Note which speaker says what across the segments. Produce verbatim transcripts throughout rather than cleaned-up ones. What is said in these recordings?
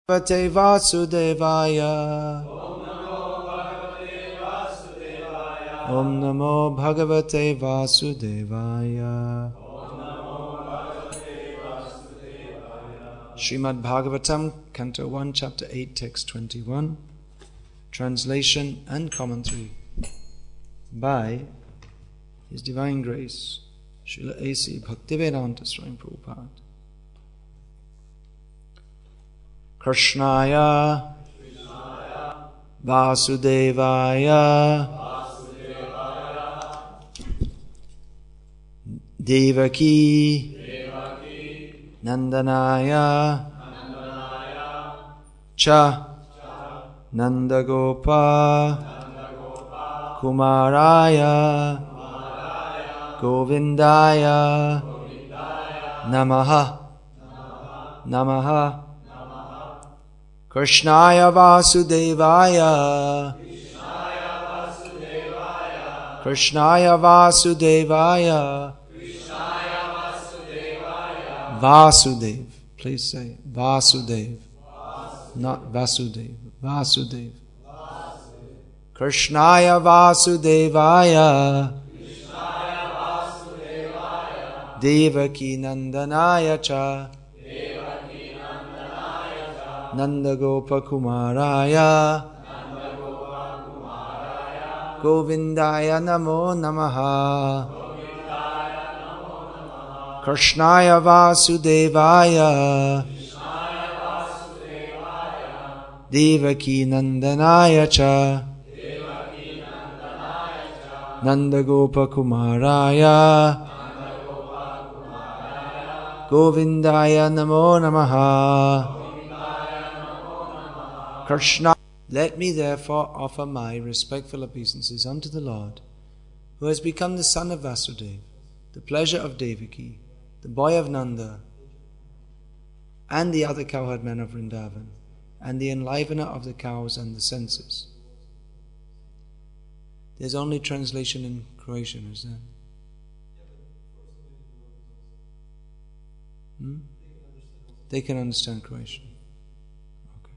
Speaker 1: Bhagavate Vasudevaya. Om Namo Bhagavate Vasudevaya. Srimad Bhagavatam, Canto one, Chapter eight, Text twenty-one. Translation and commentary by His Divine Grace, Srila A C Bhaktivedanta Swami Prabhupada. Krishnaya, Vasudevaya, Devaki, Nandanaya, Cha, Nandagopa, Kumaraya, Govindaya, Namaha, Namaha, Krishnaya Vasudevaya, Krishnaya Vasudevaya, Vasudev. Please say Vasudev, not Vasudev. Vasudev. Krishnaya Vasudevaya, Devaki Nandanaya Cha, Nandagopa Kumaraya, Govindaya Namo Namaha, Krishnaya Vasudevaya, Devaki Nandanaya Cha, Nandagopa Kumaraya, Govindaya Namo Namaha, Krishna. Let me therefore offer my respectful obeisances unto the Lord, who has become the son of Vasudeva, the pleasure of Devaki, the boy of Nanda, and the other cowherd men of Vrindavan, and the enlivener of the cows and the senses. There's only translation in Croatian, is there? Hmm? They can understand Croatian. Okay.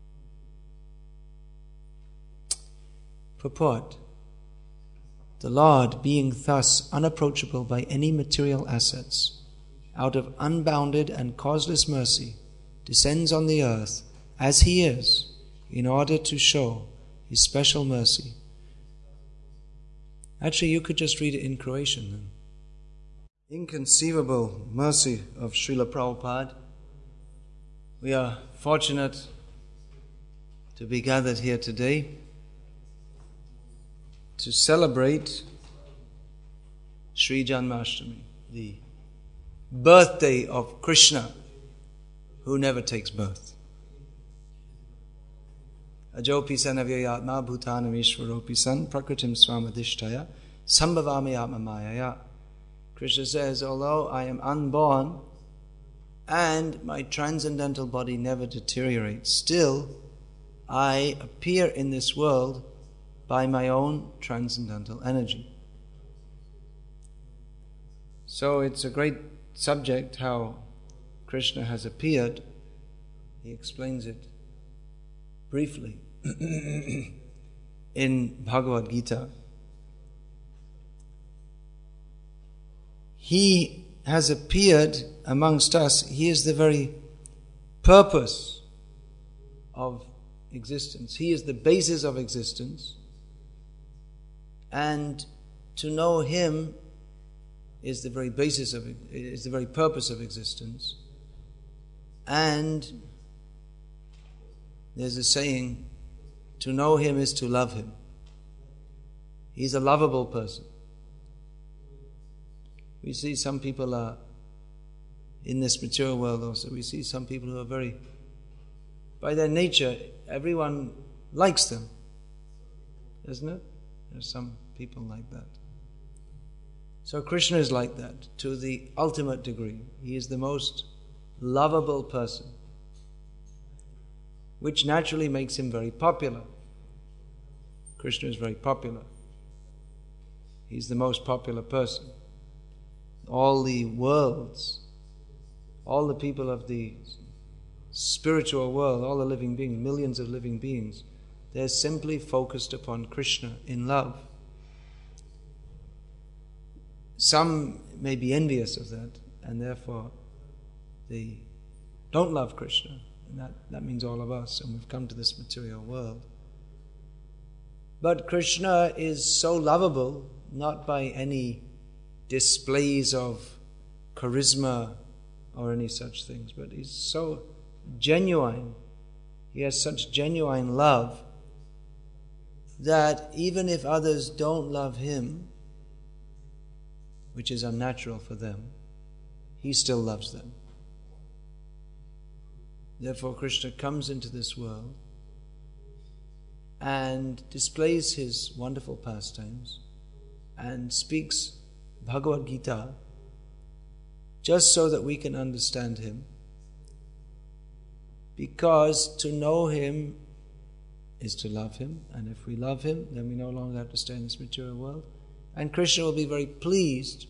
Speaker 1: Purport. The Lord, being thus unapproachable by any material assets, out of unbounded and causeless mercy, descends on the earth as He is, in order to show His special mercy. Actually, you could just read it in Croatian then. Inconceivable mercy of Srila Prabhupada. We are fortunate to be gathered here today to celebrate Sri Janmashtami, the birthday of Krishna, who never takes birth. Ajopi san avyayatma bhutanam ishvaropi san prakritim swamadhishtaya sambhavami atma mayaya. Krishna says, although I am unborn and my transcendental body never deteriorates, still I appear in this world by my own transcendental energy. So it's a great subject how Krishna has appeared. He explains it briefly in Bhagavad Gita. He has appeared amongst us. He is the very purpose of existence. He is the basis of existence. And to know Him is the very basis of it, is the very purpose of existence. And there's a saying, to know Him is to love Him. He's a lovable person. We see some people are, in this material world also, we see some people who are very, by their nature, everyone likes them. Isn't it? There's some people like that. So Krishna is like that, to the ultimate degree. He is the most lovable person, which naturally makes Him very popular. Krishna is very popular. He's the most popular person. All the worlds, all the people of the spiritual world, all the living beings, millions of living beings, they're simply focused upon Krishna in love. Some may be envious of that, and therefore they don't love Krishna. And that, that means all of us, and we've come to this material world. But Krishna is so lovable, not by any displays of charisma or any such things, but he's so genuine. He has such genuine love that even if others don't love him, which is unnatural for them, he still loves them. Therefore, Krishna comes into this world and displays his wonderful pastimes and speaks Bhagavad Gita just so that we can understand him. Because to know him is to love him, and if we love him, then we no longer have to stay in this material world. And Krishna will be very pleased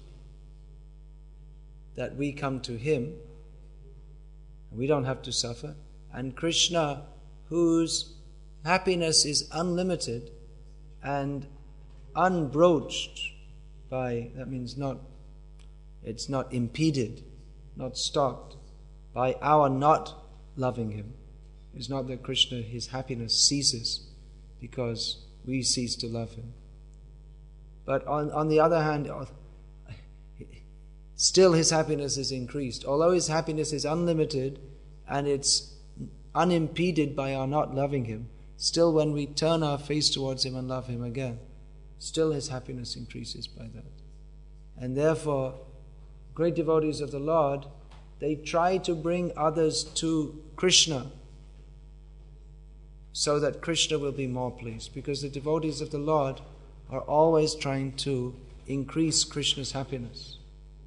Speaker 1: that we come to him, and we don't have to suffer. And Krishna, whose happiness is unlimited and unbroached by, that means not, it's not impeded, not stopped by our not loving him. It's not that Krishna, his happiness ceases because we cease to love him. But on, on the other hand, still his happiness is increased. Although his happiness is unlimited and it's unimpeded by our not loving him, still when we turn our face towards him and love him again, still his happiness increases by that. And therefore, great devotees of the Lord, they try to bring others to Krishna so that Krishna will be more pleased, because the devotees of the Lord are always trying to increase Krishna's happiness.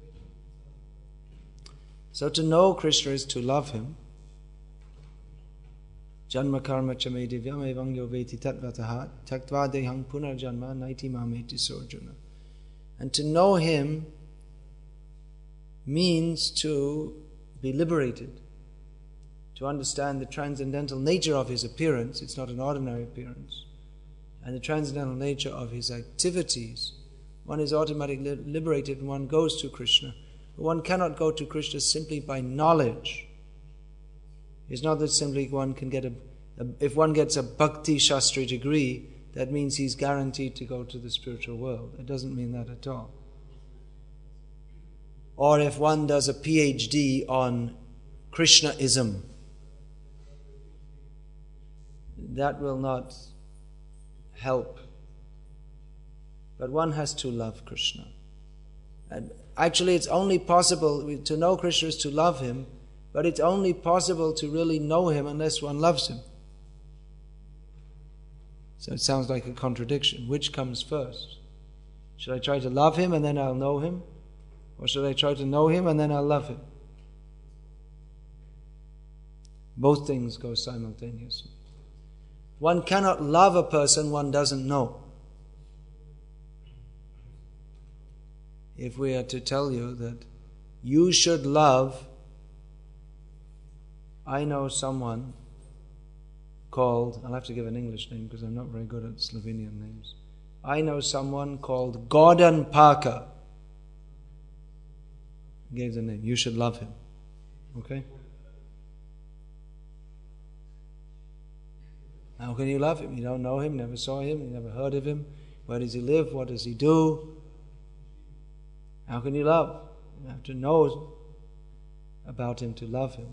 Speaker 1: So to know Krishna is to love him. Janma karma chame divyam evangyo veti tatvataha taktva dehang punarjanma naiti mameti sojuna. And to know him means to be liberated, to understand the transcendental nature of his appearance. It's not an ordinary appearance. And the transcendental nature of his activities. One is automatically liberated and one goes to Krishna. But one cannot go to Krishna simply by knowledge. It's not that simply one can get a, a if one gets a Bhakti Shastri degree, that means he's guaranteed to go to the spiritual world. It doesn't mean that at all. Or if one does a PhD on Krishnaism, that will not help. But one has to love Krishna. And actually it's only possible to know Krishna is to love him, but it's only possible to really know him unless one loves him. So it sounds like a contradiction. Which comes first? Should I try to love him and then I'll know him? Or should I try to know him and then I'll love him? Both things go simultaneously. One cannot love a person one doesn't know. If we are to tell you that you should love, I know someone called, I'll have to give an English name because I'm not very good at Slovenian names. I know someone called Gordon Parker. I gave the name. You should love him. Okay? How can you love him? You don't know him, never saw him, you never heard of him. Where does he live? What does he do? How can you love? You have to know about him to love him.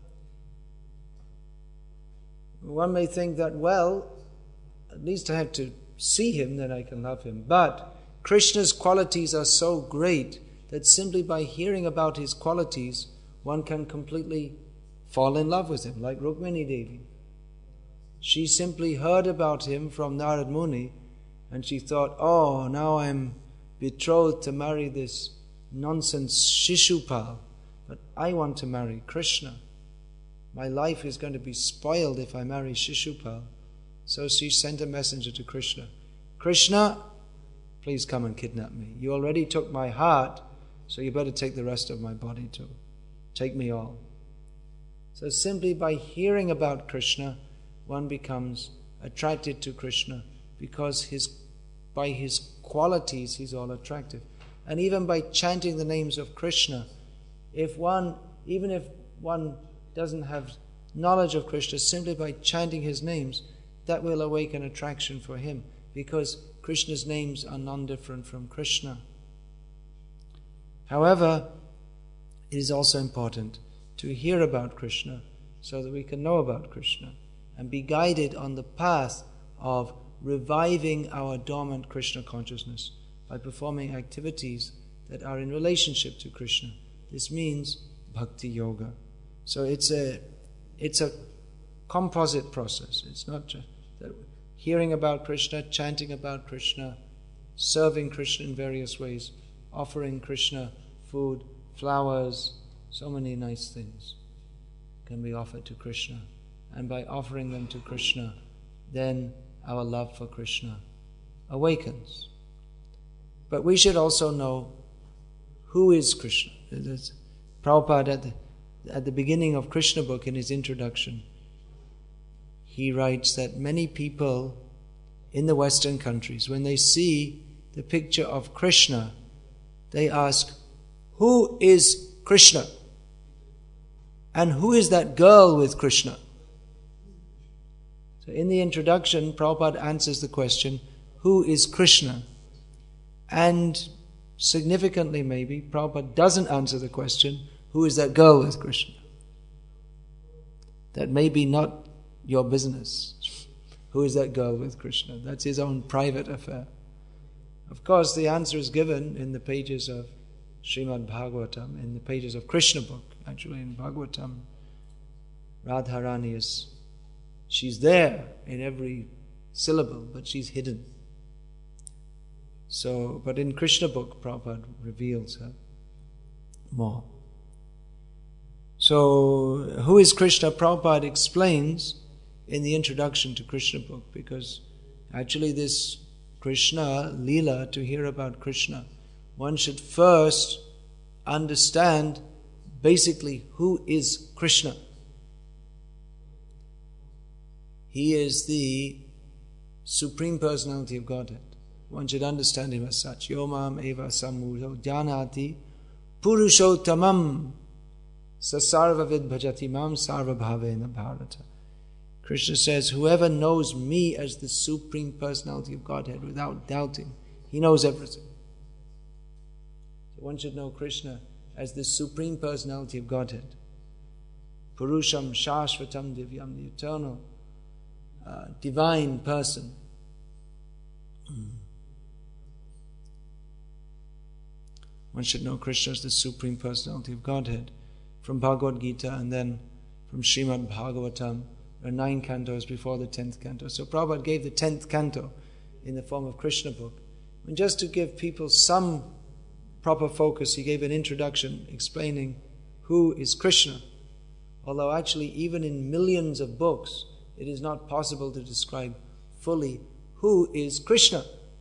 Speaker 1: One may think that, well, at least I have to see him, then I can love him. But Krishna's qualities are so great that simply by hearing about his qualities, one can completely fall in love with him, like Rukmini Devi. She simply heard about him from Narad Muni, and she thought, oh, now I'm betrothed to marry this nonsense Shishupal, but I want to marry Krishna. My life is going to be spoiled if I marry Shishupal. So she sent a messenger to Krishna. Krishna, please come and kidnap me. You already took my heart, so you better take the rest of my body too. Take me all. So simply by hearing about Krishna, one becomes attracted to Krishna because his, by his qualities he's all attractive. And even by chanting the names of Krishna, if one, even if one doesn't have knowledge of Krishna, simply by chanting his names, that will awaken attraction for him, because Krishna's names are non-different from Krishna. However, it is also important to hear about Krishna so that we can know about Krishna and be guided on the path of reviving our dormant Krishna consciousness by performing activities that are in relationship to Krishna. This means bhakti yoga. So it's a it's a composite process. It's not just that hearing about Krishna, chanting about Krishna, serving Krishna in various ways, offering Krishna food, flowers, so many nice things can be offered to Krishna. And by offering them to Krishna, then our love for Krishna awakens. But we should also know who is Krishna. Prabhupada at the, at the beginning of Krishna book, in his introduction, he writes that many people in the Western countries, when they see the picture of Krishna, they ask, who is Krishna? And who is that girl with Krishna? So in the introduction, Prabhupada answers the question, who is Krishna? And significantly maybe, Prabhupada doesn't answer the question, who is that girl with Krishna? That may be not your business. Who is that girl with Krishna? That's his own private affair. Of course, the answer is given in the pages of Srimad Bhagavatam, in the pages of Krishna book. Actually, in Bhagavatam, Radharani is, she's there in every syllable, but she's hidden. So, but in Krishna book, Prabhupada reveals her more. So, who is Krishna? Prabhupada explains in the introduction to Krishna book, because actually this Krishna, Leela, to hear about Krishna, one should first understand basically who is Krishna. He is the Supreme Personality of Godhead. One should understand him as such. Yomam eva samudho dhanati purushottamam sasarvavid bhajati mam sarva bhavena bharata. Krishna says, whoever knows me as the Supreme Personality of Godhead without doubting, he knows everything. So one should know Krishna as the Supreme Personality of Godhead. Purusham Shashvatam Divyam, the eternal, uh, divine person. One should know Krishna as the Supreme Personality of Godhead. From Bhagavad Gita and then from Srimad Bhagavatam, there are nine cantos before the tenth canto. So Prabhupada gave the tenth canto in the form of Krishna book. And just to give people some proper focus, he gave an introduction explaining who is Krishna. Although actually even in millions of books, it is not possible to describe fully who is Krishna.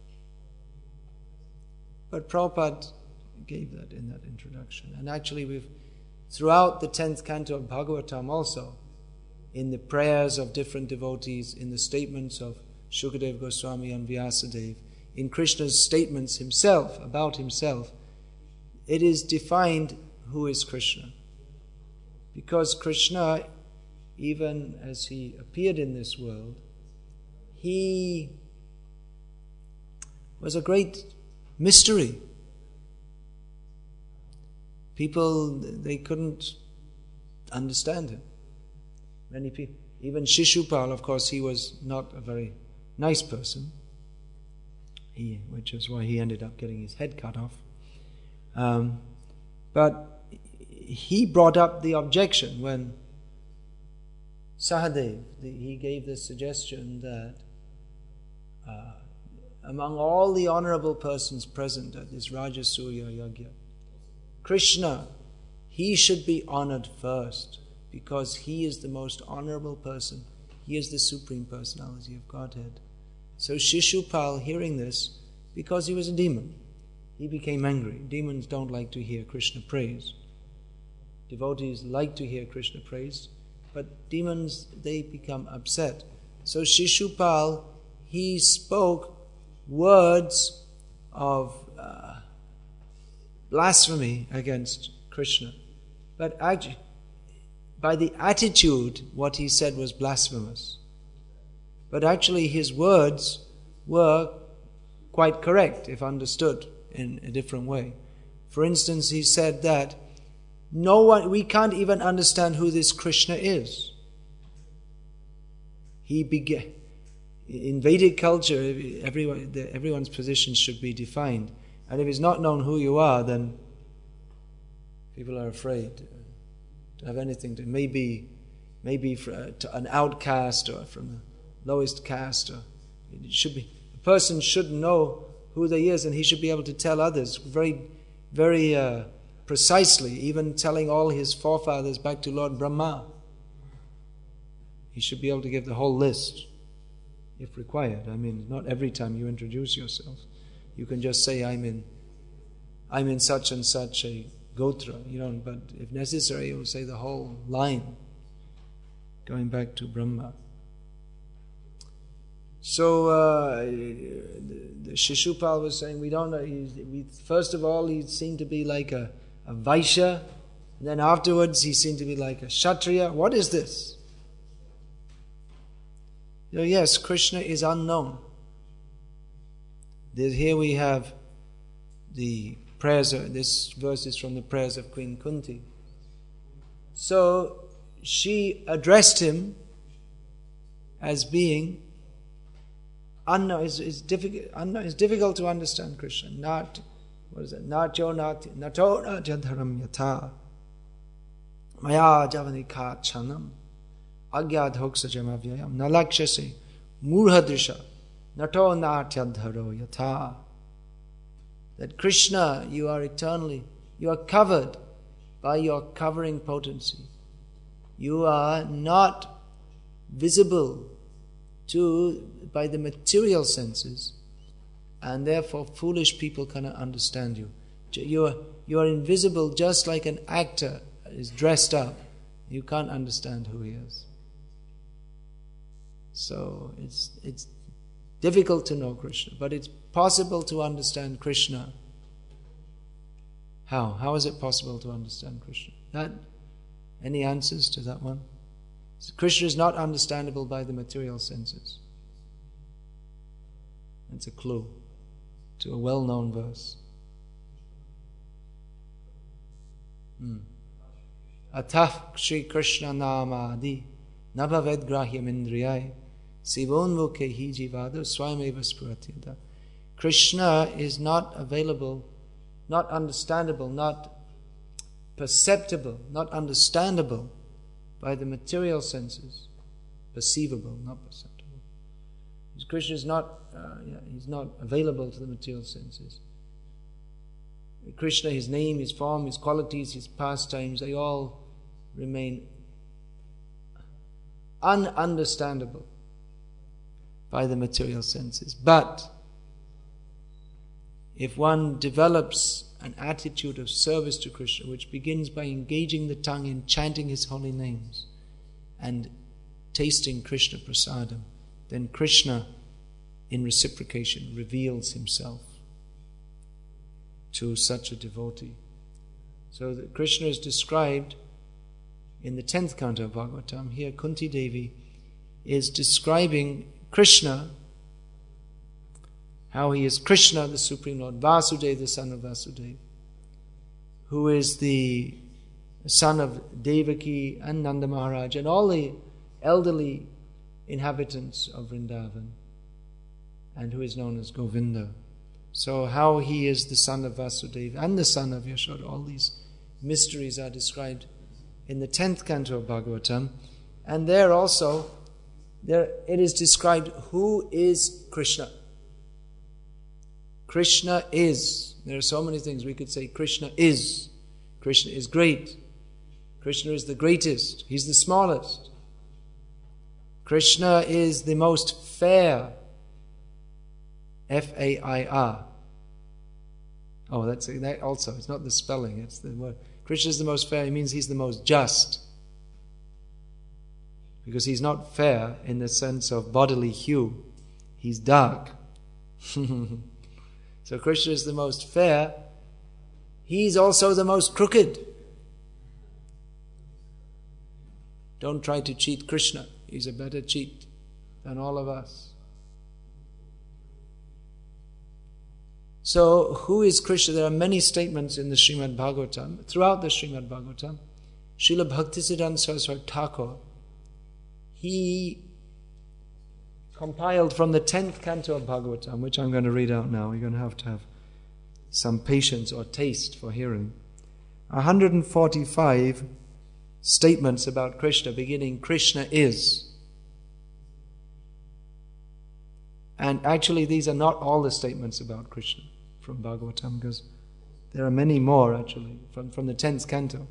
Speaker 1: But Prabhupada gave that in that introduction. And actually we've, throughout the tenth canto of Bhagavatam also, in the prayers of different devotees, in the statements of Shukadev Goswami and Vyasadeva, in Krishna's statements himself, about himself, it is defined who is Krishna. Because Krishna, even as he appeared in this world, he was a great mystery. People, they couldn't understand him. Many people, even Shishupal, of course, he was not a very nice person, he, which is why he ended up getting his head cut off. Um, but he brought up the objection when Sahadev, the, he gave the suggestion that uh, among all the honorable persons present at this Rajasuya Yagya, Krishna, he should be honored first, because he is the most honorable person. He is the Supreme Personality of Godhead. So Shishupal, hearing this, because he was a demon, he became angry. Demons don't like to hear Krishna praise. Devotees like to hear Krishna praise. but demons, they become upset. So Shishupal, he spoke words of uh, blasphemy against Krishna. But actually, by the attitude, what he said was blasphemous. But actually his words were quite correct if understood in a different way. For instance, he said that no one, we can't even understand who this Krishna is. He began, in Vedic culture, everyone, everyone's position should be defined. And if it's not known who you are, then people are afraid to have anything to, maybe, maybe for, uh, to an outcast or from the lowest caste. Or it should be, a person should know who they is, and he should be able to tell others very, very uh, precisely, even telling all his forefathers back to Lord Brahma. He should be able to give the whole list, if required. I mean, not every time you introduce yourself. You can just say, I'm in I'm in such and such a gotra, you know, but if necessary, you will say the whole line, going back to Brahma. So, uh, the, the Shishupal was saying, we don't know, he, we, first of all, he seemed to be like a, a Vaishya, and then afterwards he seemed to be like a Kshatriya. What is this? So yes, Krishna is unknown. Here we have the prayers, of, this verse is from the prayers of Queen Kunti. So she addressed him as being unknown. It's, it's, difficult, unknown. It's difficult to understand Krishna. Not, what is it? Nacho nati, nato najadharam yatha maya javanika chanam agyad hoksa jamavyayam nalakshase murhadrisha nato natyadharo yatha. That Krishna, you are eternally, you are covered by your covering potency. You are not visible to by the material senses, and therefore foolish people cannot understand you. You are, you are invisible just like an actor is dressed up. You can't understand who he is. So it's it's difficult to know Krishna, but it's possible to understand Krishna. How? How is it possible to understand Krishna? That, any answers to that one? Krishna is not understandable by the material senses. It's a clue to a well-known verse. Hmm. Atah Shri Krishna Namadi Nabhaved Grahyam Indriyai Sivonmukhe hi jivado swayameva spuratyada. Krishna is not available, not understandable, not perceptible, not understandable by the material senses. Perceivable, not perceptible. Krishna is not, uh, yeah, he's not available to the material senses. Krishna, his name, his form, his qualities, his pastimes, they all remain ununderstandable by the material senses. But if one develops an attitude of service to Krishna, which begins by engaging the tongue in chanting his holy names and tasting Krishna prasadam, then Krishna, in reciprocation, reveals himself to such a devotee. So that Krishna is described in the tenth canto of Bhagavatam. Here Kunti Devi is describing Krishna, how he is Krishna, the Supreme Lord, Vasudeva, the son of Vasudeva, who is the son of Devaki and Nanda Maharaj and all the elderly inhabitants of Vrindavan, and who is known as Govinda. So how he is the son of Vasudeva and the son of Yashoda, all these mysteries are described in the tenth canto of Bhagavatam. And there also, there it is described who is Krishna. Krishna is. There are so many things we could say. Krishna is. Krishna is great. Krishna is the greatest. He's the smallest. Krishna is the most fair. F A I R. Oh, that's that also. It's not the spelling, it's the word. Krishna is the most fair. It means he's the most just. because he's not fair in the sense of bodily hue. He's dark. So Krishna is the most fair. He's also the most crooked. Don't try to cheat Krishna. He's a better cheat than all of us. So, who is Krishna? There are many statements in the Srimad Bhagavatam. Throughout the Srimad Bhagavatam, Srila Bhaktisiddhanta Saraswati Thakur, he compiled from the tenth canto of Bhagavatam, which I'm going to read out now. You're going to have to have some patience or taste for hearing. one hundred forty-five statements about Krishna, beginning, Krishna is. And actually, these are not all the statements about Krishna from Bhagavatam, because there are many more, actually, from, from the tenth canto.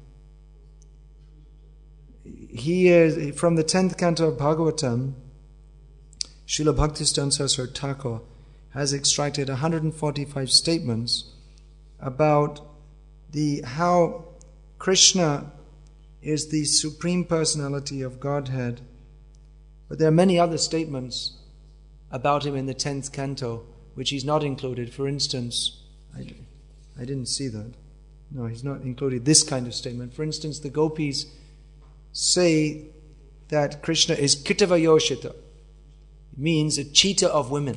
Speaker 1: He is, from the tenth canto of Bhagavatam, Srila Bhaktisiddhanta Saraswati Thakur has extracted one hundred forty-five statements about the how Krishna is the Supreme Personality of Godhead. But there are many other statements about him in the tenth canto, which he's not included. For instance, I, I didn't see that. No, he's not included this kind of statement. For instance, the gopis say that Krishna is Kitavayoshita. It means a cheater of women.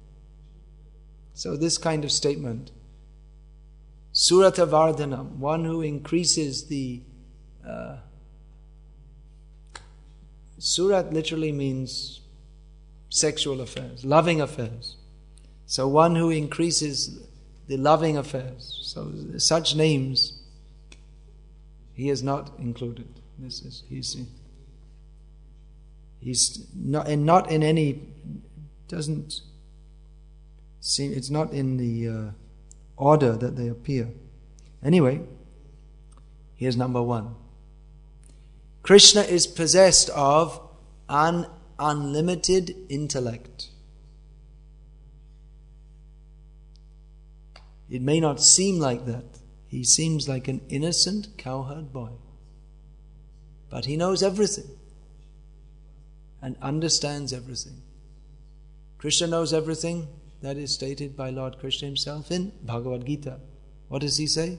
Speaker 1: So this kind of statement, Surata Vardhanam, one who increases the uh, Surat literally means sexual affairs, loving affairs. So one who increases the loving affairs. So such names he is not included. This is he's he's not and not in any doesn't seem it's not in the uh, order that they appear. Anyway, here's number one. Krishna is possessed of an unlimited intellect. It may not seem like that. He seems like an innocent cowherd boy. But he knows everything and understands everything. Krishna knows everything. That is stated by Lord Krishna himself in Bhagavad Gita. What does he say?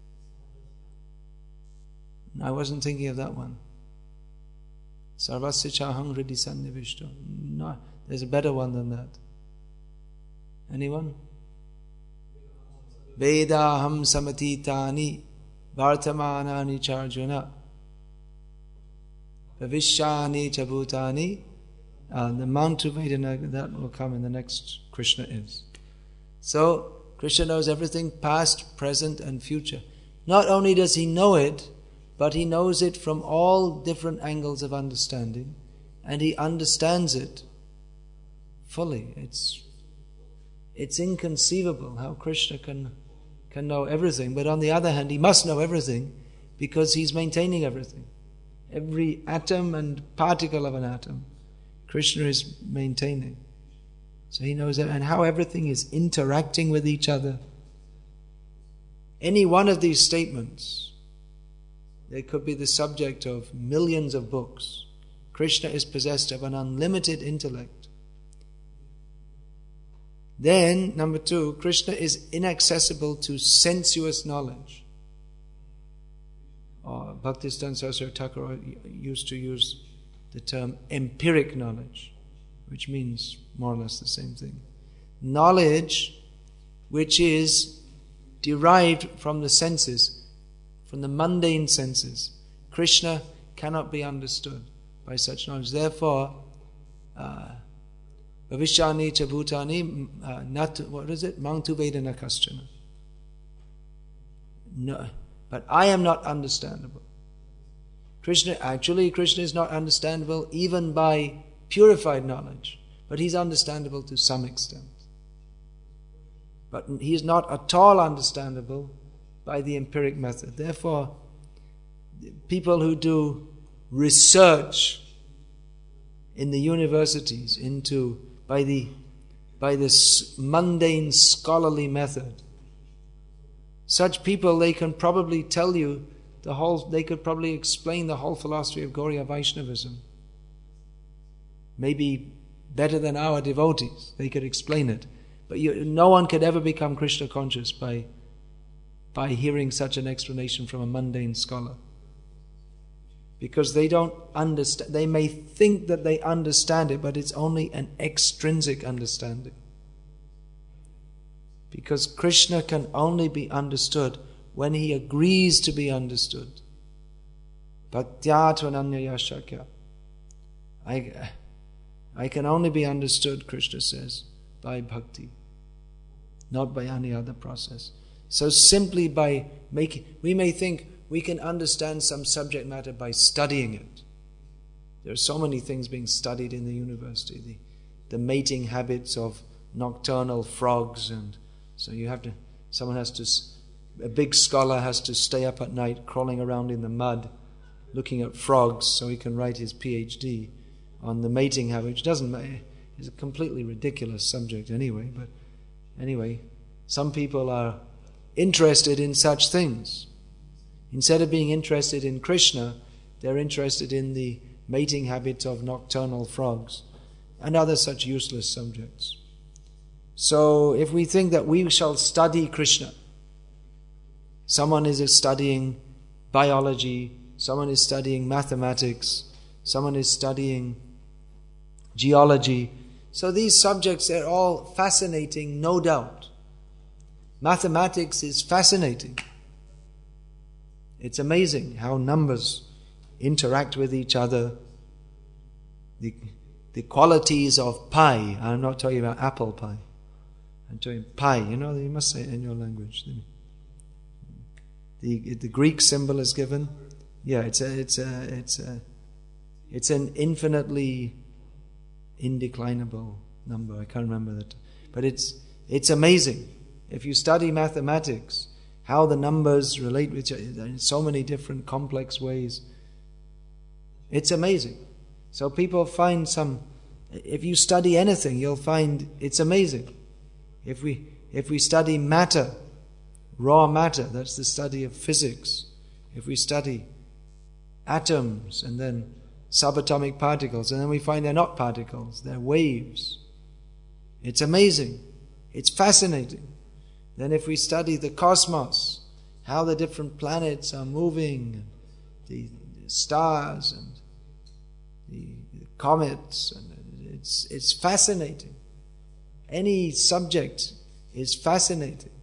Speaker 1: I wasn't thinking of that one. Sarvasya chaham hridhi sannivishto. No, there's a better one than that. Anyone? Vedaham samatitani vartamanani charjuna Bhavishyani chabhutani. Uh, the Mount to Vedana, that will come in the next Krishna is. So, Krishna knows everything, past, present and future. Not only does he know it, but he knows it from all different angles of understanding, and he understands it fully. It's it's inconceivable how Krishna can can know everything, but on the other hand, he must know everything because he's maintaining everything. Every atom and particle of an atom, Krishna is maintaining. So he knows that, and how everything is interacting with each other. Any one of these statements, they could be the subject of millions of books. Krishna is possessed of an unlimited intellect. Then, number two, Krishna is inaccessible to sensuous knowledge. Or Bhaktisiddhanta Saraswati Thakur used to use the term empiric knowledge, which means more or less the same thing. Knowledge which is derived from the senses, from the mundane senses. Krishna cannot be understood by such knowledge. Therefore, Bhavishyani cha bhutani, not what is it? Mangtu vedana kaschana. No, but I am not understandable. Krishna, actually, Krishna is not understandable even by purified knowledge, but he's understandable to some extent. But he is not at all understandable by the empiric method. Therefore, people who do research in the universities into by the by this mundane scholarly method, such people, they can probably tell you the whole, they could probably explain the whole philosophy of Gauriya Vaishnavism maybe better than our devotees. They could explain it. But you, no one could ever become Krishna conscious by, by hearing such an explanation from a mundane scholar. Because they don't understand, they may think that they understand it, but it's only an extrinsic understanding. Because Krishna can only be understood when he agrees to be understood. Bhaktya tvananyaya shakya. I, I can only be understood, Krishna says, by bhakti, not by any other process. So simply by making, we may think we can understand some subject matter by studying it. There are so many things being studied in the university. The, the mating habits of nocturnal frogs, and so you have to, someone has to, a big scholar has to stay up at night crawling around in the mud looking at frogs so he can write his PhD on the mating habit, which doesn't matter. It's a completely ridiculous subject anyway, but anyway, some people are interested in such things. Instead of being interested in Krishna, they're interested in the mating habits of nocturnal frogs and other such useless subjects. So if we think that we shall study Krishna, someone is studying biology, someone is studying mathematics, someone is studying geology. So these subjects are all fascinating, no doubt. Mathematics is fascinating. It's amazing how numbers interact with each other. The, the qualities of pi. I'm not talking about apple pie. I'm talking pi. You know, you must say it in your language. The the Greek symbol is given. Yeah, it's a it's a it's a it's an infinitely indeclinable number. I can't remember that, but it's it's amazing. If you study mathematics, how the numbers relate with each other in so many different complex ways. It's amazing. So people find some, if you study anything, you'll find it's amazing. If we if we study matter, raw matter, that's the study of physics. If we study atoms and then subatomic particles, and then we find they're not particles, they're waves. It's amazing. It's fascinating. Then if we study the cosmos, how the different planets are moving, the, the stars and the, the comets, and it's it's fascinating. Any subject is fascinating.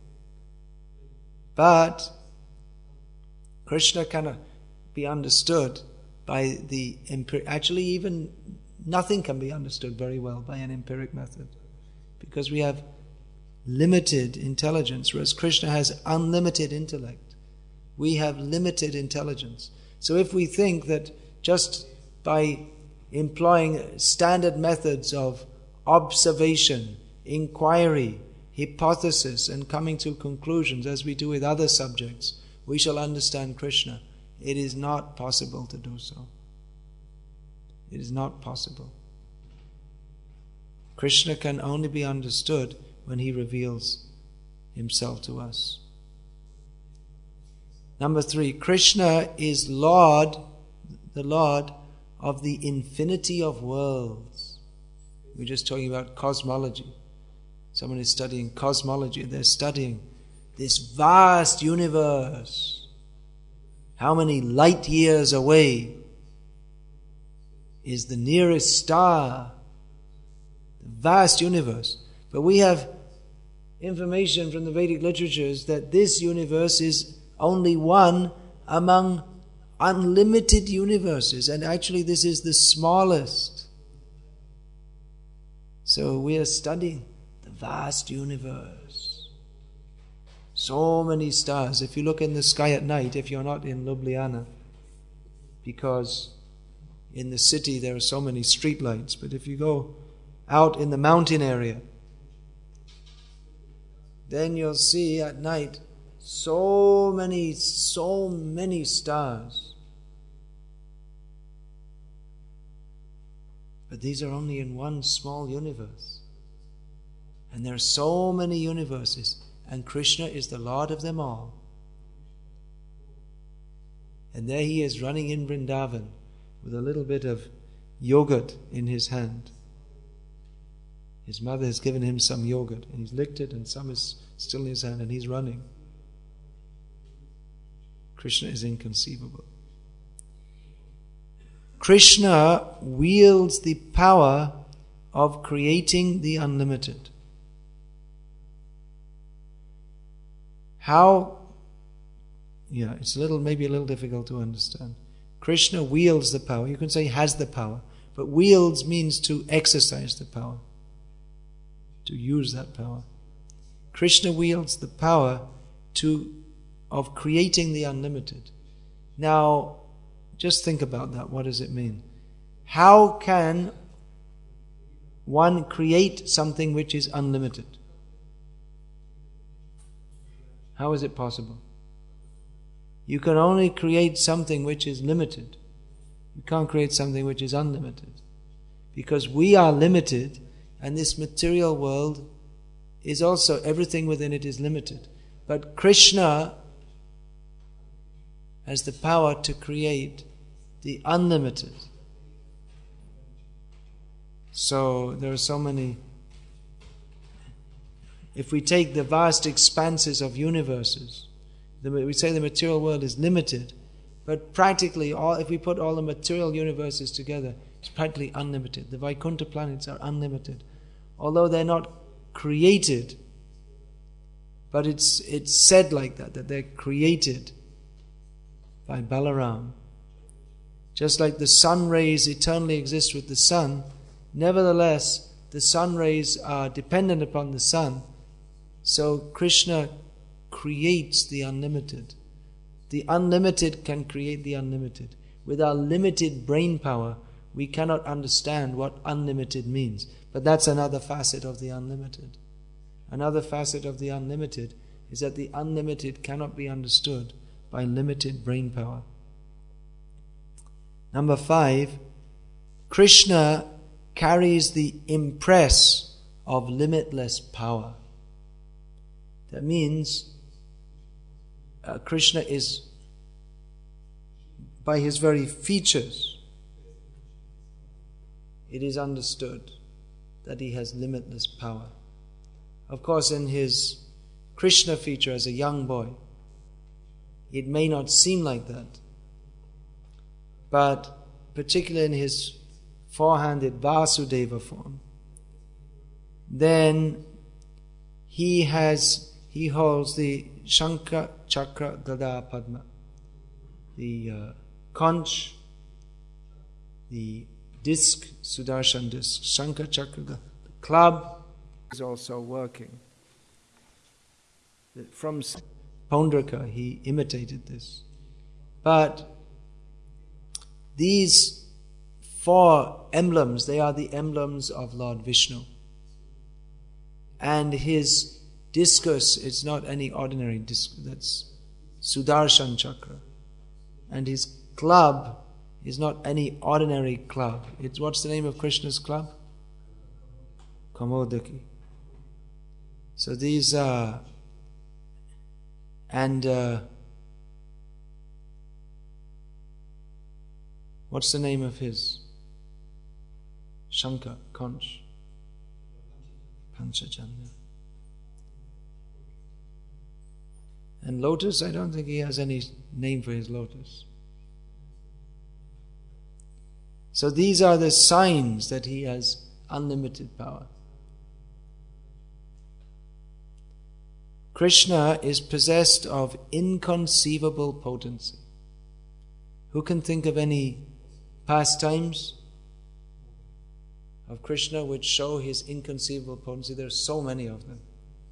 Speaker 1: But Krishna cannot be understood by the empiric. Actually, even nothing can be understood very well by an empiric method, because we have limited intelligence, whereas Krishna has unlimited intellect. We have limited intelligence. So if we think that just by employing standard methods of observation, inquiry, hypothesis, and coming to conclusions, as we do with other subjects, we shall understand Krishna, it is not possible to do so. It is not possible. Krishna can only be understood when he reveals himself to us. Number three, Krishna is Lord, the Lord of the infinity of worlds. We're just talking about cosmology. Someone is studying cosmology. They're studying this vast universe. How many light years away is the nearest star? The vast universe. But we have information from the Vedic literatures that this universe is only one among unlimited universes, and actually this is the smallest. So we are studying the vast universe. So many stars. If you look in the sky at night, if you're not in Ljubljana, because in the city there are so many street lights, but if you go out in the mountain area, then you'll see at night so many, so many stars. But these are only in one small universe. And there are so many universes, and Krishna is the Lord of them all. And there he is running in Vrindavan with a little bit of yogurt in his hand. His mother has given him some yogurt and he's licked it and some is still in his hand and he's running. Krishna is inconceivable. Krishna wields the power of creating the unlimited. How? Yeah, it's a little, maybe a little difficult to understand. Krishna wields the power. You can say has the power, but wields means to exercise the power, to use that power. Krishna wields the power to of creating the unlimited. Now, just think about that. What does it mean? How can one create something which is unlimited? How is it possible? You can only create something which is limited. You can't create something which is unlimited. Because we are limited, and this material world is also, everything within it is limited. But Krishna has the power to create the unlimited. So there are so many. If we take the vast expanses of universes, the, we say the material world is limited, but practically, all, if we put all the material universes together, it's practically unlimited. The Vaikuntha planets are unlimited. Although they're not created, but it's it's said like that, that they're created by Balaram. Just like the sun rays eternally exist with the sun, nevertheless, the sun rays are dependent upon the sun. So Krishna creates the unlimited. The unlimited can create the unlimited. With our limited brain power, we cannot understand what unlimited means. But that's another facet of the unlimited. Another facet of the unlimited is that the unlimited cannot be understood by limited brain power. Number five, Krishna carries the impress of limitless power. That means uh, Krishna is, by his very features, it is understood that he has limitless power. Of course, in his Krishna feature as a young boy, it may not seem like that. But particularly in his four-handed Vasudeva form, then he has, he holds the Shankha, Chakra, Gada, Padma, the uh, conch, the disc, Sudarshan disc, Shankha, Chakra, the club is also working. From Paundraka, he imitated this. But these four emblems, they are the emblems of Lord Vishnu. And his discus is not any ordinary discus, that's Sudarshan Chakra. And his club is not any ordinary club. It's, what's the name of Krishna's club? Kamodaki. So these are, and uh, what's the name of his? Shankha, conch, Panchajanya. And lotus, I don't think he has any name for his lotus. So these are the signs that he has unlimited power. Krishna is possessed of inconceivable potency. Who can think of any pastimes of Krishna which show his inconceivable potency? There are so many of them.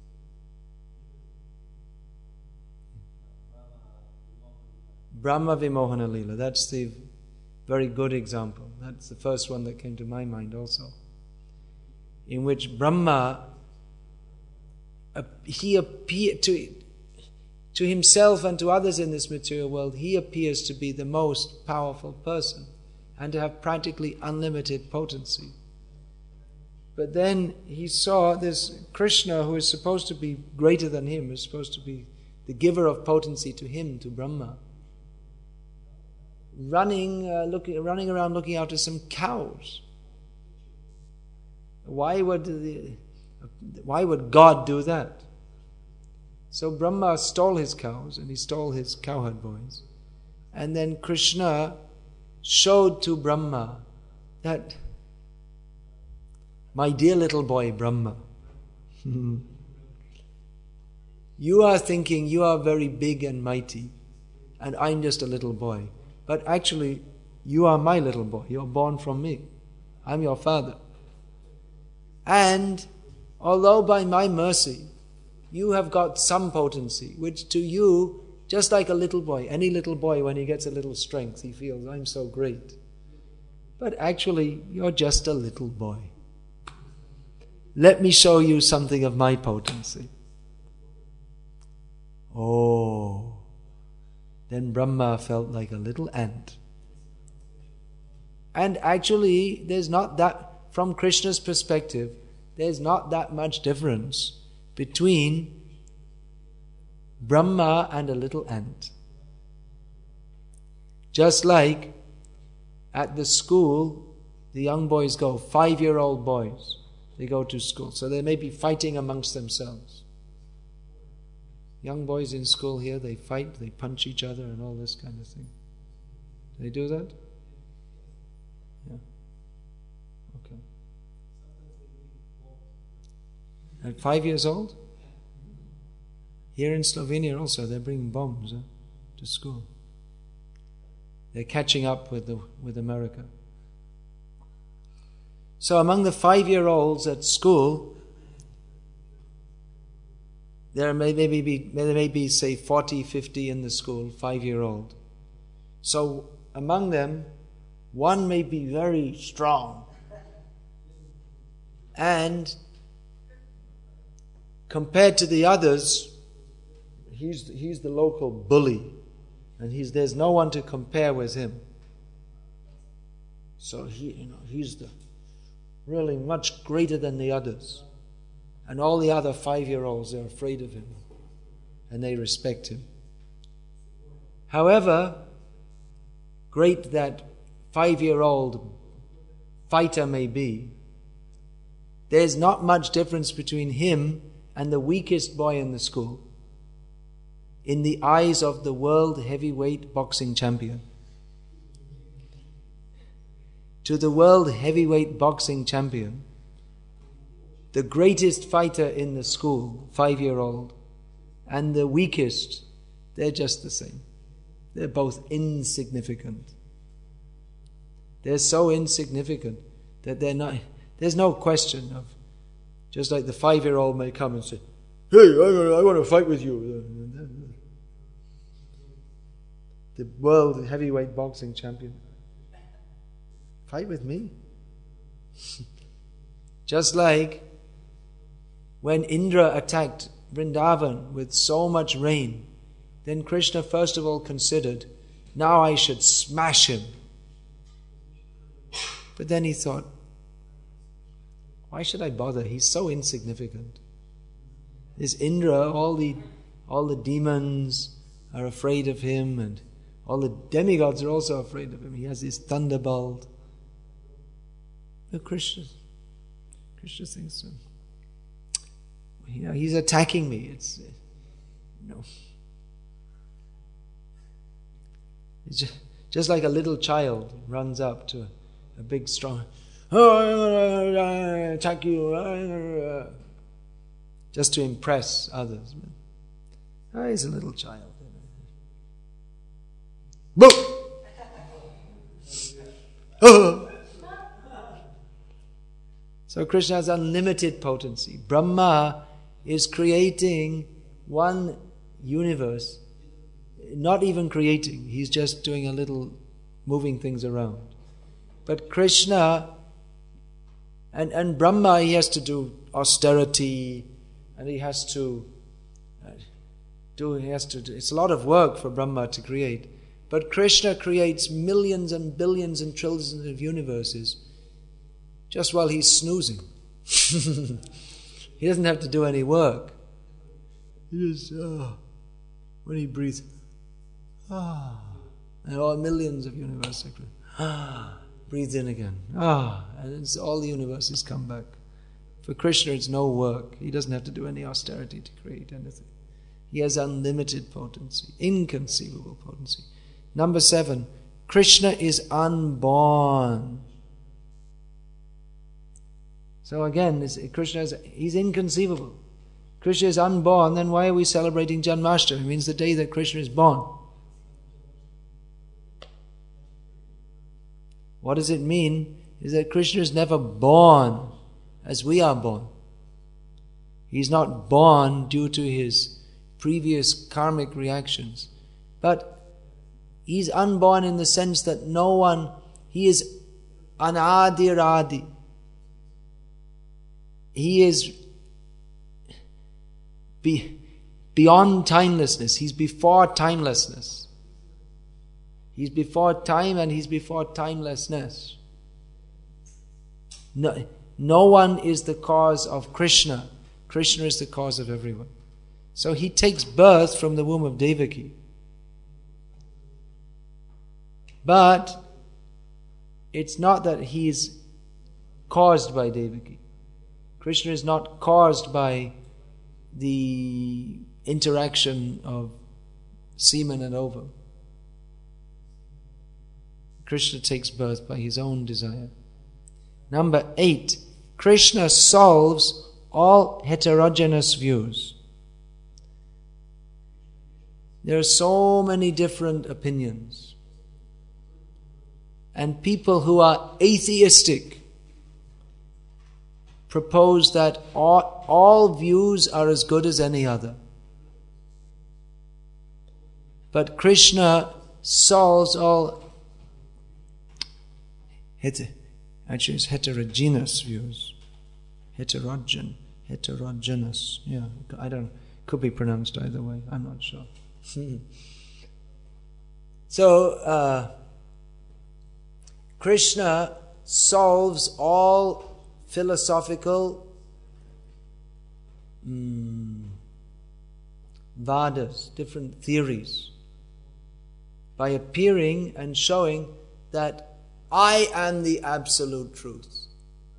Speaker 1: Brahma Vimohana Leela, that's the very good example. That's the first one that came to my mind also. In which Brahma, uh, he appeared to, to himself and to others in this material world, he appears to be the most powerful person and to have practically unlimited potency. But then he saw this Krishna, who is supposed to be greater than him, is supposed to be the giver of potency to him, to Brahma, running, uh, looking, running around looking after some cows. Why would the, why would God do that? So Brahma stole his cows and he stole his cowherd boys. And then Krishna showed to Brahma that, my dear little boy Brahma, you are thinking you are very big and mighty and I'm just a little boy. But actually, you are my little boy. You're born from me. I'm your father. And although by my mercy, you have got some potency, which to you, just like a little boy, any little boy when he gets a little strength, he feels, I'm so great. But actually, you're just a little boy. Let me show you something of my potency. Oh, then Brahma felt like a little ant. And actually, there's not that, from Krishna's perspective, there's not that much difference between Brahma and a little ant. Just like at the school, the young boys go, five-year-old boys, they go to school. So they may be fighting amongst themselves. Young boys in school here, they fight, they punch each other and all this kind of thing. Do they do that? Yeah. Okay. At five years old? Here in Slovenia also, they're bringing bombs huh, to school. They're catching up with the, with America. So among the five-year-olds at school, there may maybe be, there may be, say, forty, fifty in the school, five-year-old. So among them, one may be very strong. And compared to the others, he's, he's the local bully. And he's, there's no one to compare with him. So he, you know, he's the really much greater than the others. And all the other five-year-olds are afraid of him. And they respect him. However, great that five-year-old fighter may be, there's not much difference between him and the weakest boy in the school in the eyes of the world heavyweight boxing champion. To the world heavyweight boxing champion, the greatest fighter in the school, five-year-old, and the weakest, they're just the same. They're both insignificant. They're so insignificant that they're not, there's no question of, just like the five-year-old may come and say, hey, I, I want to fight with you. The world heavyweight boxing champion. Fight with me? Just like when Indra attacked Vrindavan with so much rain, then Krishna first of all considered, now I should smash him. But then he thought, why should I bother? He's so insignificant. This Indra, all the all the demons are afraid of him, and all the demigods are also afraid of him. He has this thunderbolt. But Krishna, Krishna thinks, so. You know, he's attacking me. It's, you know, it's just, just like a little child runs up to a, a big, strong, oh, I attack you, just to impress others. Oh, he's a little child. Boom! Oh. So Krishna has unlimited potency. Brahma is creating one universe, not even creating, he's just doing a little, moving things around. But Krishna, and, and Brahma, he has to do austerity, and he has to uh, do, he has to do, it's a lot of work for Brahma to create. But Krishna creates millions and billions and trillions of universes just while he's snoozing. He doesn't have to do any work. He just, oh, when he breathes, ah, And all millions of universes. Ah, breathe in again. Ah, and it's, all the universes come back. For Krishna, it's no work. He doesn't have to do any austerity to create anything. He has unlimited potency, inconceivable potency. Number seven, Krishna is unborn. So again, Krishna is, he's inconceivable. Krishna is unborn, then why are we celebrating Janmashtami? It means the day that Krishna is born. What does it mean? Is that Krishna is never born as we are born. He's not born due to his previous karmic reactions. But he's unborn in the sense that no one, he is anadir adi. He is be, beyond timelessness. He's before timelessness. He's before time and he's before timelessness. No, no one is the cause of Krishna. Krishna is the cause of everyone. So he takes birth from the womb of Devaki. But it's not that he is caused by Devaki. Krishna is not caused by the interaction of semen and ovum. Krishna takes birth by his own desire. Number eight, Krishna solves all heterogeneous views. There are so many different opinions. And people who are atheistic propose that all, all views are as good as any other. But Krishna solves all Het- actually, it's heterogeneous views. Heterogen, heterogeneous. Yeah, I don't. Could be pronounced either way. I'm not sure. so uh, Krishna solves all philosophical mm, vadas, different theories, by appearing and showing that I am the absolute truth,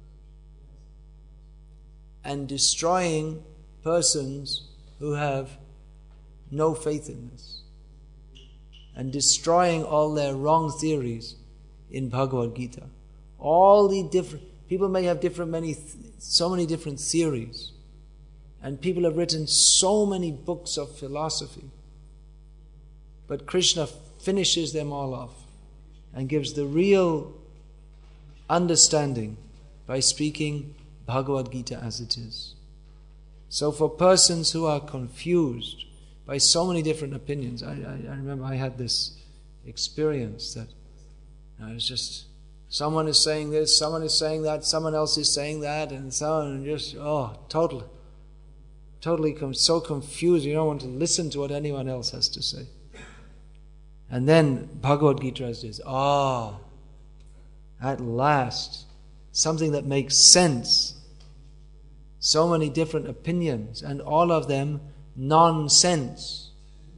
Speaker 1: and destroying persons who have no faith in this, and destroying all their wrong theories in Bhagavad Gita. All the different people may have different many so many different theories, and people have written so many books of philosophy, but Krishna finishes them all off and gives the real understanding by speaking Bhagavad Gita as it is. So for persons who are confused by so many different opinions, I, I, I remember I had this experience that you know, it's just someone is saying this, someone is saying that, someone else is saying that, and so on, and just, oh, totally, totally com- so confused, you don't want to listen to what anyone else has to say. And then Bhagavad Gita says, ah, oh, at last, something that makes sense. So many different opinions, and all of them nonsense.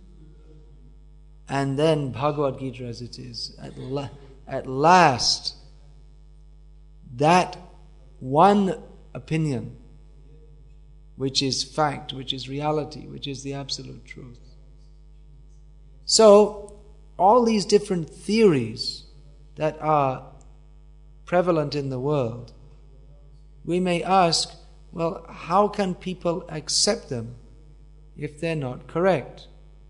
Speaker 1: And then Bhagavad Gita as it is, at, la- at last, that one opinion, which is fact, which is reality, which is the absolute truth. So, all these different theories that are prevalent in the world, we may ask, well, how can people accept them if they're not correct?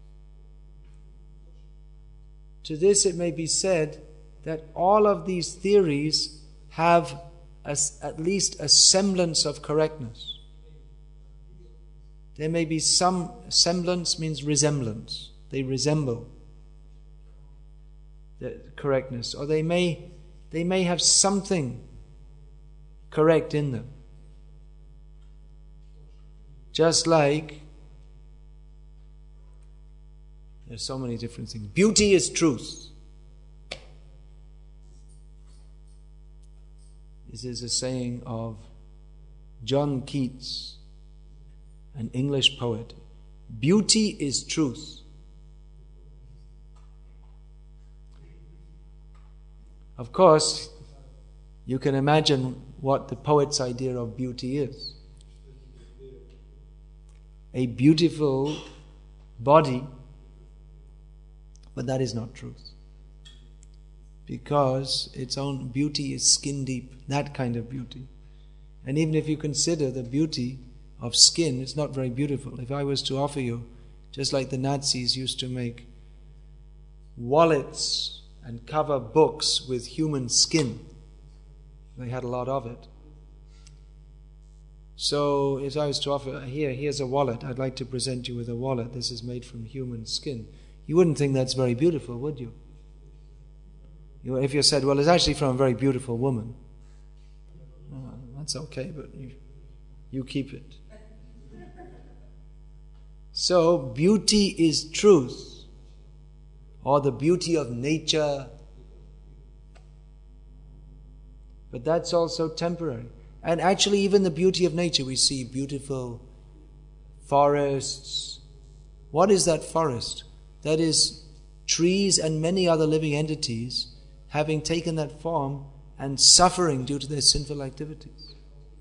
Speaker 1: To this it may be said that all of these theories have a, at least a semblance of correctness. There may be some semblance, means resemblance. They resemble the correctness, or they may they may have something correct in them. Just like there's so many different things. Beauty is truth. This is a saying of John Keats, an English poet. Beauty is truth. Of course, you can imagine what the poet's idea of beauty is. A beautiful body, but that is not truth. Because its own beauty is skin deep, that kind of beauty. And even if you consider the beauty of skin, it's not very beautiful. If I was to offer you, just like the Nazis used to make wallets and cover books with human skin, they had a lot of it. So if I was to offer, here, here's a wallet, I'd like to present you with a wallet, this is made from human skin. You wouldn't think that's very beautiful, would you? you if you said, well, it's actually from a very beautiful woman, oh, that's okay, but you, you keep it. So, beauty is truth, or the beauty of nature. But that's also temporary. And actually, even the beauty of nature, we see beautiful forests. What is that forest? That is trees and many other living entities having taken that form and suffering due to their sinful activities.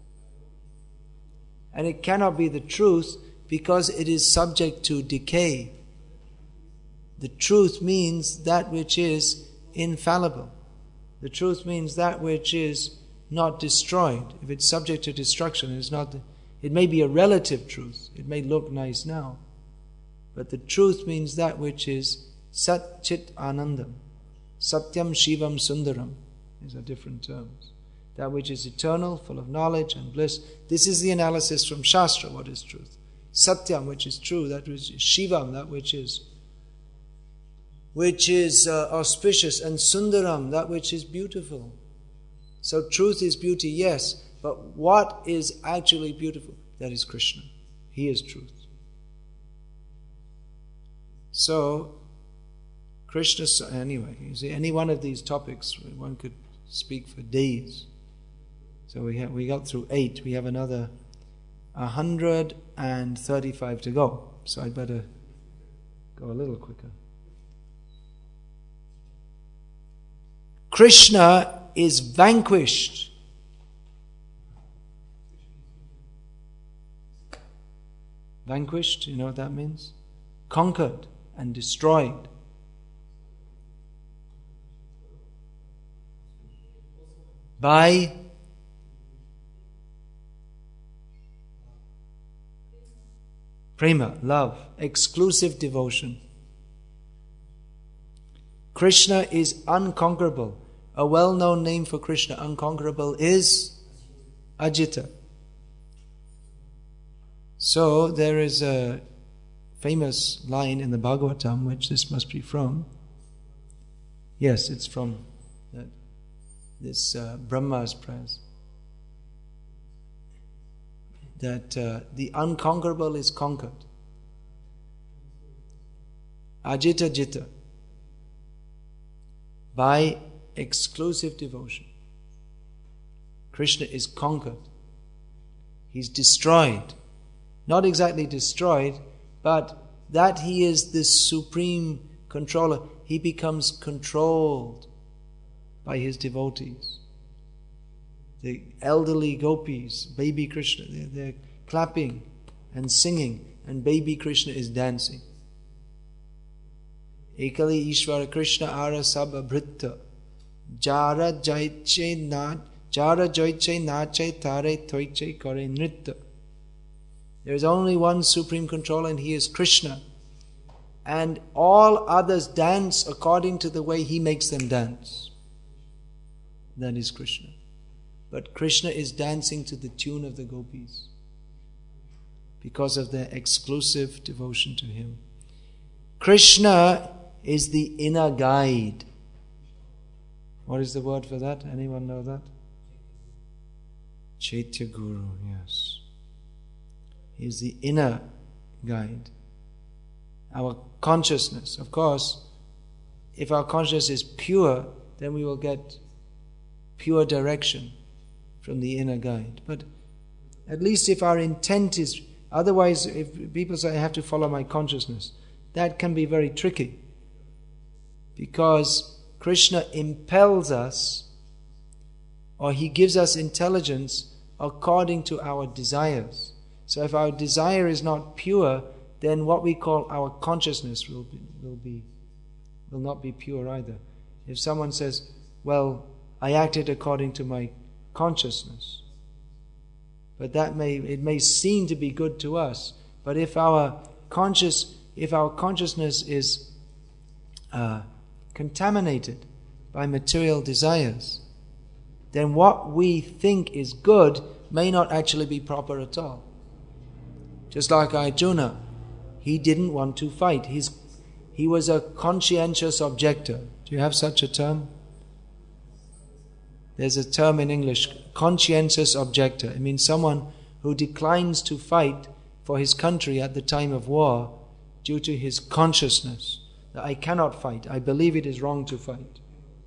Speaker 1: And it cannot be the truth because it is subject to decay. The truth means that which is infallible. The truth means that which is not destroyed. If it's subject to destruction, it's not. It may be a relative truth. It may look nice now. But the truth means that which is Sat Chit Anandam. Satyam Shivam Sundaram. These are different terms. That which is eternal, full of knowledge and bliss. This is the analysis from Shastra, what is truth. Satyam, which is true, that which is Shivam, that which is which is uh, auspicious, and Sundaram, that which is beautiful. So truth is beauty, yes, but what is actually beautiful? That is Krishna. He is truth. So, Krishna, anyway, you see, any one of these topics, one could speak for days. So we have, we got through eight, we have another one hundred thirty-five to go. So I'd better go a little quicker. Krishna is vanquished. Vanquished, you know what that means? Conquered and destroyed. By prema, love, exclusive devotion. Krishna is unconquerable. A well-known name for Krishna, unconquerable, is Ajita. So there is a famous line in the Bhagavatam, which this must be from. Yes, it's from that, this uh, Brahma's prayers. That uh, the unconquerable is conquered. Ajita Jita. By exclusive devotion. Krishna is conquered. He's destroyed. Not exactly destroyed, but that he is the supreme controller. He becomes controlled by his devotees. The elderly gopis, baby Krishna, they're, they're clapping and singing, and baby Krishna is dancing. Ekali Ishvara Krishna Ara Sabha Bhritta Jara Jaiche Na Jara Joiche Nache Tare Toiche Kare Nritta. There is only one supreme controller, and he is Krishna. And all others dance according to the way he makes them dance. That is Krishna. But Krishna is dancing to the tune of the gopis because of their exclusive devotion to him. Krishna is the inner guide. What is the word for that? Anyone know that? Chaitya Guru, yes. He is the inner guide. Our consciousness, of course, if our consciousness is pure, then we will get pure direction from the inner guide. But at least if our intent is, otherwise if people say, I have to follow my consciousness, that can be very tricky. Because Krishna impels us, or he gives us intelligence according to our desires. So if our desire is not pure, then what we call our consciousness will be, will be will not be pure either. If someone says, well, I acted according to my consciousness, but that may it may seem to be good to us, but if our conscious if our consciousness is uh, contaminated by material desires, then what we think is good may not actually be proper at all. Just like Arjuna, he didn't want to fight. He's, he was a conscientious objector. Do you have such a term? There's a term in English, conscientious objector. It means someone who declines to fight for his country at the time of war due to his consciousness that I cannot fight. I believe it is wrong to fight.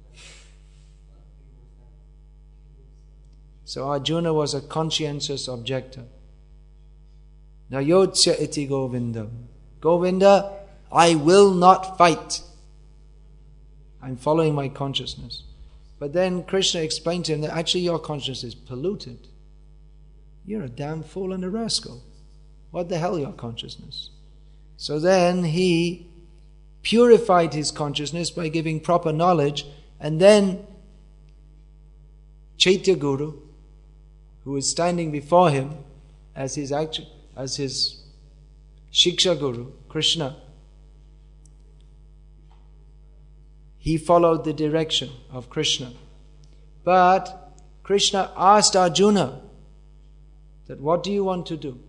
Speaker 1: So Arjuna was a conscientious objector. Now yotsya iti Govindam. Govinda, I will not fight. I'm following my consciousness. But then Krishna explained to him that actually your consciousness is polluted. You're a damn fool and a rascal. What the hell your consciousness? So then he purified his consciousness by giving proper knowledge, and then Chaitya Guru, who was standing before him as his actu- as his Shiksha Guru, Krishna, he followed the direction of Krishna. But Krishna asked Arjuna that, what do you want to do?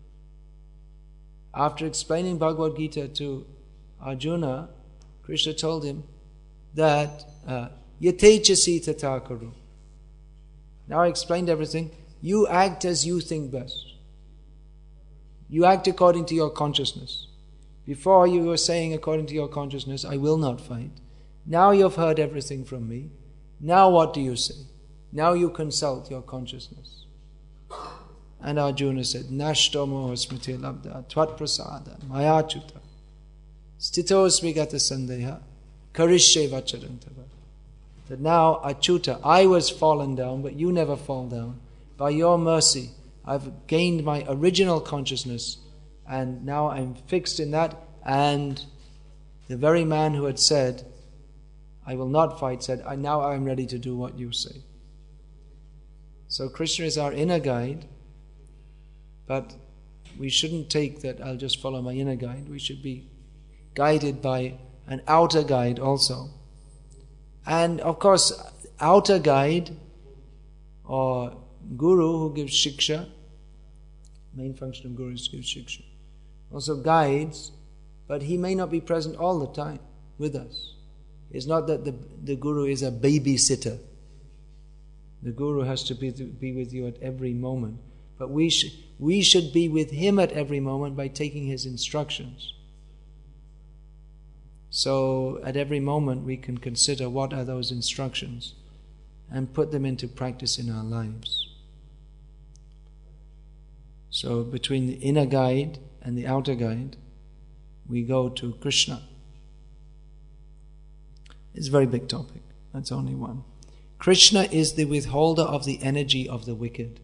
Speaker 1: After explaining Bhagavad Gita to Arjuna, Krishna told him that Yatechasi tatakaru. Now I explained everything. You act as you think best. You act according to your consciousness. Before you were saying according to your consciousness, I will not fight. Now you've heard everything from me. Now what do you say? Now you consult your consciousness. And Arjuna said, Nashto moha smriti labda tvat prasada mayachuta stito smigata sandeha karishye vacharantava. That now, Achyuta, I was fallen down, but you never fall down. By your mercy, I've gained my original consciousness, and now I'm fixed in that. And the very man who had said, I will not fight, said, I now I'm ready to do what you say. So Krishna is our inner guide, but we shouldn't take that I'll just follow my inner guide. We should be guided by an outer guide also. And of course, outer guide or guru who gives shiksha, main function of guru is to give shiksha, also guides, but he may not be present all the time with us. It's not that the, the guru is a babysitter. The guru has to be, be with you at every moment. But we, sh- we should be with him at every moment by taking his instructions. So at every moment we can consider what are those instructions and put them into practice in our lives. So between the inner guide and the outer guide, we go to Krishna. It's a very big topic. That's only one. Krishna is the withholder of the energy of the wicked.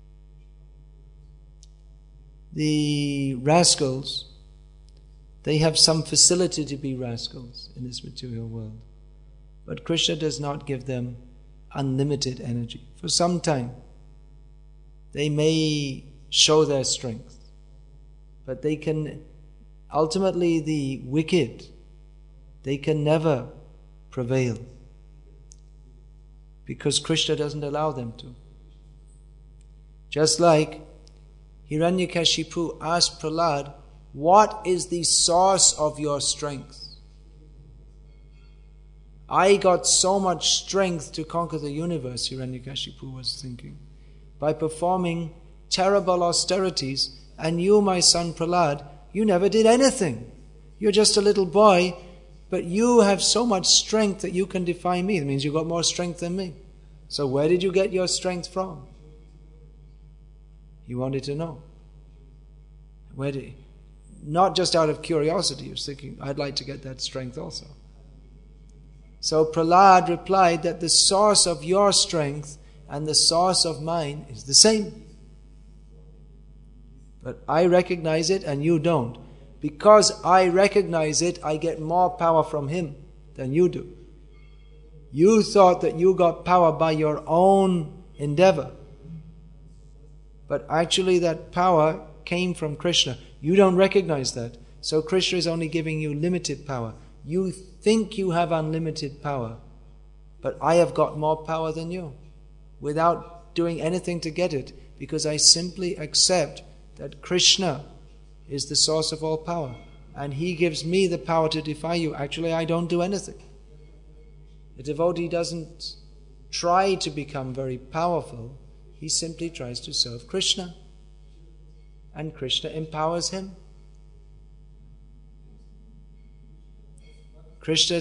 Speaker 1: The rascals, they have some facility to be rascals in this material world. But Krishna does not give them unlimited energy. For some time, they may show their strength, but they can, ultimately the wicked, they can never prevail because Krishna doesn't allow them to. Just like Hiranyakashipu asked Prahlad, what is the source of your strength? I got so much strength to conquer the universe, Hiranyakashipu was thinking, by performing terrible austerities, and you, my son Prahlad, you never did anything. You're just a little boy, but you have so much strength that you can defy me. It means you got more strength than me. So where did you get your strength from? He wanted to know. Where did he? Not just out of curiosity, he was thinking, I'd like to get that strength also. So Prahlad replied that the source of your strength and the source of mine is the same. But I recognize it and you don't. Because I recognize it, I get more power from him than you do. You thought that you got power by your own endeavor. But actually that power came from Krishna. You don't recognize that. So Krishna is only giving you limited power. You think you have unlimited power. But I have got more power than you. Without doing anything to get it. Because I simply accept that Krishna is the source of all power. And he gives me the power to defy you. Actually, I don't do anything. The devotee doesn't try to become very powerful. He simply tries to serve Krishna. And Krishna empowers him. Krishna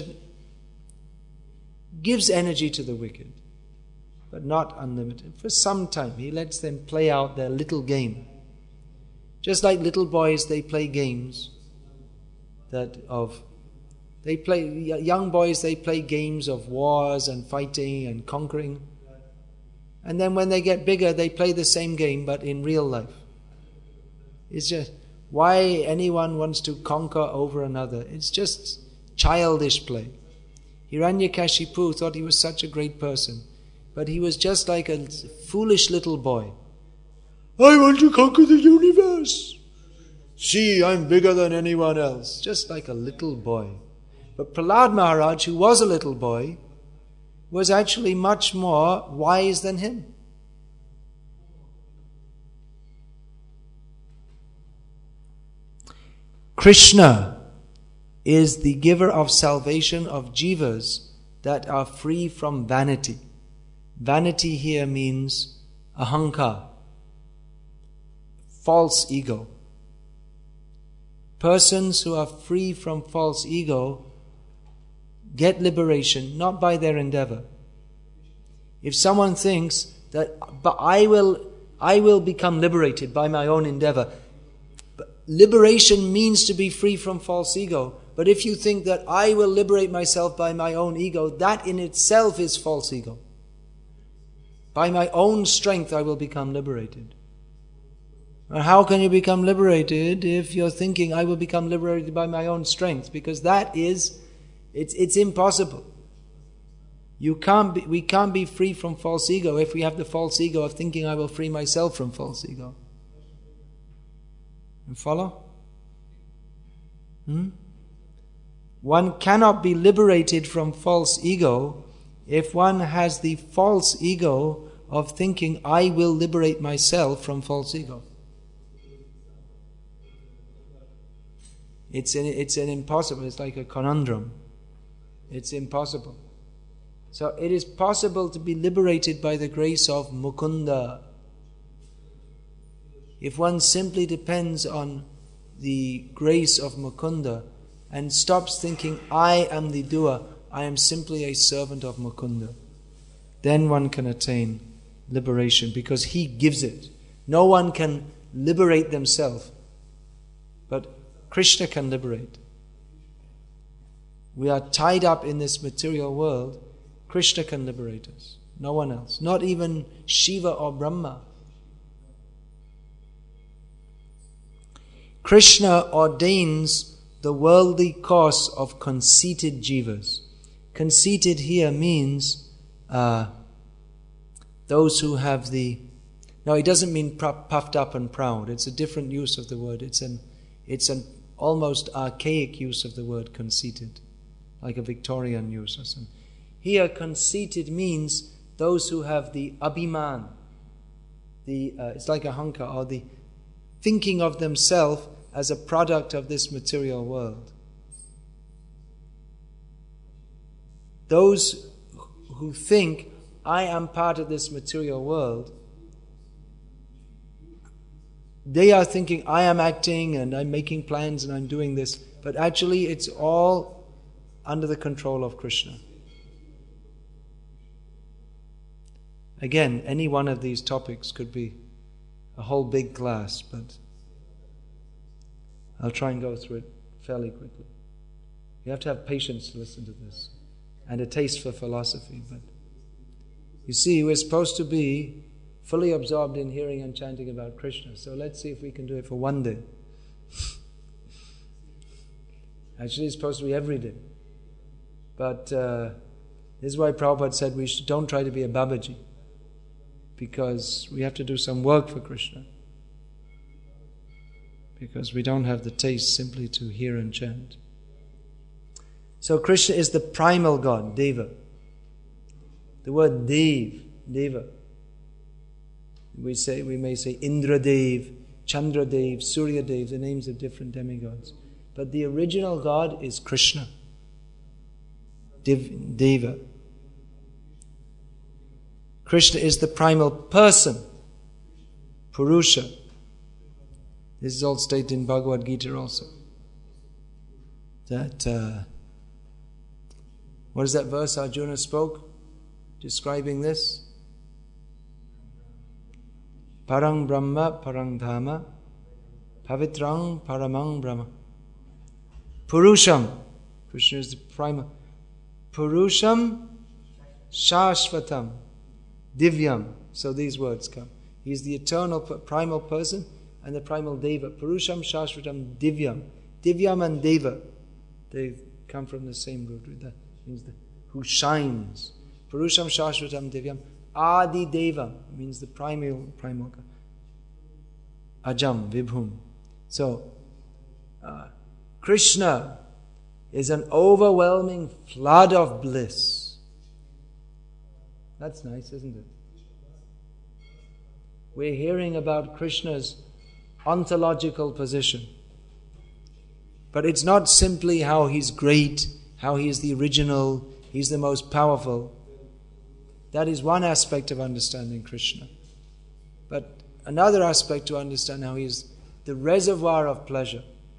Speaker 1: gives energy to the wicked, but not unlimited. For some time, he lets them play out their little game. Just like little boys, they play games that of, they play, young boys, they play games of wars and fighting and conquering. And then when they get bigger, they play the same game, but in real life. It's just, why anyone wants to conquer over another? It's just childish play. Hiranyakashipu thought he was such a great person, but he was just like a foolish little boy. I want to conquer the universe. See, I'm bigger than anyone else. Just like a little boy. But Prahlad Maharaj, who was a little boy, was actually much more wise than him. Krishna is the giver of salvation of jivas that are free from vanity. Vanity here means ahankar, false ego. Persons who are free from false ego get liberation not by their endeavor. If someone thinks that but I will I will become liberated by my own endeavor, liberation means to be free from false ego. But if you think that I will liberate myself by my own ego, that in itself is false ego. By my own strength I will become liberated. And how can you become liberated if you're thinking I will become liberated by my own strength? Because that is, it's it's impossible. You can't be, we can't be free from false ego if we have the false ego of thinking I will free myself from false ego. You follow? Hmm? One cannot be liberated from false ego if one has the false ego of thinking I will liberate myself from false ego. It's an, it's an impossible, it's like a conundrum. It's impossible. So it is possible to be liberated by the grace of Mukunda. If one simply depends on the grace of Mukunda and stops thinking, I am the doer, I am simply a servant of Mukunda, then one can attain liberation because he gives it. No one can liberate themselves, but Krishna can liberate. We are tied up in this material world. Krishna can liberate us. No one else. Not even Shiva or Brahma. Krishna ordains the worldly course of conceited jivas. Conceited here means uh, those who have the... No, it doesn't mean puffed up and proud. It's a different use of the word. It's an, it's an almost archaic use of the word conceited, like a Victorian use or something. Here, conceited means those who have the abhiman, the uh, it's like a ahankar, or the thinking of themselves as a product of this material world. Those who think, I am part of this material world, they are thinking, I am acting and I'm making plans and I'm doing this. But actually it's all under the control of Krishna. Again, any one of these topics could be a whole big class, but I'll try and go through it fairly quickly. You have to have patience to listen to this. and a taste for philosophy. But you see, we're supposed to be fully absorbed in hearing and chanting about Krishna. So let's see if we can do it for one day. Actually, it's supposed to be every day. But uh, this is why Prabhupada said we should, don't try to be a Babaji, because we have to do some work for Krishna. Because we don't have the taste simply to hear and chant. So Krishna is the primal God, Deva. The word Dev, Deva. We say we may say Indra Dev, Chandra Dev, Surya Dev, the names of different demigods. But the original God is Krishna, Dev, Deva. Krishna is the primal person, Purusha. This is all stated in Bhagavad Gita also. That, uh, what is that verse Arjuna spoke describing this? Parang Brahma, Parang Dhamma, Pavitrang Paramang Brahma. Purusham. Krishna is the primal. Purusham Shashvatam Divyam. So these words come. He is the eternal primal person and the primal Deva. Purusham Shashvatam Divyam. Divyam and Deva, they come from the same root. That means the, who shines. Purusham Shashvatam Divyam. Adi Deva means the primal, primal God. Ajam, Vibhum. So, uh, Krishna is an overwhelming flood of bliss. That's nice, isn't it? We're hearing about Krishna's ontological position. But it's not simply how he's great, how he is the original, he's the most powerful. That is one aspect of understanding Krishna. But another aspect to understand how he is the reservoir of pleasure.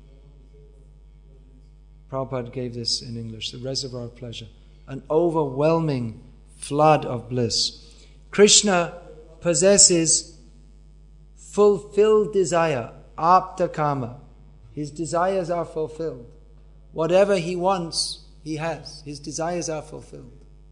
Speaker 1: Prabhupada gave this in English, the reservoir of pleasure. An overwhelming flood of bliss. Krishna possesses fulfilled desire, apta kama. His desires are fulfilled. Whatever he wants, he has. His desires are fulfilled.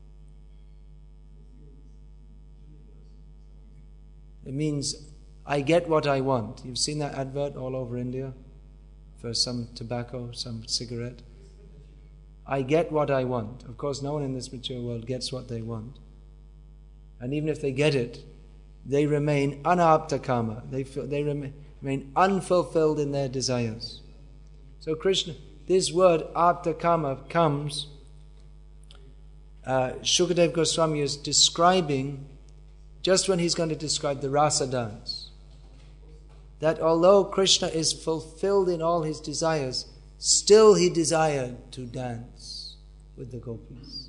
Speaker 1: It means, I get what I want. You've seen that advert all over India for some tobacco, some cigarette. I get what I want. Of course, no one in this material world gets what they want. And even if they get it, they remain anapta kama. They, they remain, remain unfulfilled in their desires. So Krishna, this word apta kama comes, uh, Shukadeva Goswami is describing, just when he's going to describe the rasa dance, that although Krishna is fulfilled in all his desires, still he desired to dance with the gopis.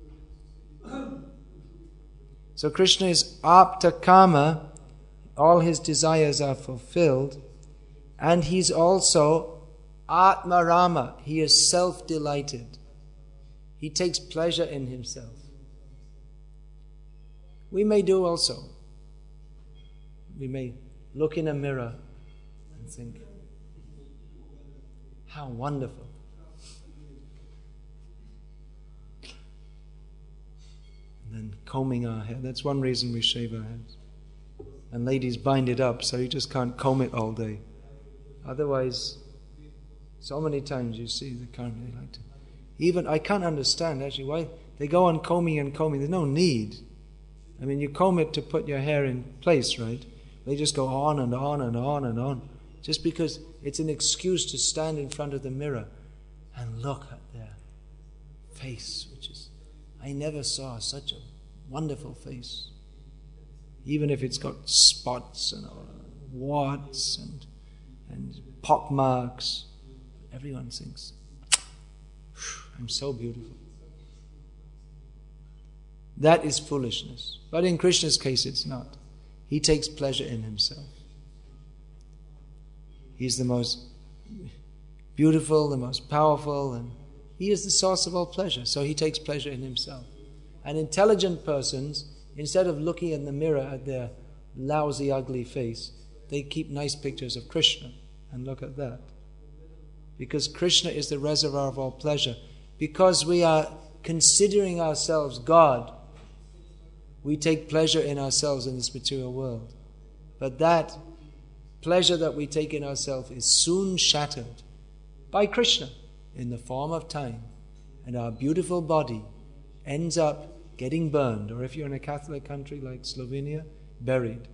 Speaker 1: So Krishna is apta kama, all his desires are fulfilled, and he's also atma rama, he is self-delighted. He takes pleasure in himself. We may do also. We may look in a mirror and think, how wonderful. And then combing our hair. That's one reason we shave our heads. And ladies bind it up so you just can't comb it all day. Otherwise, so many times you see the can't really like to. Even, I can't understand actually why they go on combing and combing. There's no need. I mean, you comb it to put your hair in place, right? They just go on and on and on and on. Just because it's an excuse to stand in front of the mirror and look at their face, which is, I never saw such a wonderful face. Even if it's got spots and warts and, and pock marks, everyone thinks, I'm so beautiful. That is foolishness. But in Krishna's case, it's not. He takes pleasure in himself. He's the most beautiful, the most powerful, and he is the source of all pleasure. So he takes pleasure in himself. And intelligent persons, instead of looking in the mirror at their lousy, ugly face, they keep nice pictures of Krishna and look at that. Because Krishna is the reservoir of all pleasure. Because we are considering ourselves God, we take pleasure in ourselves in this material world. But that pleasure that we take in ourselves is soon shattered by Krishna in the form of time. And our beautiful body ends up getting burned, or if you're in a Catholic country like Slovenia, buried.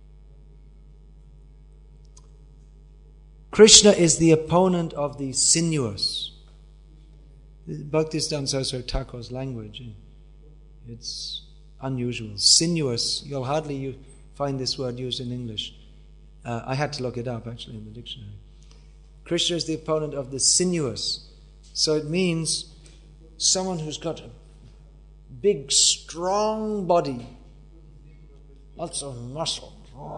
Speaker 1: Krishna is the opponent of the sinuous. Bhaktisiddhanta Saraswati Thakur's language, it's unusual. Sinuous, you'll hardly find this word used in English. Uh, I had to look it up actually in the dictionary. Krishna is the opponent of the sinuous. So it means someone who's got a big, strong body, lots of muscle.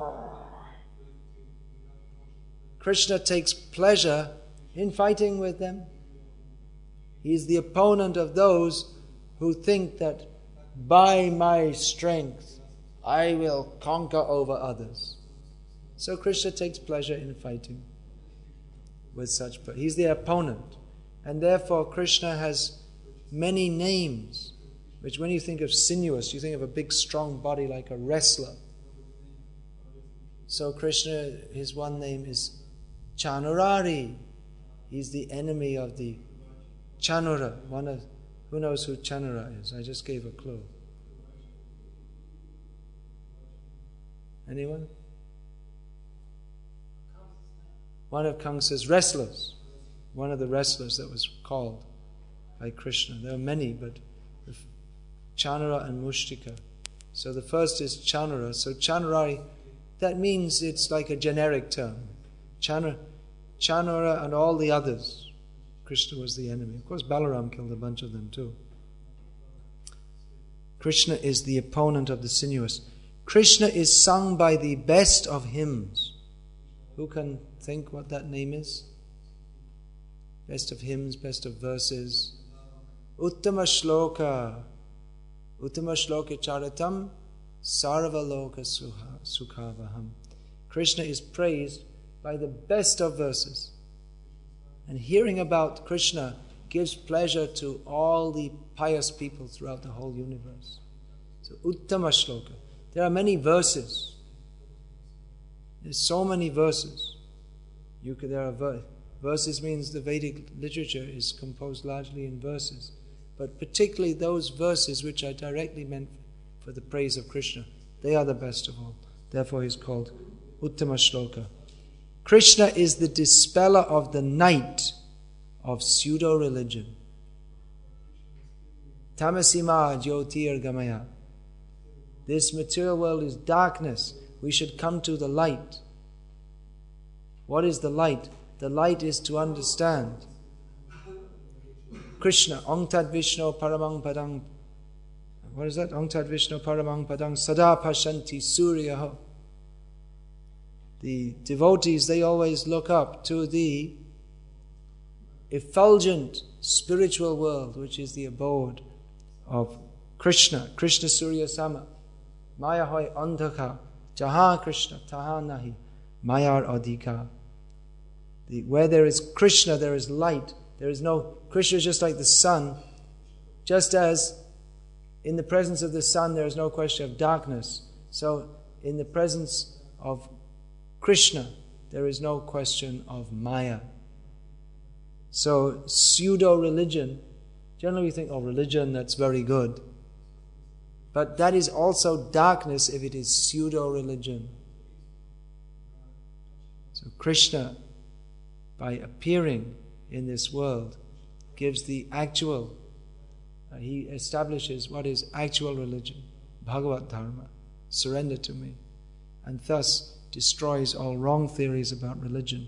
Speaker 1: Krishna takes pleasure in fighting with them. He's the opponent of those who think that by my strength I will conquer over others. So Krishna takes pleasure in fighting with such. He's the opponent. And therefore Krishna has many names, which when you think of sinuous, you think of a big strong body like a wrestler. So Krishna, his one name is Chanurari. He's the enemy of the Chanura. One of, who knows who Chanura is? I just gave a clue. Anyone? One of Kamsa's wrestlers. One of the wrestlers that was called by Krishna. There are many, but Chanura and Mushtika. So the first is Chanura. So Chanurari, that means it's like a generic term. Chanura, Chanura and all the others. Krishna was the enemy. Of course, Balaram killed a bunch of them too. Krishna is the opponent of the sinuous. Krishna is sung by the best of hymns. Who can think what that name is? Best of hymns, best of verses. Uttama shloka. Uttama shloka charitam sarva loka sukhavaham. Krishna is praised by the best of verses. And hearing about Krishna gives pleasure to all the pious people throughout the whole universe. So Uttama shloka. There are many verses. There's so many verses. You could, there are ver- verses means the Vedic literature is composed largely in verses. But particularly those verses which are directly meant for the praise of Krishna, they are the best of all. Therefore he's called Uttama shloka. Krishna is the dispeller of the night of pseudo-religion. Tamasima jyotir gamaya. This material world is darkness. We should come to the light. What is the light? The light is to understand Krishna. Ong Tat Vishnu Paramang Padang. What is that? Ong Tat Vishnu Paramang Padang Sada Pashanti Suryaho. The devotees, they always look up to the effulgent spiritual world, which is the abode of Krishna. Krishna Surya Sama. Maya hoy andhaka. Jaha Krishna taha nahi. Mayar adhika. The, where there is Krishna, there is light. There is no... Krishna is just like the sun. Just as in the presence of the sun, there is no question of darkness. So in the presence of Krishna, there is no question of Maya. So pseudo-religion, generally we think, oh, religion, that's very good. But that is also darkness if it is pseudo-religion. So Krishna, by appearing in this world, gives the actual, uh, he establishes what is actual religion, Bhagavad Dharma, surrender to me, and thus destroys all wrong theories about religion.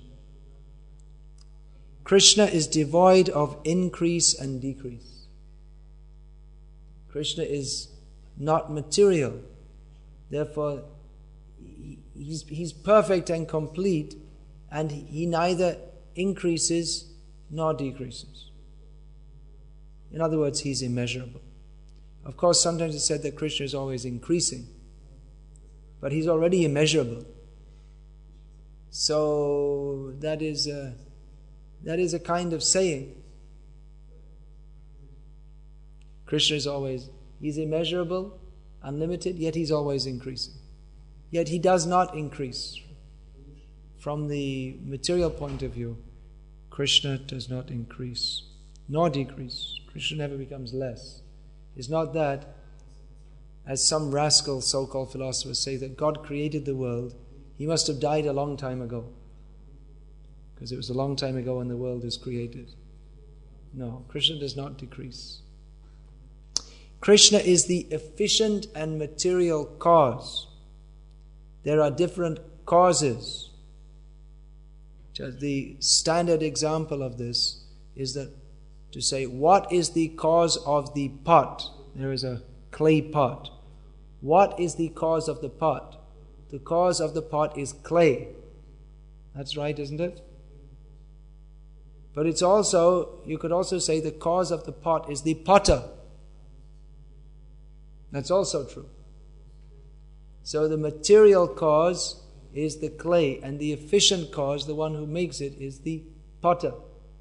Speaker 1: Krishna is devoid of increase and decrease. Krishna is not material. Therefore, he's, he's perfect and complete, and he neither increases nor decreases. In other words, he's immeasurable. Of course, sometimes it's said that Krishna is always increasing, but he's already immeasurable. So that is a, that is a kind of saying. Krishna is always, he's immeasurable, unlimited, yet he's always increasing. Yet he does not increase. From the material point of view, Krishna does not increase, nor decrease. Krishna never becomes less. It's not that, as some rascal so-called philosophers say, that God created the world, he must have died a long time ago. Because it was a long time ago when the world was created. No, Krishna does not decrease. Krishna is the efficient and material cause. There are different causes. Just the standard example of this is that to say, what is the cause of the pot? There is a clay pot. What is the cause of the pot? The cause of the pot is clay. That's right, isn't it? But it's also, you could also say the cause of the pot is the potter. That's also true. So the material cause is the clay, and the efficient cause, the one who makes it, is the potter.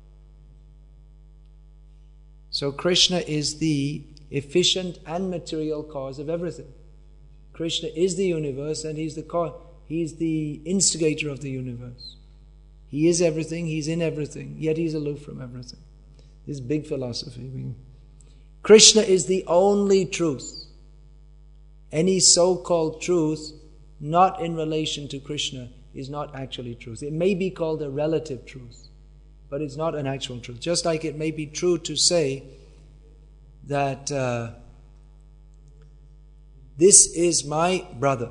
Speaker 1: So Krishna is the efficient and material cause of everything. Krishna is the universe, and he's the cause, he's the instigator of the universe. He is everything, he's in everything, yet he's aloof from everything. This is big philosophy. Krishna is the only truth. Any so-called truth not in relation to Krishna is not actually truth. It may be called a relative truth, but it's not an actual truth. Just like it may be true to say that uh, this is my brother.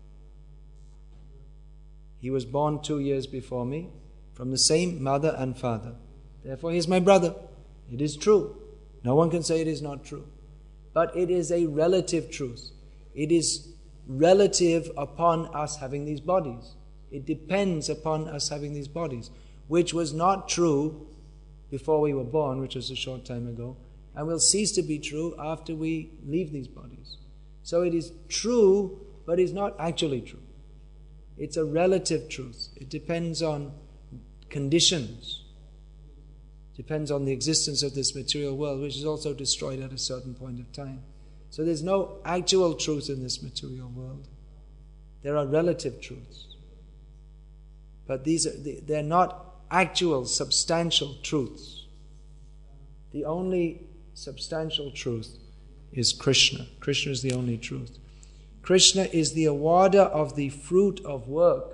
Speaker 1: He was born two years before me, from the same mother and father. Therefore, he is my brother. It is true. No one can say it is not true. But it is a relative truth. It is relative upon us having these bodies. It depends upon us having these bodies, which was not true before we were born, which was a short time ago, and will cease to be true after we leave these bodies. So it is true, but is not actually true. It's a relative truth. It depends on conditions. Depends on the existence of this material world, which is also destroyed at a certain point of time. So there's no actual truth in this material world. There are relative truths. But these are, they're not actual, substantial truths. The only substantial truth is Krishna. Krishna is the only truth. Krishna is the awarder of the fruit of work.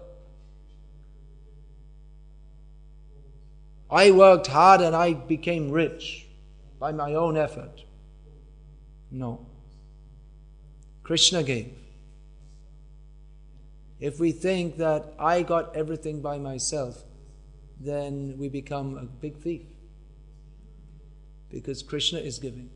Speaker 1: I worked hard and I became rich by my own effort. No. Krishna gave. If we think that I got everything by myself, then we become a big thief. Because Krishna is giving.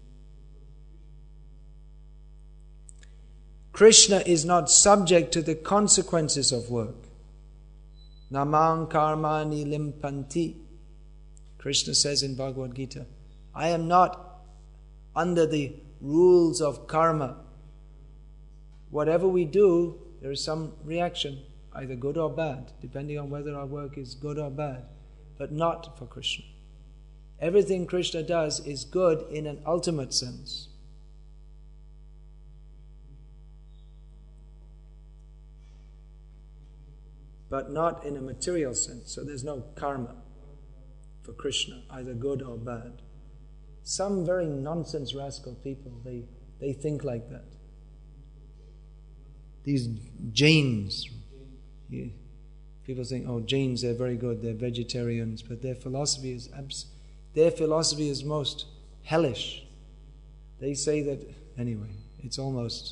Speaker 1: Krishna is not subject to the consequences of work. Namang karmani limpanti. Krishna says in Bhagavad Gita, I am not under the rules of karma. Whatever we do, there is some reaction, either good or bad, depending on whether our work is good or bad, but not for Krishna. Everything Krishna does is good in an ultimate sense. But not in a material sense. So there's no karma for Krishna, either good or bad. Some very nonsense rascal people, they, they think like that. These Jains, people think, oh, Jains, they're very good, they're vegetarians, but their philosophy is abs- their philosophy is most hellish. They say that, anyway, it's almost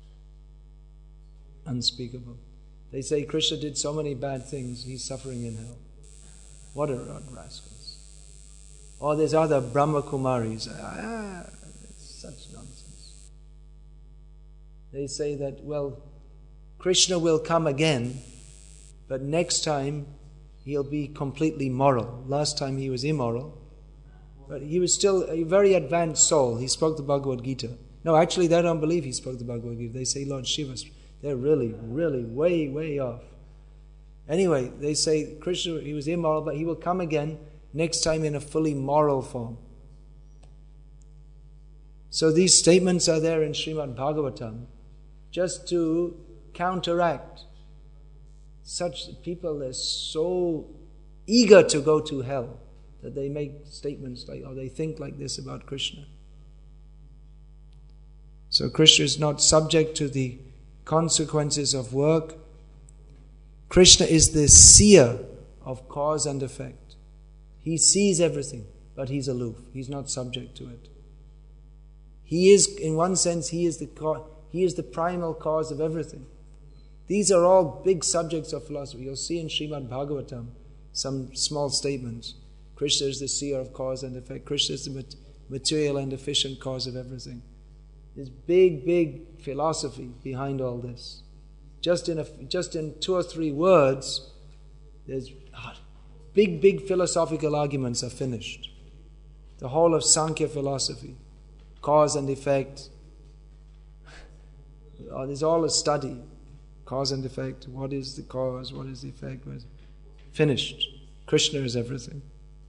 Speaker 1: unspeakable. They say Krishna did so many bad things, he's suffering in hell. What a rascals. Or there's other Brahma Kumaris. Ah, it's such nonsense. They say that, well, Krishna will come again, but next time he'll be completely moral. Last time he was immoral, but he was still a very advanced soul. He spoke the Bhagavad Gita. No, actually they don't believe he spoke the Bhagavad Gita. They say Lord Shiva. They're really, really way, way off. Anyway, they say Krishna, he was immoral, but he will come again next time in a fully moral form. So these statements are there in Srimad Bhagavatam just to counteract such people that are so eager to go to hell that they make statements like, or they think like this about Krishna. So Krishna is not subject to the consequences of work. Krishna is the seer of cause and effect. He sees everything, but he's aloof. He's not subject to it. He is, in one sense, he is the co- he is the primal cause of everything. These are all big subjects of philosophy. You'll see in Srimad Bhagavatam some small statements. Krishna is the seer of cause and effect. Krishna is the material and efficient cause of everything. There's big, big philosophy behind all this. Just in a, just in two or three words, there's big, big philosophical arguments are finished. The whole of Sankhya philosophy, cause and effect. Oh, there's all a study. Cause and effect. What is the cause? What is the effect? Finished. Krishna is everything.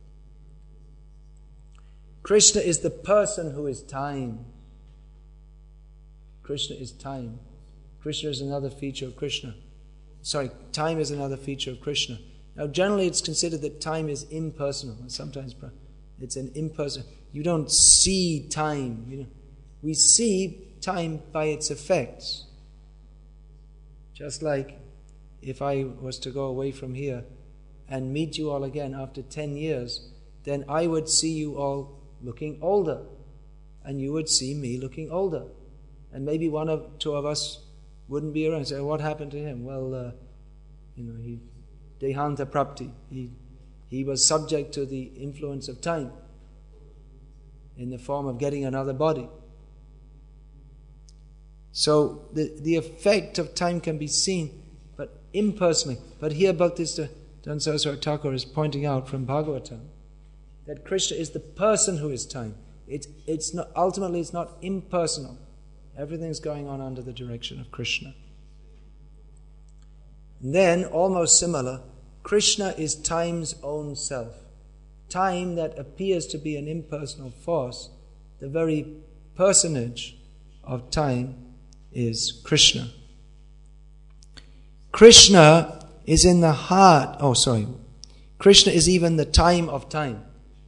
Speaker 1: Krishna is the person who is time. Krishna is time. Krishna is another feature of Krishna. Sorry, time is another feature of Krishna. Now, generally it's considered that time is impersonal. Sometimes it's an impersonal. You don't see time. You know, we see time by its effects. Just like if I was to go away from here and meet you all again after ten years, then I would see you all looking older, and you would see me looking older. And maybe one of two of us wouldn't be around. Say, what happened to him? Well, uh, you know, he dehanta prapti. He he was subject to the influence of time in the form of getting another body. So the, the effect of time can be seen, but impersonally. But here Bhaktisiddhanta Saraswati Thakur is pointing out from Bhagavatam that Krishna is the person who is time. It, it's not, ultimately it's not impersonal. Everything's going on under the direction of Krishna. And then, almost similar, Krishna is time's own self. Time that appears to be an impersonal force, the very personage of time is Krishna. Krishna is in the heart, oh sorry, Krishna is even the time of time.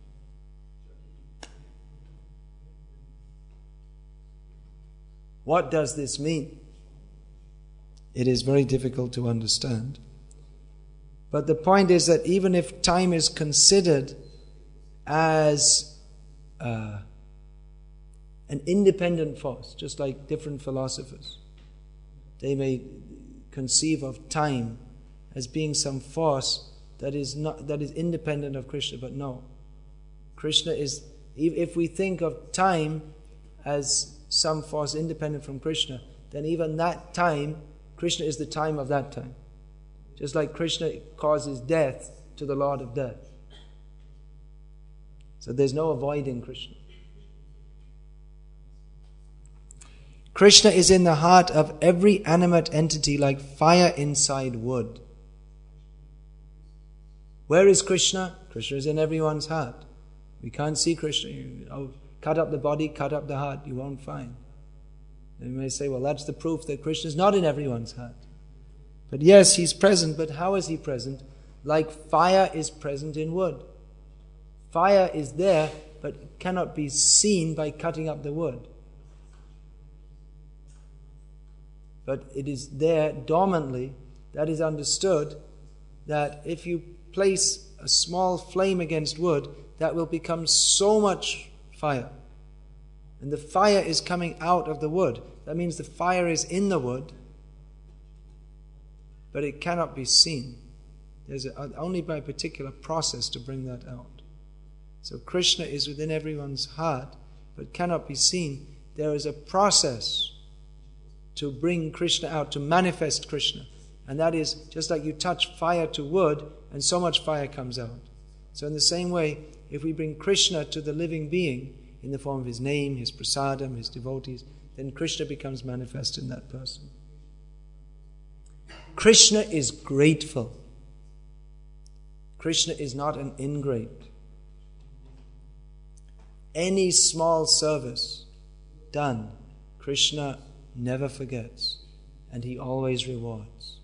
Speaker 1: What does this mean? It is very difficult to understand. But the point is that even if time is considered as uh, an independent force, just like different philosophers, they may conceive of time as being some force that is not that is independent of Krishna, but no. Krishna is, if we think of time as some force independent from Krishna, then even that time, Krishna is the time of that time. Just like Krishna causes death to the Lord of Death. So there's no avoiding Krishna. Krishna is in the heart of every animate entity like fire inside wood. Where is Krishna? Krishna is in everyone's heart. We can't see Krishna. You, oh, cut up the body, cut up the heart, you won't find. And you may say, well, that's the proof that Krishna is not in everyone's heart. But yes, he's present, but how is he present? Like fire is present in wood. Fire is there, but cannot be seen by cutting up the wood. But it is there dormantly. That is understood that if you place a small flame against wood, that will become so much fire. And the fire is coming out of the wood. That means the fire is in the wood, but it cannot be seen. There's a, only by a particular process to bring that out. So Krishna is within everyone's heart, but cannot be seen. There is a process to bring Krishna out, to manifest Krishna. And that is just like you touch fire to wood, and so much fire comes out. So in the same way, if we bring Krishna to the living being in the form of his name, his prasadam, his devotees, then Krishna becomes manifest in that person. Krishna is grateful. Krishna is not an ingrate. Any small service done, Krishna never forgets, and he always rewards.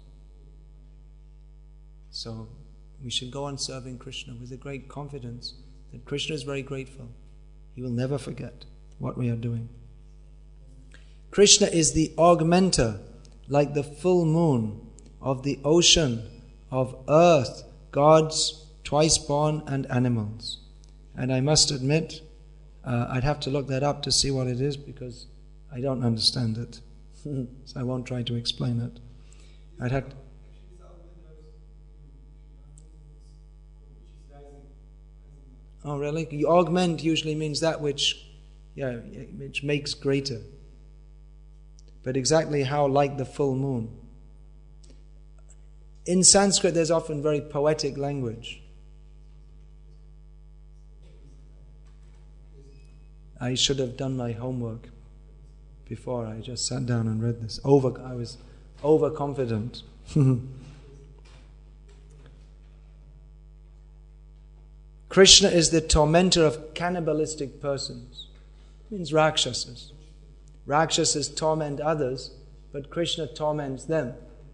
Speaker 1: So we should go on serving Krishna with a great confidence that Krishna is very grateful. He will never forget what we are doing. Krishna is the augmenter, like the full moon, of the ocean, of earth, gods, twice born, and animals. And I must admit, uh, I'd have to look that up to see what it is, because I don't understand it. So I won't try to explain it. I'd have to... Oh, really? You augment usually means that which, yeah, which makes greater. But exactly how, like the full moon. In Sanskrit, there's often very poetic language. I should have done my homework before I just sat down and read this. Over, I was overconfident. Krishna is the tormentor of cannibalistic persons. It means Rakshasas. Rakshasas torment others, but Krishna torments them.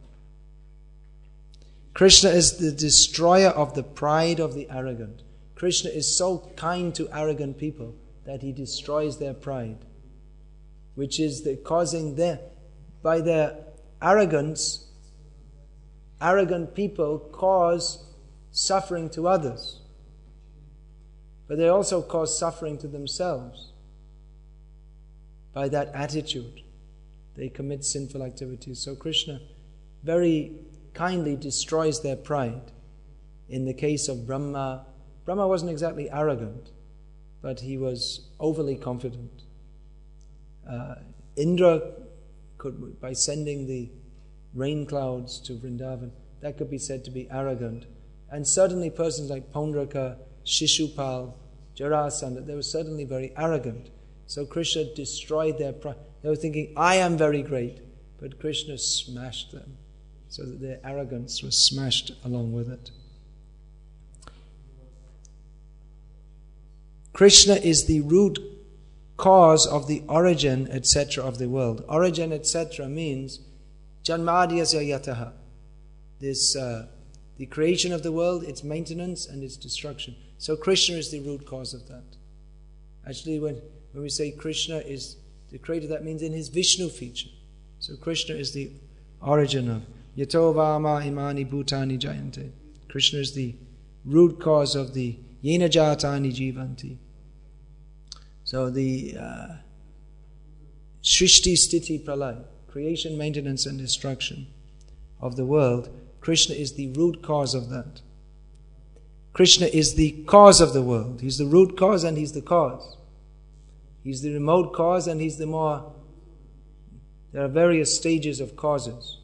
Speaker 1: Krishna is the destroyer of the pride of the arrogant. Krishna is so kind to arrogant people that he destroys their pride, which is the causing their, by their arrogance, arrogant people cause suffering to others. But they also cause suffering to themselves. By that attitude, they commit sinful activities. So Krishna very kindly destroys their pride. In the case of Brahma, Brahma wasn't exactly arrogant, but he was overly confident. Uh, Indra could, by sending the rain clouds to Vrindavan, that could be said to be arrogant. And certainly persons like Pondraka, Shishupal, Jarasandha, they were certainly very arrogant. So Krishna destroyed their pride. They were thinking, I am very great. But Krishna smashed them, so that their arrogance was smashed along with it. Krishna is the root cause of the origin, et cetera of the world. Origin, et cetera means Janmadhyasya yataha. This, uh, the creation of the world, its maintenance and its destruction. So Krishna is the root cause of that. Actually, when, when we say Krishna is the creator, that means in his Vishnu feature. So Krishna is the origin of Yato Vama Imani Bhutani Jayante. Krishna is the root cause of the Yena Jatani Jivanti. So the uh, Shrishti Sthiti Pralay, creation, maintenance and destruction of the world, Krishna is the root cause of that. Krishna is the cause of the world. He's the root cause and he's the cause. He's the remote cause and he's the more... There are various stages of causes.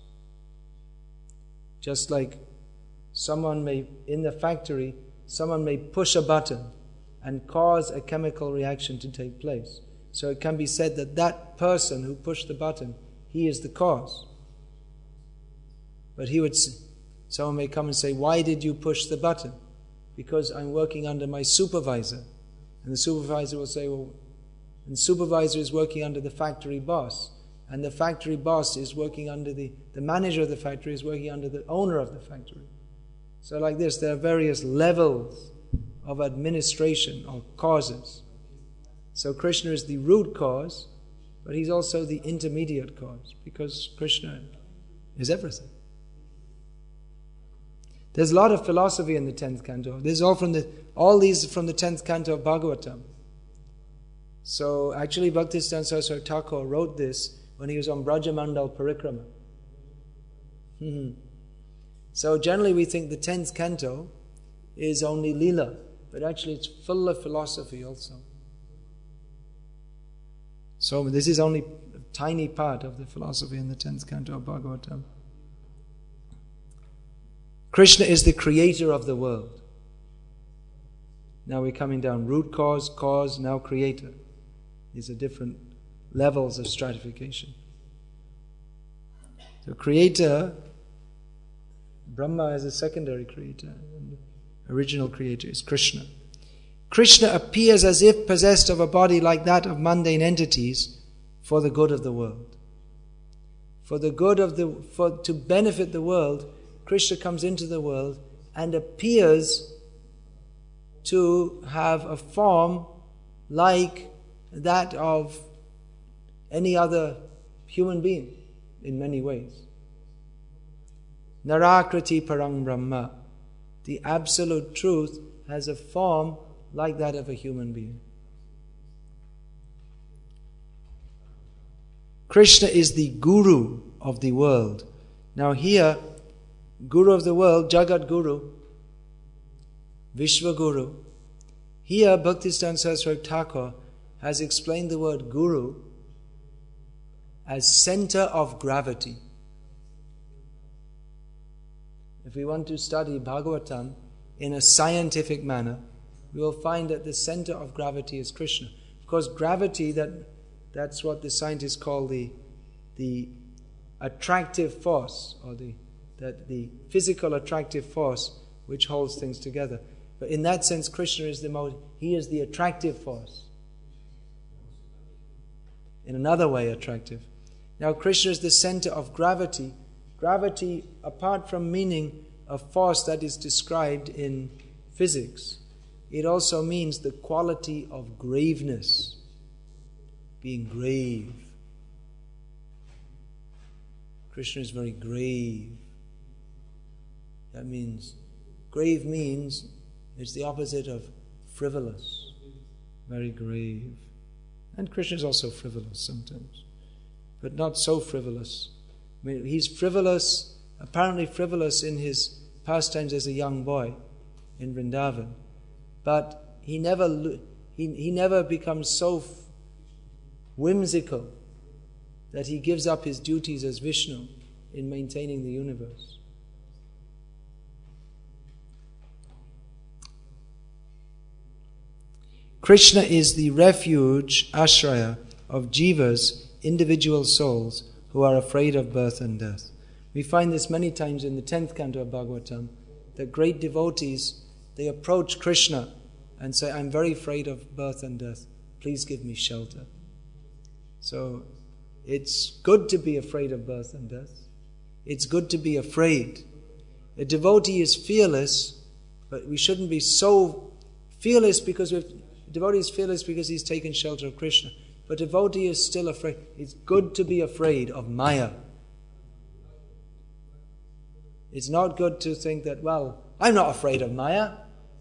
Speaker 1: Just like someone may, in the factory, someone may push a button and cause a chemical reaction to take place. So it can be said that that person who pushed the button, he is the cause. But he would, someone may come and say, why did you push the button? Because I'm working under my supervisor. And the supervisor will say, well, and the supervisor is working under the factory boss. And the factory boss is working under the, the manager of the factory is working under the owner of the factory. So like this, there are various levels of administration or causes. So Krishna is the root cause, but he's also the intermediate cause, because Krishna is everything. There's a lot of philosophy in the tenth canto. This is all from the all these from the tenth canto of Bhagavatam. So actually Bhaktisiddhanta Saraswati Thakur wrote this when he was on Brajamandal Parikrama. Mm-hmm. So generally we think the tenth canto is only Leela, but actually it's full of philosophy also. So this is only a tiny part of the philosophy in the tenth canto of Bhagavatam. Krishna is the creator of the world. Now we're coming down. Root cause, cause, now creator. These are different levels of stratification. So creator, Brahma is a secondary creator, and the original creator is Krishna. Krishna appears as if possessed of a body like that of mundane entities, for the good of the world. For the good of the, for to benefit the world, Krishna comes into the world and appears to have a form like that of any other human being in many ways. Narakriti parang brahma. The absolute truth has a form like that of a human being. Krishna is the guru of the world. Now here, guru of the world, Jagat Guru, Vishwa Guru. Here, Bhaktisiddhanta Saraswati Thakur has explained the word guru as center of gravity. If we want to study Bhagavatam in a scientific manner, we will find that the center of gravity is Krishna. Of course, gravity, that that's what the scientists call the the attractive force, or the that the physical attractive force which holds things together. But in that sense, Krishna is the most, he is the attractive force. In another way, attractive. Now, Krishna is the center of gravity. Gravity, apart from meaning a force that is described in physics, it also means the quality of graveness, being grave. Krishna is very grave. That means, grave means it's the opposite of frivolous, very grave. And Krishna is also frivolous sometimes, but not so frivolous. I mean, he's frivolous, apparently frivolous in his pastimes as a young boy in Vrindavan, but he never he, he never becomes so whimsical that he gives up his duties as Vishnu in maintaining the universe. Krishna is the refuge, ashraya, of jivas, individual souls, who are afraid of birth and death. We find this many times in the tenth canto of Bhagavatam, that great devotees, they approach Krishna and say, I'm very afraid of birth and death. Please give me shelter. So, it's good to be afraid of birth and death. It's good to be afraid. A devotee is fearless, but we shouldn't be so fearless because we've devotee is fearless because he's taken shelter of Krishna. But devotee is still afraid. It's good to be afraid of Maya. It's not good to think that, well, I'm not afraid of Maya.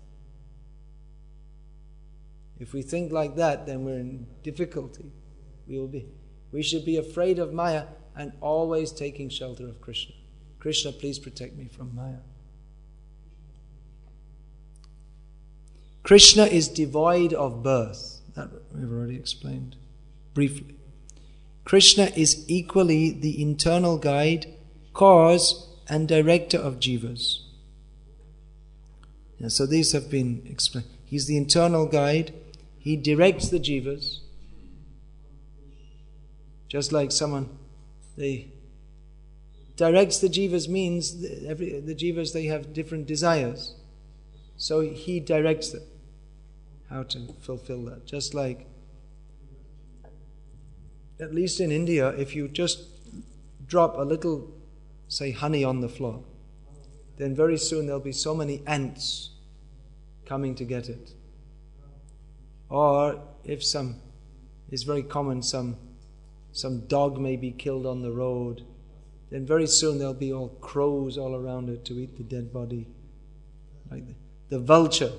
Speaker 1: If we think like that, then we're in difficulty. We will be. We should be afraid of Maya and always taking shelter of Krishna. Krishna, please protect me from Maya. Krishna is devoid of birth. That we've already explained briefly. Krishna is equally the internal guide, cause and director of jivas. Yeah, so these have been explained. He's the internal guide. He directs the jivas. Just like someone, they directs the jivas means every the jivas, they have different desires. So he directs them how to fulfill that. Just like, at least in India, if you just drop a little, say, honey on the floor, then very soon there'll be so many ants coming to get it. Or if some, it's very common, some some dog may be killed on the road, then very soon there'll be all crows all around it to eat the dead body. Like the, the vulture,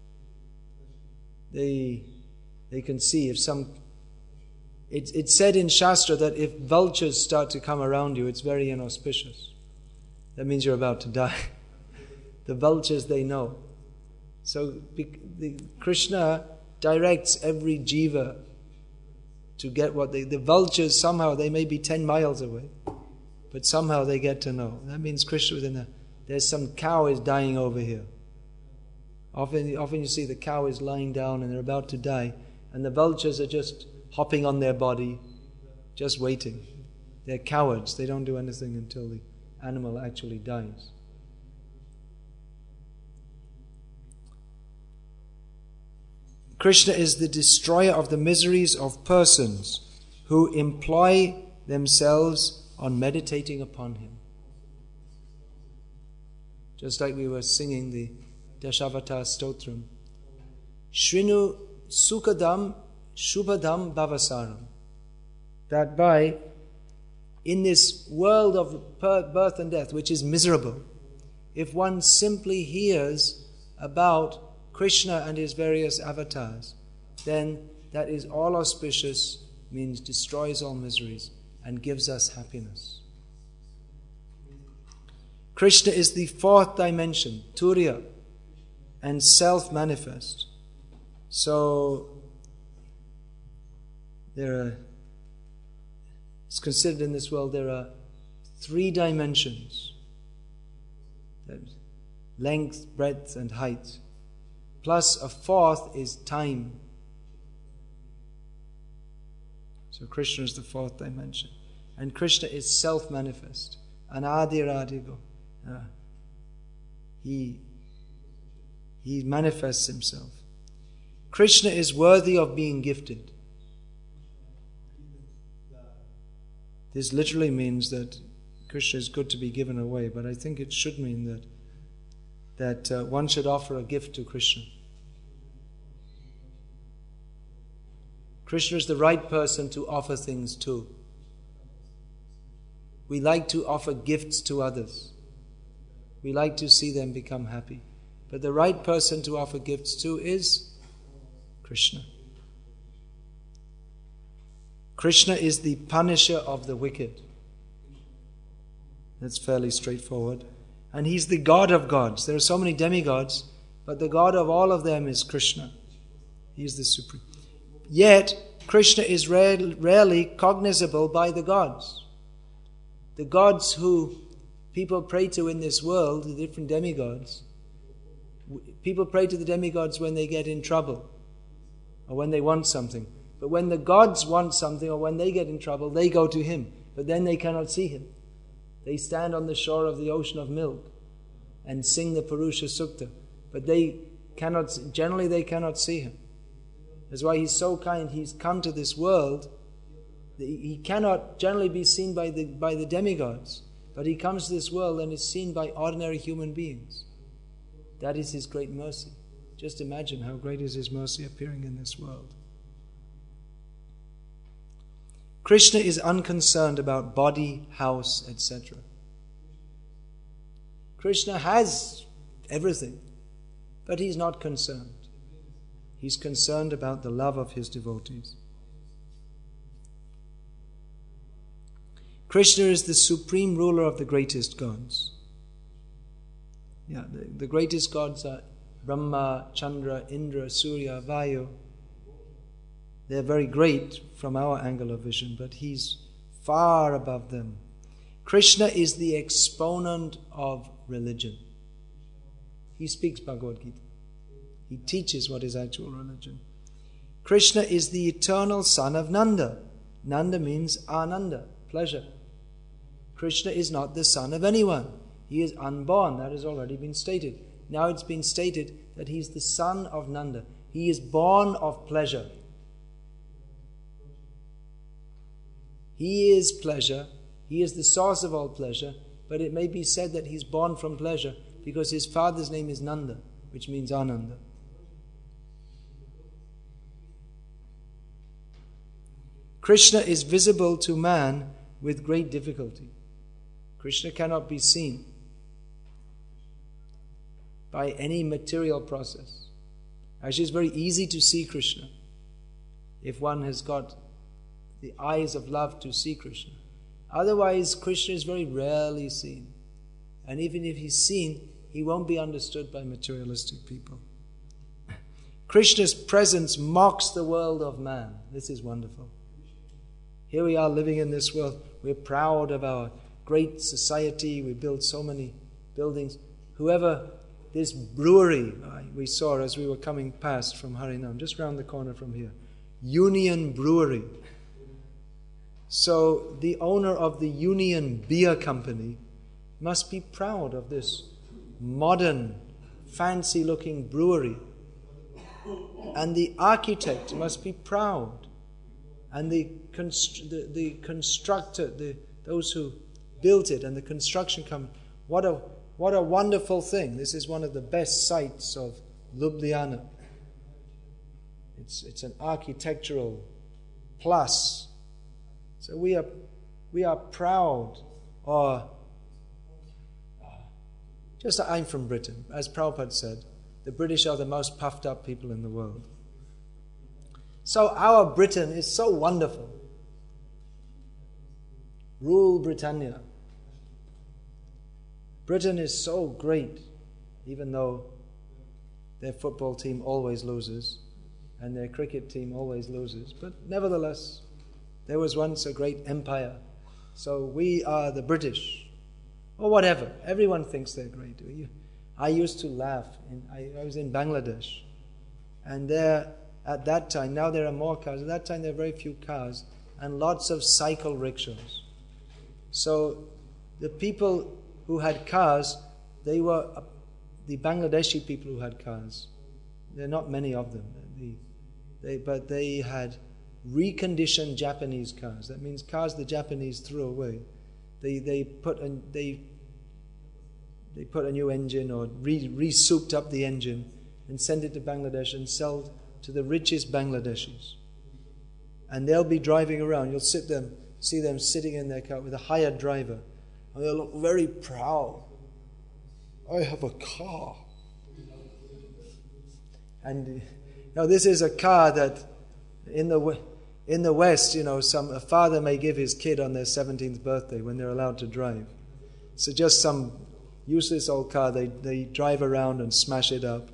Speaker 1: they they can see if some. It's it's said in Shastra that if vultures start to come around you, it's very inauspicious. That means you're about to die. The vultures, they know. So the, Krishna directs every jiva to get what they... The vultures, somehow, they may be ten miles away, but somehow they get to know. That means Krishna within a... There's some cow is dying over here. Often, often you see the cow is lying down and they're about to die, and the vultures are just hopping on their body, just waiting. They're cowards. They don't do anything until the animal actually dies. Krishna is the destroyer of the miseries of persons who employ themselves on meditating upon Him. Just like we were singing the Dashavata Stotram. Shrinu Sukadam Shubhadam Bhavasaram. That by, in this world of birth and death, which is miserable, if one simply hears about Krishna and his various avatars, then that is all auspicious, means destroys all miseries and gives us happiness. Krishna is the fourth dimension, Turiya, and self-manifest. So, there are, it's considered in this world there are three dimensions. There's length, breadth and height. Plus a fourth is time. So Krishna is the fourth dimension. And Krishna is self-manifest. Anadiradigo. Uh, he, he manifests himself. Krishna is worthy of being gifted. This literally means that Krishna is good to be given away, but I think it should mean that that uh, one should offer a gift to Krishna. Krishna is the right person to offer things to. We like to offer gifts to others. We like to see them become happy. But the right person to offer gifts to is Krishna. Krishna is the punisher of the wicked. That's fairly straightforward. And He's the God of gods. There are so many demigods, but the God of all of them is Krishna. He is the supreme. Yet, Krishna is rare, rarely cognizable by the gods. The gods who people pray to in this world, the different demigods, people pray to the demigods when they get in trouble or when they want something. But when the gods want something or when they get in trouble, they go to Him. But then they cannot see Him. They stand on the shore of the ocean of milk and sing the Purusha Sukta. But they cannot, generally they cannot see Him. That's why He's so kind. He's come to this world. He cannot generally be seen by the, by the demigods. But He comes to this world and is seen by ordinary human beings. That is His great mercy. Just imagine how great is His mercy appearing in this world. Krishna is unconcerned about body, house, et cetera. Krishna has everything, but He's not concerned. He's concerned about the love of His devotees. Krishna is the supreme ruler of the greatest gods. Yeah, the, the greatest gods are Brahma, Chandra, Indra, Surya, Vayu. They're very great from our angle of vision, but He's far above them. Krishna is the exponent of religion. He speaks Bhagavad Gita. He teaches what is actual religion. Krishna is the eternal son of Nanda. Nanda means Ananda, pleasure. Krishna is not the son of anyone. He is unborn. That has already been stated. Now it's been stated that He's the son of Nanda. He is born of pleasure. He is pleasure. He is the source of all pleasure. But it may be said that He's born from pleasure because His father's name is Nanda, which means Ananda. Krishna is visible to man with great difficulty. Krishna cannot be seen by any material process. Actually, it's very easy to see Krishna if one has got the eyes of love to see Krishna. Otherwise, Krishna is very rarely seen. And even if He's seen, He won't be understood by materialistic people. Krishna's presence mocks the world of man. This is wonderful. Here we are living in this world. We're proud of our great society. We build so many buildings. Whoever, this brewery we saw as we were coming past from Harinam, just round the corner from here, Union Brewery. So the owner of the Union Beer Company must be proud of this modern, fancy-looking brewery. And the architect must be proud. and the, const- the, the constructor, the, those who built it, and the construction company. What a, what a wonderful thing. This is one of the best sites of Ljubljana. It's, it's an architectural plus. So we are, we are proud, or just I'm from Britain. As Prabhupada said, the British are the most puffed up people in the world. So our Britain is so wonderful. Rule Britannia. Britain is so great, even though their football team always loses and their cricket team always loses. But nevertheless, there was once a great empire. So we are the British. Or whatever. Everyone thinks they're great. I used to laugh. In, I, I was in Bangladesh. And there, at that time, now there are more cars. At that time there were very few cars. And lots of cycle rickshaws. So the people who had cars, they were uh, the Bangladeshi people who had cars. There are not many of them. The, they, but they had reconditioned Japanese cars. That means cars the Japanese threw away. They they put a, they they put a new engine or re, re-souped up the engine and sent it to Bangladesh and sold to the richest Bangladeshis. And they'll be driving around. You'll sit them, see them sitting in their car with a hired driver, and they'll look very proud. I have a car. And now this is a car that in the in the West, you know, some a father may give his kid on their seventeenth birthday when they're allowed to drive. So just some useless old car, they, they drive around and smash it up.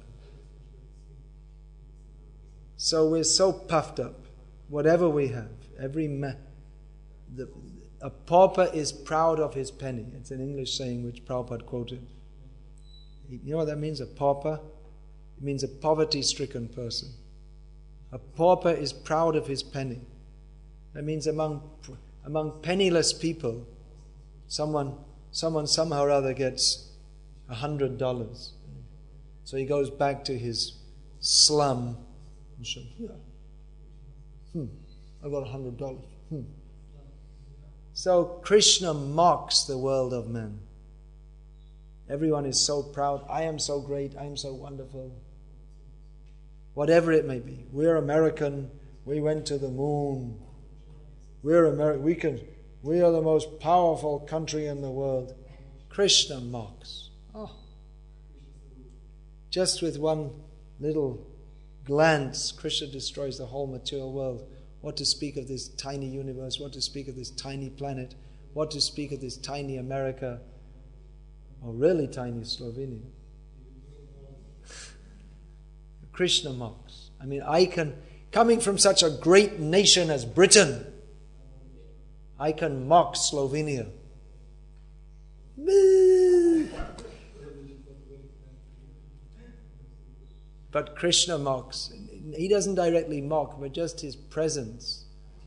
Speaker 1: So we're so puffed up. Whatever we have, every man, the, a pauper is proud of his penny. It's an English saying which Prabhupada quoted. You know what that means, a pauper? It means a poverty-stricken person. A pauper is proud of his penny. That means among among penniless people, someone someone somehow or other gets a hundred dollars. So he goes back to his slum and says, yeah. Hmm, I got a hundred dollars. Hmm. So Krishna mocks the world of men. Everyone is so proud. I am so great. I am so wonderful. Whatever it may be. We're American. We went to the moon. We're American. We can. We are the most powerful country in the world. Krishna mocks. Oh. Just with one little glance, Krishna destroys the whole material world. What to speak of this tiny universe? What to speak of this tiny planet? What to speak of this tiny America? Or really tiny Slovenia? Krishna mocks. I mean, I can, coming from such a great nation as Britain, I can mock Slovenia. But Krishna mocks. He doesn't directly mock, but just his presence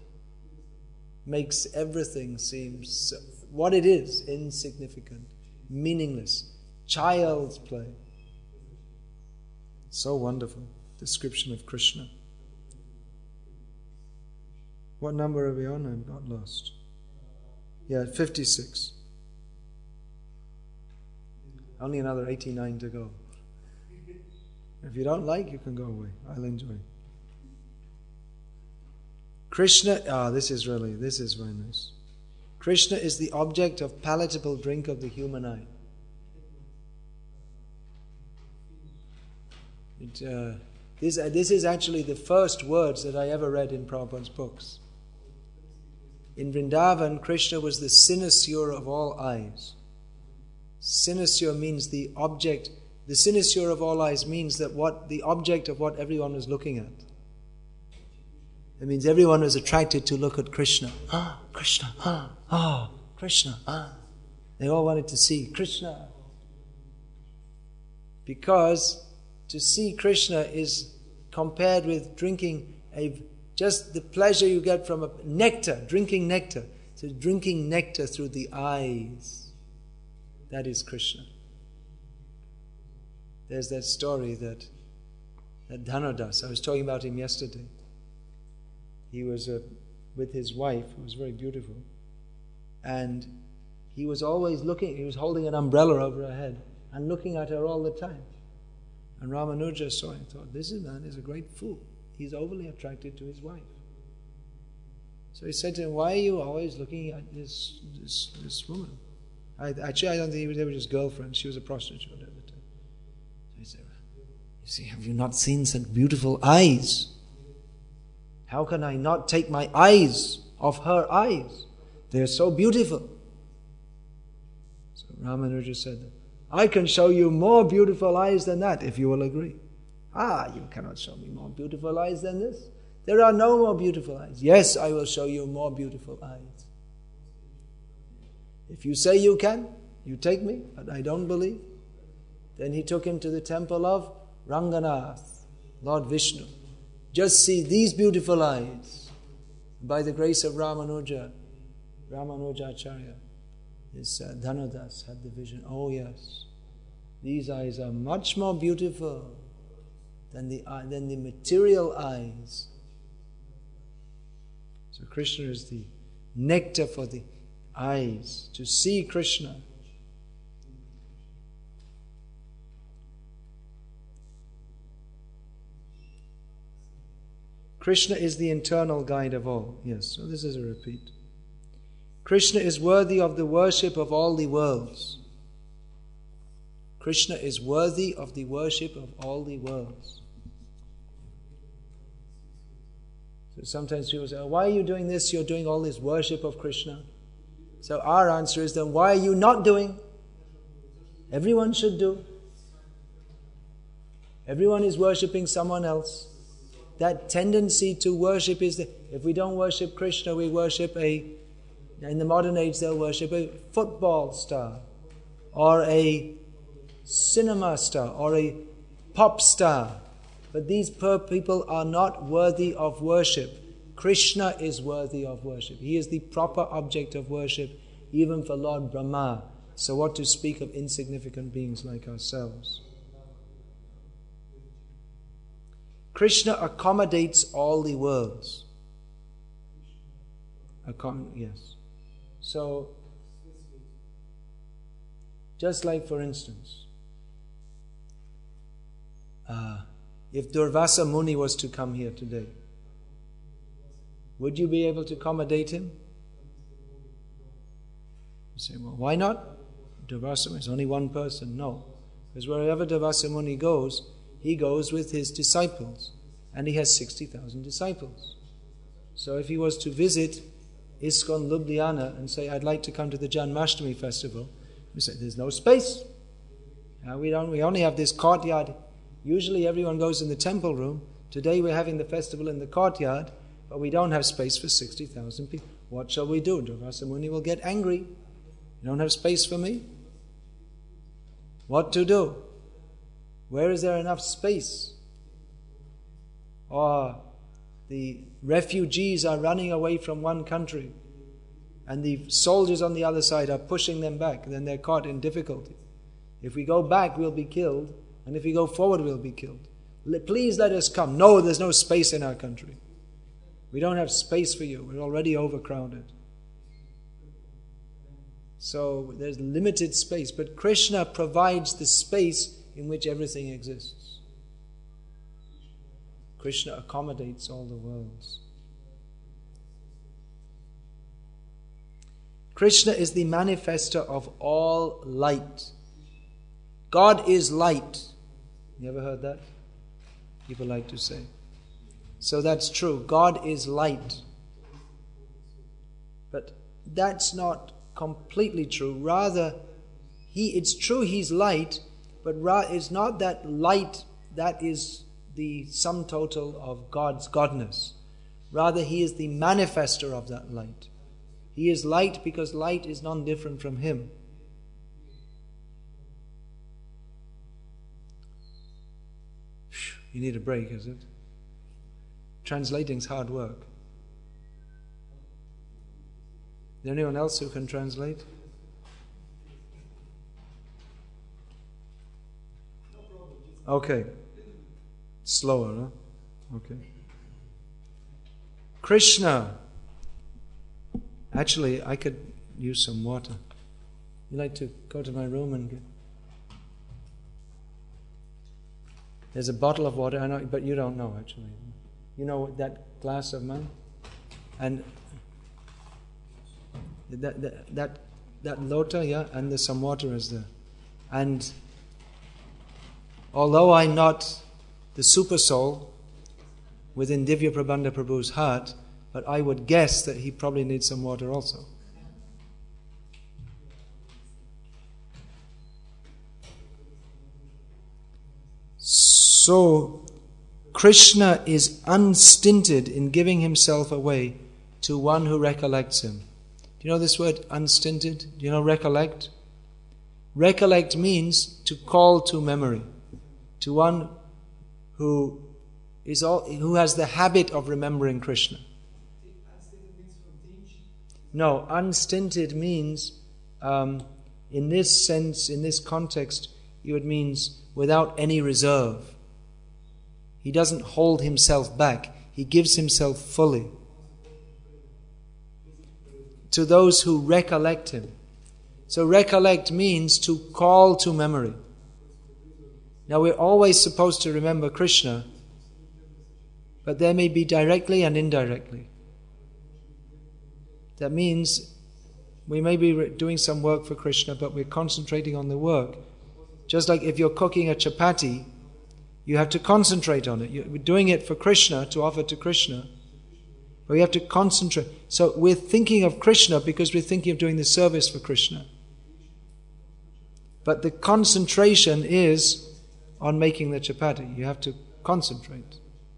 Speaker 1: makes everything seem so, what it is, insignificant, meaningless, child's play. So wonderful description of Krishna. What number are we on? I'm not lost. Yeah, fifty-six. Only another eighty-nine to go. If you don't like, you can go away. I'll enjoy. Krishna, ah, this is really, this is very nice. Krishna is the object of palatable drink of the human eye. It, uh, this, uh, this is actually the first words that I ever read in Prabhupada's books. In Vrindavan, Krishna was the cynosure of all eyes. Cynosure means the object. The cynosure of all eyes means that what the object of what everyone was looking at. It means everyone was attracted to look at Krishna. Ah, Krishna. Ah, oh, Krishna. Ah. They all wanted to see Krishna. Because to see Krishna is compared with drinking a just the pleasure you get from a nectar, drinking nectar. So drinking nectar through the eyes. That is Krishna. There's that story that, that Dhanodas, I was talking about him yesterday. He was a with his wife, who was very beautiful, and he was always looking, he was holding an umbrella over her head and looking at her all the time. And Ramanuja saw him and thought, this man is a great fool. He's overly attracted to his wife. So he said to him, why are you always looking at this this, this woman? I, actually, I don't think they were just girlfriends. She was a prostitute at the time. So he said, you see, have you not seen such beautiful eyes? How can I not take my eyes off her eyes? They are so beautiful. So Ramanuja said, I can show you more beautiful eyes than that, if you will agree. Ah, you cannot show me more beautiful eyes than this. There are no more beautiful eyes. Yes, I will show you more beautiful eyes. If you say you can, you take me, but I don't believe. Then he took him to the temple of Ranganath, Lord Vishnu. Just see these beautiful eyes. By the grace of Ramanuja, Ramanujacharya, this uh, Dhanadas had the vision. Oh yes, these eyes are much more beautiful than the uh, than the material eyes. So Krishna is the nectar for the eyes, to see Krishna. Krishna is the internal guide of all. Yes, so this is a repeat. Krishna is worthy of the worship of all the worlds. Krishna is worthy of the worship of all the worlds. So sometimes people say, oh, why are you doing this? You're doing all this worship of Krishna. So our answer is, then why are you not doing? Everyone should do. Everyone is worshipping someone else. That tendency to worship is that if we don't worship Krishna, we worship a, in the modern age they'll worship a football star, or a cinema star, or a pop star. But these poor people are not worthy of worship. Krishna is worthy of worship. He is the proper object of worship, even for Lord Brahma. So what to speak of insignificant beings like ourselves? Krishna accommodates all the worlds. Accom- yes. So, just like for instance, uh, if Durvasa Muni was to come here today, would you be able to accommodate him? You say, well, why not? Durvasa is only one person. No. Because wherever Durvasa Muni goes, he goes with his disciples. And he has sixty thousand disciples. So if he was to visit ISKCON Ljubljana and say, I'd like to come to the Janmashtami festival, we say, there's no space. Uh, we don't. We only have this courtyard. Usually everyone goes in the temple room. Today we're having the festival in the courtyard, but we don't have space for sixty thousand people. What shall we do? Durvasa Muni will get angry. You don't have space for me? What to do? Where is there enough space? Or the refugees are running away from one country and the soldiers on the other side are pushing them back, then they're caught in difficulty. If we go back, we'll be killed, and if we go forward, we'll be killed. Please let us come. No, there's no space in our country. We don't have space for you. We're already overcrowded. So there's limited space, but Krishna provides the space in which everything exists. Krishna accommodates all the worlds. Krishna is the manifester of all light. God is light. You ever heard that? People like to say. So that's true. God is light. But that's not completely true. Rather, he it's true he's light, but ra- it's not that light that is the sum total of God's godness. Rather, he is the manifester of that light. He is light because light is none different from him. You need a break, is it? Translating's hard work. Is there anyone else who can translate? Okay. Slower, huh? Okay. Krishna Actually, I could use some water. You like to go to my room and get... There's a bottle of water, I know, but you don't know actually. You know that glass of mine? And that that that, that lota, yeah, and there's some water is there. And although I'm not the super soul within Divya Prabandha Prabhu's heart, but I would guess that he probably needs some water also. So, Krishna is unstinted in giving himself away to one who recollects him. Do you know this word, unstinted? Do you know recollect? Recollect means to call to memory, to one who is all, who has the habit of remembering Krishna. No, unstinted means, um, in this sense, in this context, it would means without any reserve. He doesn't hold himself back. He gives himself fully to those who recollect him. So recollect means to call to memory. Now we're always supposed to remember Krishna, but there may be directly and indirectly. That means we may be doing some work for Krishna, but we're concentrating on the work. Just like if you're cooking a chapati, you have to concentrate on it. You're doing it for Krishna, to offer to Krishna. But we have to concentrate. So we're thinking of Krishna because we're thinking of doing the service for Krishna. But the concentration is on making the chapati. You have to concentrate.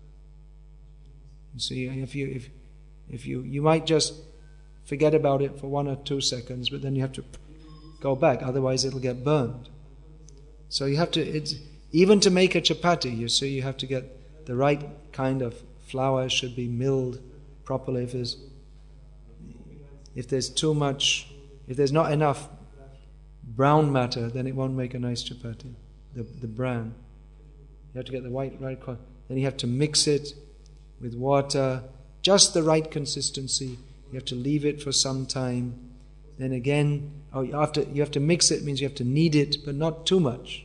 Speaker 1: So if you if if you you might just forget about it for one or two seconds, but then you have to go back. Otherwise, it'll get burned. So you have to. It's, Even to make a chapati, you see, you have to get the right kind of flour. Should be milled properly. If there's, if there's too much, if there's not enough brown matter, then it won't make a nice chapati. The the bran, you have to get the white right. Then you have to mix it with water, just the right consistency. You have to leave it for some time. Then again, oh, after you have to mix it means you have to knead it, but not too much.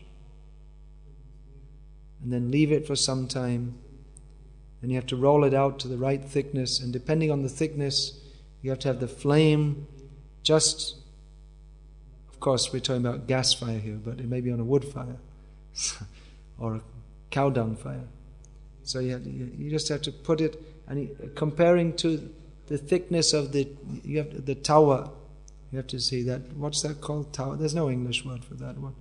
Speaker 1: And then leave it for some time. Then you have to roll it out to the right thickness, and depending on the thickness, you have to have the flame just, of course we're talking about gas fire here, but it may be on a wood fire or a cow dung fire. So you, have to, you just have to put it, and you, comparing to the thickness of the you have to, the tawa, you have to see that, what's that called? Tawa? There's no English word for that one.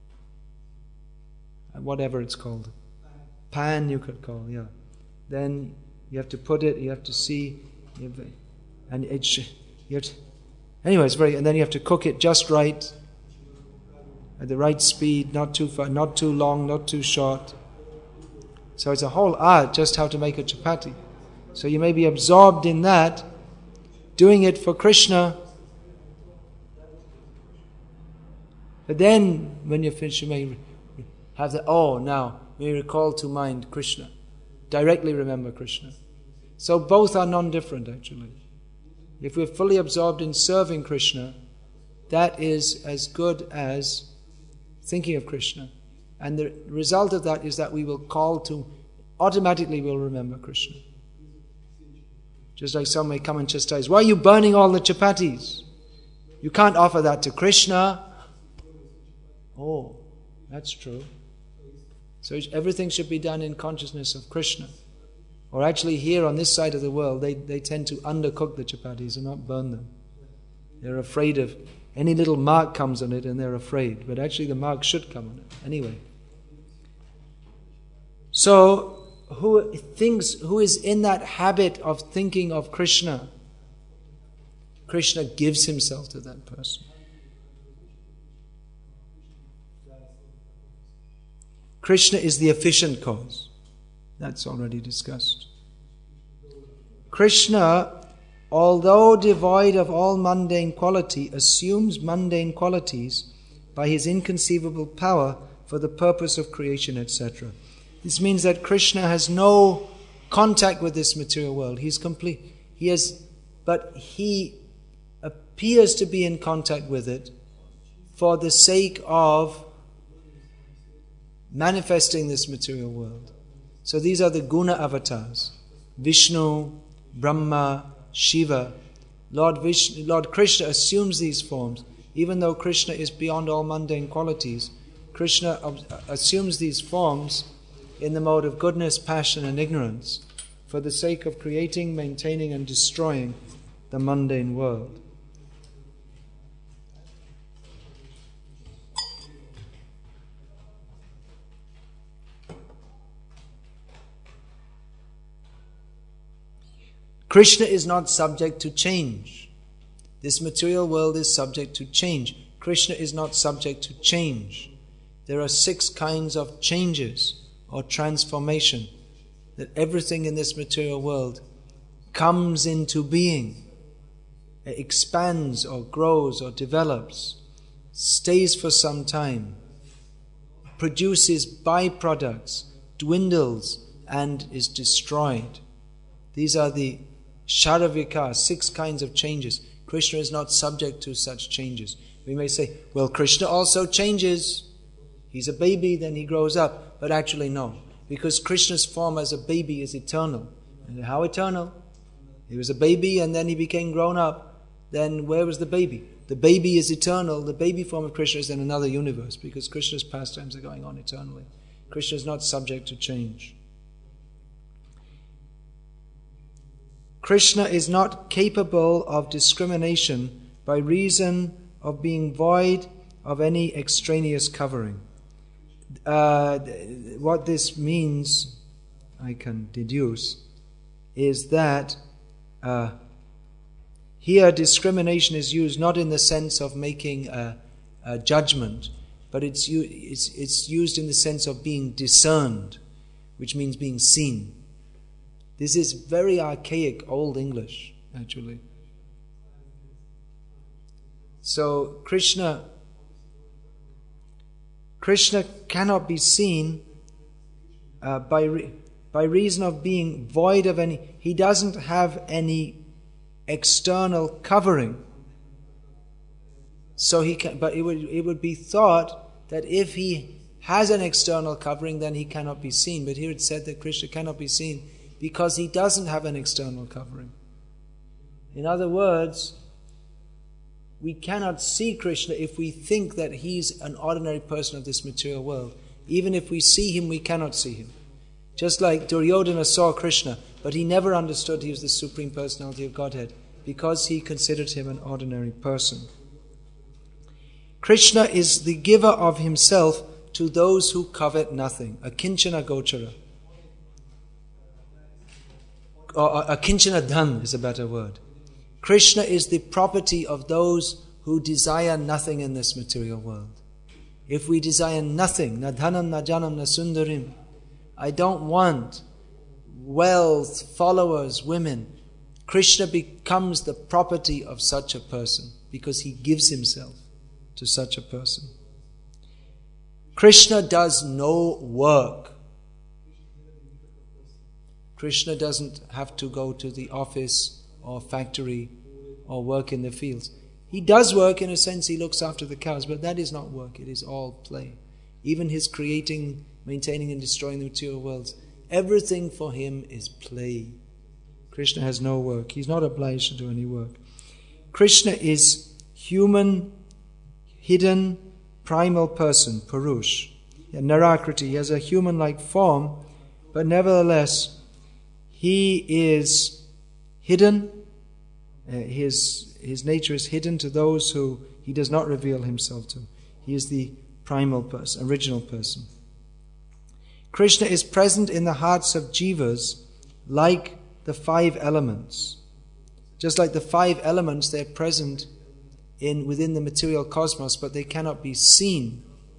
Speaker 1: Whatever it's called. Pan you could call, yeah. Then you have to put it, you have to see, you have to, and it sh- you have to, anyway, it's very, and then you have to cook it just right, at the right speed, not too far, not too long, not too short. So it's a whole art just how to make a chapati. So you may be absorbed in that, doing it for Krishna, but then when you finish, you may have the, oh, now, we recall to mind Krishna. Directly remember Krishna. So both are non-different actually. If we're fully absorbed in serving Krishna, that is as good as thinking of Krishna. And the result of that is that we will call to, automatically we'll remember Krishna. Just like some may come and chastise, why are you burning all the chapatis? You can't offer that to Krishna. Oh, that's true. So everything should be done in consciousness of Krishna. Or actually here on this side of the world, they, they tend to undercook the chapatis and not burn them. They're afraid of, any little mark comes on it and they're afraid. But actually the mark should come on it. Anyway. So, who thinks, who is in that habit of thinking of Krishna? Krishna gives himself to that person. Krishna is the efficient cause. That's already discussed. Krishna, although devoid of all mundane quality, assumes mundane qualities by his inconceivable power for the purpose of creation, et cetera. This means that Krishna has no contact with this material world. He's complete. He has, but he appears to be in contact with it for the sake of manifesting this material world. So these are the guna avatars. Vishnu, Brahma, Shiva. Lord Vishnu, Lord Krishna assumes these forms. Even though Krishna is beyond all mundane qualities, Krishna assumes these forms in the mode of goodness, passion and ignorance for the sake of creating, maintaining and destroying the mundane world. Krishna is not subject to change. This material world is subject to change. Krishna is not subject to change. There are six kinds of changes or transformation, that everything in this material world comes into being, expands or grows or develops, stays for some time, produces byproducts, dwindles and is destroyed. These are the Sharavika, six kinds of changes. Krishna is not subject to such changes. We may say, well, Krishna also changes. He's a baby, then he grows up. But actually no, because Krishna's form as a baby is eternal. And how eternal? He was a baby and then he became grown up. Then where was the baby? The baby is eternal. The baby form of Krishna is in another universe, because Krishna's pastimes are going on eternally. Krishna is not subject to change. Krishna is not capable of discrimination by reason of being void of any extraneous covering. Uh, what this means, I can deduce, is that uh, here discrimination is used not in the sense of making a, a judgment, but it's, it's, it's used in the sense of being discerned, which means being seen. This is very archaic Old English, actually. So Krishna, Krishna cannot be seen uh, by re, by reason of being void of any. He doesn't have any external covering. So he can, but it would it would be thought that if he has an external covering, then he cannot be seen. But here it said that Krishna cannot be seen because he doesn't have an external covering. In other words, we cannot see Krishna if we think that he's an ordinary person of this material world. Even if we see him, we cannot see him. Just like Duryodhana saw Krishna, but he never understood he was the Supreme Personality of Godhead, because he considered him an ordinary person. Krishna is the giver of himself to those who covet nothing. Akinchana gochara. Or akinchana dhan is a better word. Krishna is the property of those who desire nothing in this material world. If we desire nothing, na dhanam, na janam, na sundarim, I don't want wealth, followers, women, Krishna becomes the property of such a person because he gives himself to such a person. Krishna does no work. Krishna doesn't have to go to the office or factory or work in the fields. He does work in a sense, he looks after the cows, but that is not work, it is all play. Even his creating, maintaining and destroying the material worlds, everything for him is play. Krishna has no work, he's not obliged to do any work. Krishna is human, hidden, primal person, Purush. Narakriti, he has a human-like form, but nevertheless, he is hidden. Uh, his, his nature is hidden to those who he does not reveal himself to. He is the primal person, original person. Krishna is present in the hearts of jivas like the five elements. Just like the five elements, they're present in within the material cosmos, but they cannot be seen.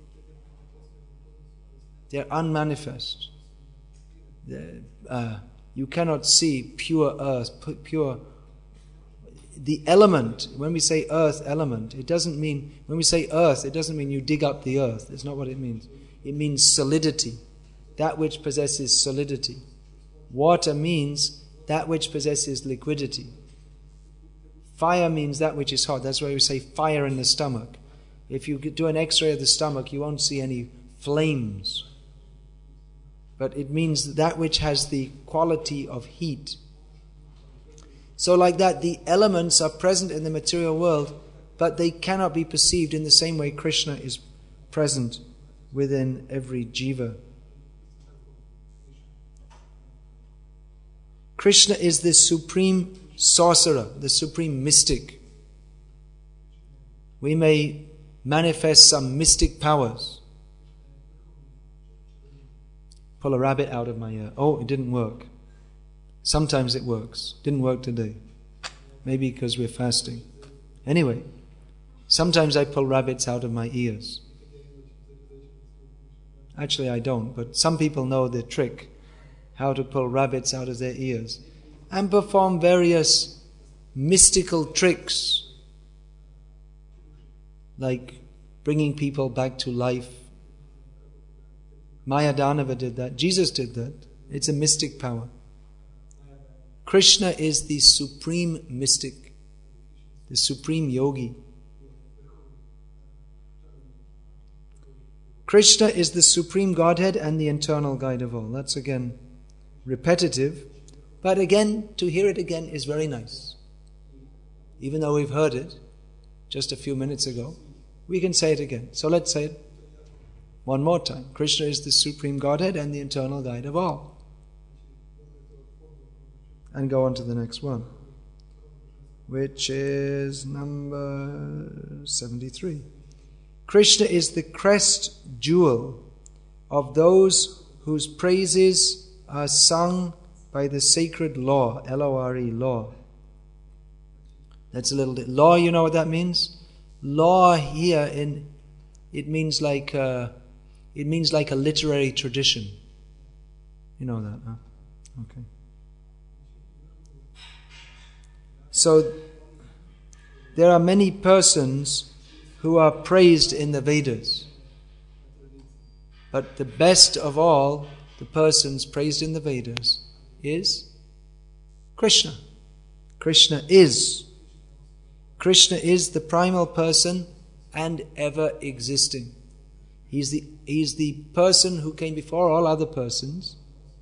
Speaker 1: They're unmanifest. They're, uh, you cannot see pure earth, pure. The element, when we say earth element, it doesn't mean, when we say earth, it doesn't mean you dig up the earth. That's not what it means. It means solidity, that which possesses solidity. Water means that which possesses liquidity. Fire means that which is hot. That's why we say fire in the stomach. If you do an x-ray of the stomach, you won't see any flames. But it means that which has the quality of heat. So like that, the elements are present in the material world, but they cannot be perceived in the same way Krishna is present within every jiva. Krishna is the supreme sorcerer, the supreme mystic. We may manifest some mystic powers. Pull a rabbit out of my ear. Oh, it didn't work. Sometimes it works. Didn't work today. Maybe because we're fasting. Anyway, sometimes I pull rabbits out of my ears. Actually, I don't, but some people know the trick, how to pull rabbits out of their ears, and perform various mystical tricks, like bringing people back to life. Mayadanava did that. Jesus did that. It's a mystic power. Krishna is the supreme mystic, the supreme yogi. Krishna is the supreme Godhead and the eternal guide of all. That's again repetitive, but again, to hear it again is very nice. Even though we've heard it just a few minutes ago, we can say it again. So let's say it one more time. Krishna is the supreme Godhead and the eternal guide of all. And go on to the next one, which is number seventy-three. Krishna is the crest jewel of those whose praises are sung by the sacred law, L O R E, law. That's a little bit. Law, you know what that means? Law here, in it means like a, it means like a literary tradition. You know that, huh? Okay. So, there are many persons who are praised in the Vedas. But the best of all, the persons praised in the Vedas, is Krishna. Krishna is. Krishna is the primal person and ever existing. He's the, he's the person who came before all other persons.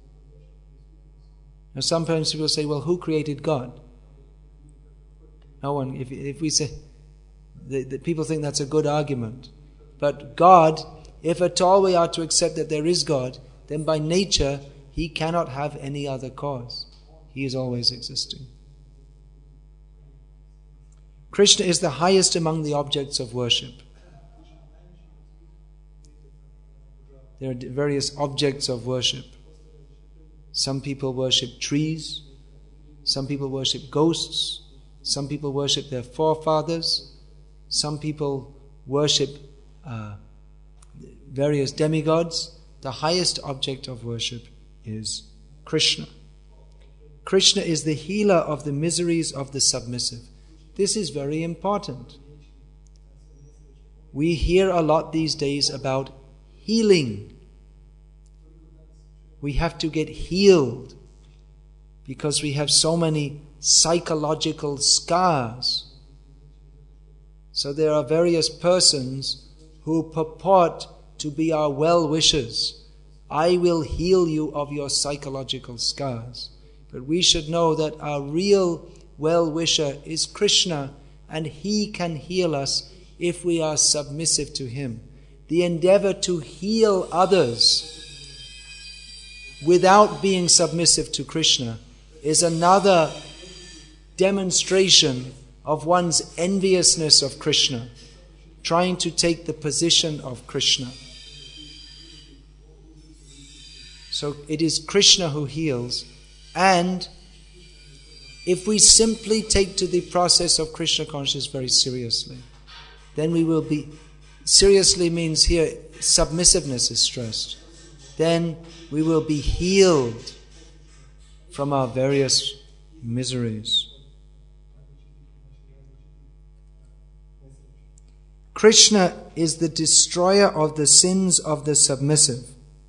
Speaker 1: Now sometimes people say, well, who created God? No one. If, if we say, the, the people think that's a good argument. But God, if at all we are to accept that there is God, then by nature, He cannot have any other cause. He is always existing. Krishna is the highest among the objects of worship. There are various objects of worship. Some people worship trees. Some people worship ghosts. Some people worship their forefathers. Some people worship uh, various demigods. The highest object of worship is Krishna. Krishna is the healer of the miseries of the submissive. This is very important. We hear a lot these days about healing. We have to get healed because we have so many psychological scars. So there are various persons who purport to be our well-wishers. I will heal you of your psychological scars. But we should know that our real well-wisher is Krishna, and He can heal us if we are submissive to Him. The endeavor to heal others without being submissive to Krishna is another demonstration of one's enviousness of Krishna, trying to take the position of Krishna. So it is Krishna who heals, and if we simply take to the process of Krishna consciousness very seriously, then we will be, seriously means here submissiveness is stressed, then we will be healed from our various miseries. Krishna is the destroyer of the sins of the submissive.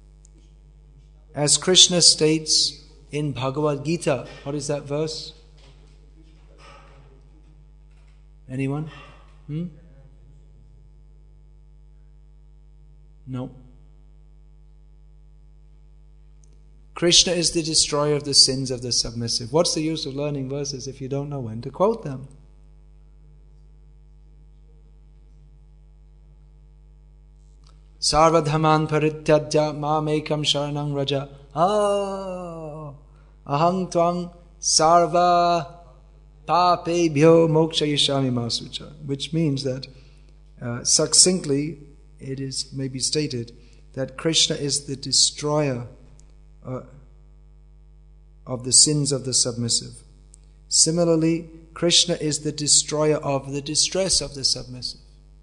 Speaker 1: As Krishna states in Bhagavad Gita, what is that verse? Anyone? Hmm? No. Krishna is the destroyer of the sins of the submissive. What's the use of learning verses if you don't know when to quote them? Sarvadhaman parityajya mamekam sharanang raja. Ah, ahang tvang sarva papebhyo mokshayishami masucha. Which means that, uh, succinctly, it is maybe stated that Krishna is the destroyer uh, of the sins of the submissive. Similarly, Krishna is the destroyer of the distress of the submissive.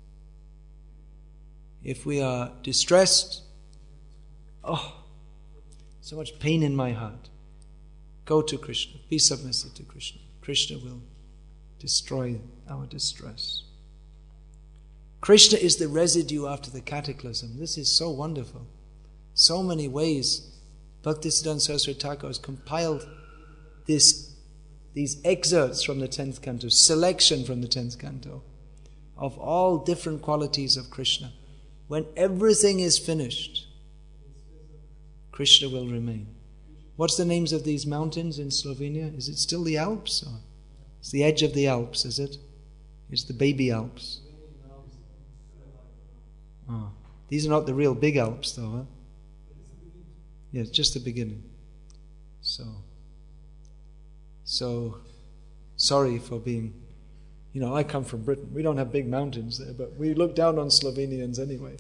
Speaker 1: If we are distressed, oh, so much pain in my heart, go to Krishna, be submissive to Krishna. Krishna will destroy our distress. Krishna is the residue after the cataclysm. This is so wonderful. So many ways Bhaktisiddhanta Saraswati Thakur has compiled this, these excerpts from the tenth canto, selection from the tenth canto, of all different qualities of Krishna. When everything is finished, Krishna will remain. What's the names of these mountains in Slovenia? Is it still the Alps? Or it's the edge of the Alps, is it? It's the baby Alps. Oh, these are not the real big Alps though, huh? Yeah, it's just the beginning. So, so, sorry for being, you know, I come from Britain. We don't have big mountains there, but we look down on Slovenians anyway.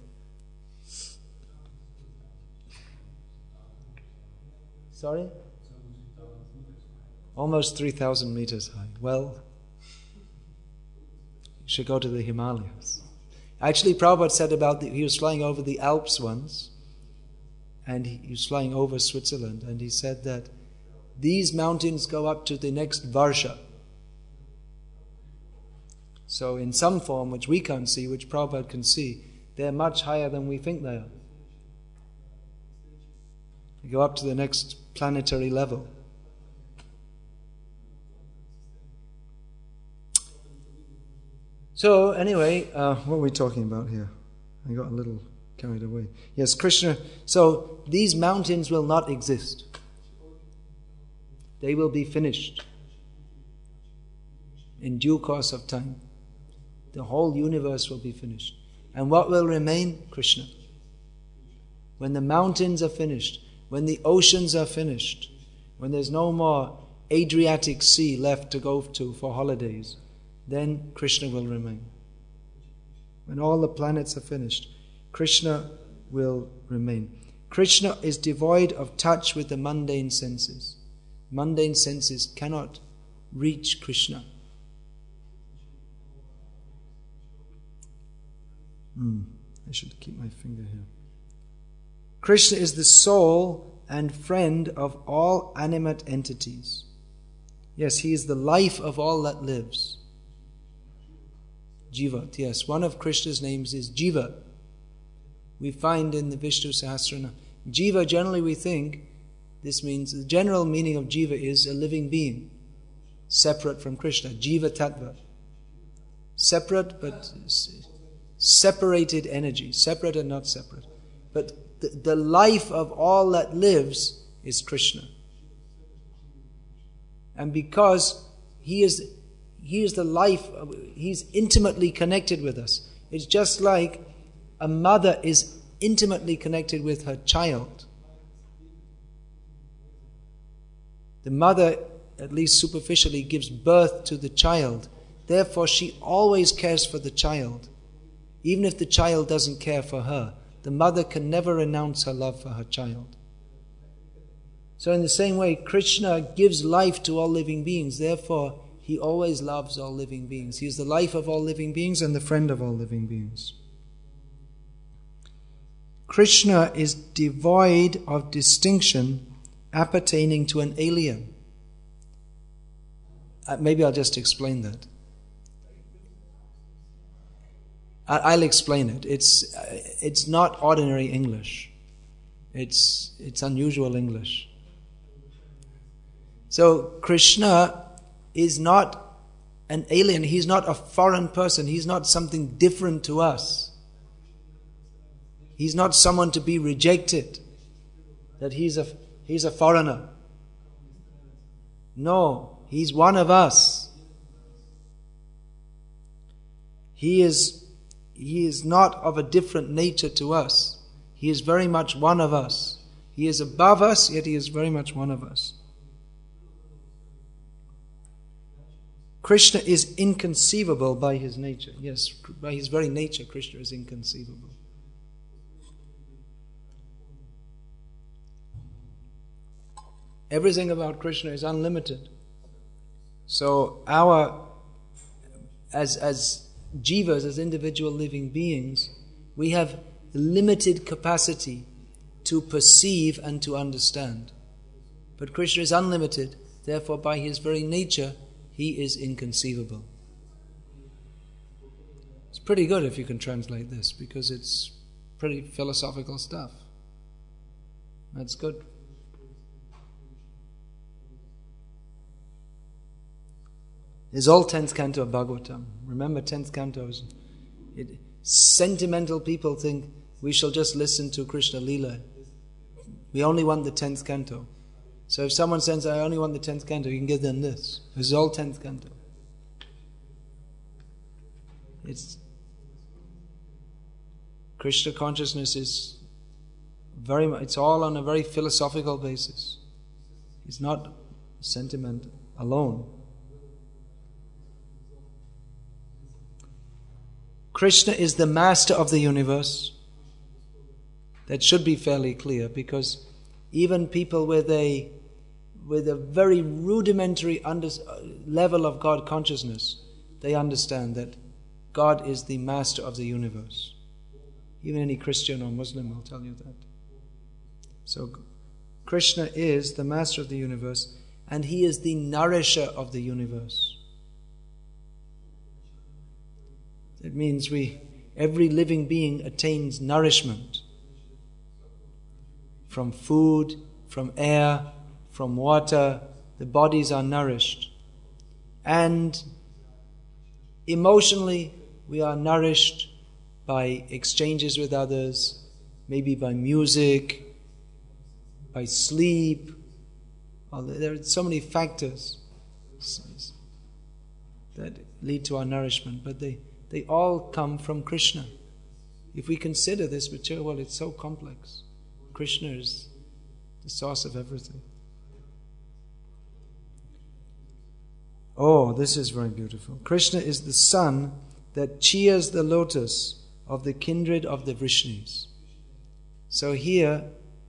Speaker 1: Sorry? Almost three thousand meters high. Well, you should go to the Himalayas. Actually, Prabhupada said about, the, he was flying over the Alps once, and he, he was flying over Switzerland, and he said that these mountains go up to the next Varsha. So in some form, which we can't see, which Prabhupada can see, they're much higher than we think they are. They go up to the next planetary level. So anyway, uh, what are we talking about here? I got a little carried away. Yes, Krishna. So these mountains will not exist. They will be finished in due course of time. The whole universe will be finished. And what will remain? Krishna. When the mountains are finished, when the oceans are finished, when there's no more Adriatic Sea left to go to for holidays, then Krishna will remain. When all the planets are finished, Krishna will remain. Krishna is devoid of touch with the mundane senses. Mundane senses cannot reach Krishna. Hmm. I should keep my finger here. Krishna is the soul and friend of all animate entities. Yes, He is the life of all that lives. Jiva, yes. One of Krishna's names is Jiva. We find in the Vishnu Sahasranama. Jiva, generally we think, this means, the general meaning of Jiva is a living being, separate from Krishna. Jiva Tattva. Separate, but separated energy. Separate and not separate. But the, the life of all that lives is Krishna. And because He is He is the life, He's intimately connected with us. It's just like a mother is intimately connected with her child. The mother, at least superficially, gives birth to the child. Therefore, she always cares for the child. Even if the child doesn't care for her, the mother can never renounce her love for her child. So in the same way, Krishna gives life to all living beings. Therefore, He always loves all living beings. He is the life of all living beings and the friend of all living beings. Krishna is devoid of distinction appertaining to an alien. Uh, maybe I'll just explain that. I, I'll explain it. It's uh, it's not ordinary English. It's it's unusual English. So Krishna is not an alien. He's not a foreign person. He's not something different to us. He's not someone to be rejected. That he's a, he's a foreigner. No, he's one of us. He is, he is not of a different nature to us. He is very much one of us. He is above us, yet he is very much one of us. Krishna is inconceivable by his nature. Yes, by his very nature, Krishna is inconceivable. Everything about Krishna is unlimited. So our, as as jivas, as individual living beings, we have limited capacity to perceive and to understand. But Krishna is unlimited, therefore by his very nature, he is inconceivable. It's pretty good if you can translate this, because it's pretty philosophical stuff. That's good. It's all tenth canto of Bhagavatam. Remember, tenth canto is... It, sentimental people think we shall just listen to Krishna Leela. We only want the tenth canto. So if someone says, I only want the tenth canto, you can give them this. It's all tenth canto. It's... Krishna consciousness is very much... It's all on a very philosophical basis. It's not sentiment alone. Krishna is the master of the universe. That should be fairly clear, because even people with a with a very rudimentary under, level of God consciousness, they understand that God is the master of the universe. Even any Christian or Muslim will tell you that. So Krishna is the master of the universe, and he is the nourisher of the universe. It means we, every living being attains nourishment from food, from air, from water. The bodies are nourished. And emotionally, we are nourished by exchanges with others, maybe by music, by sleep. Well, there are so many factors that lead to our nourishment, but they They all come from Krishna. If we consider this material world, it's so complex. Krishna is the source of everything. Oh, this is very beautiful. Krishna is the sun that cheers the lotus of the kindred of the Vrishnis. So here,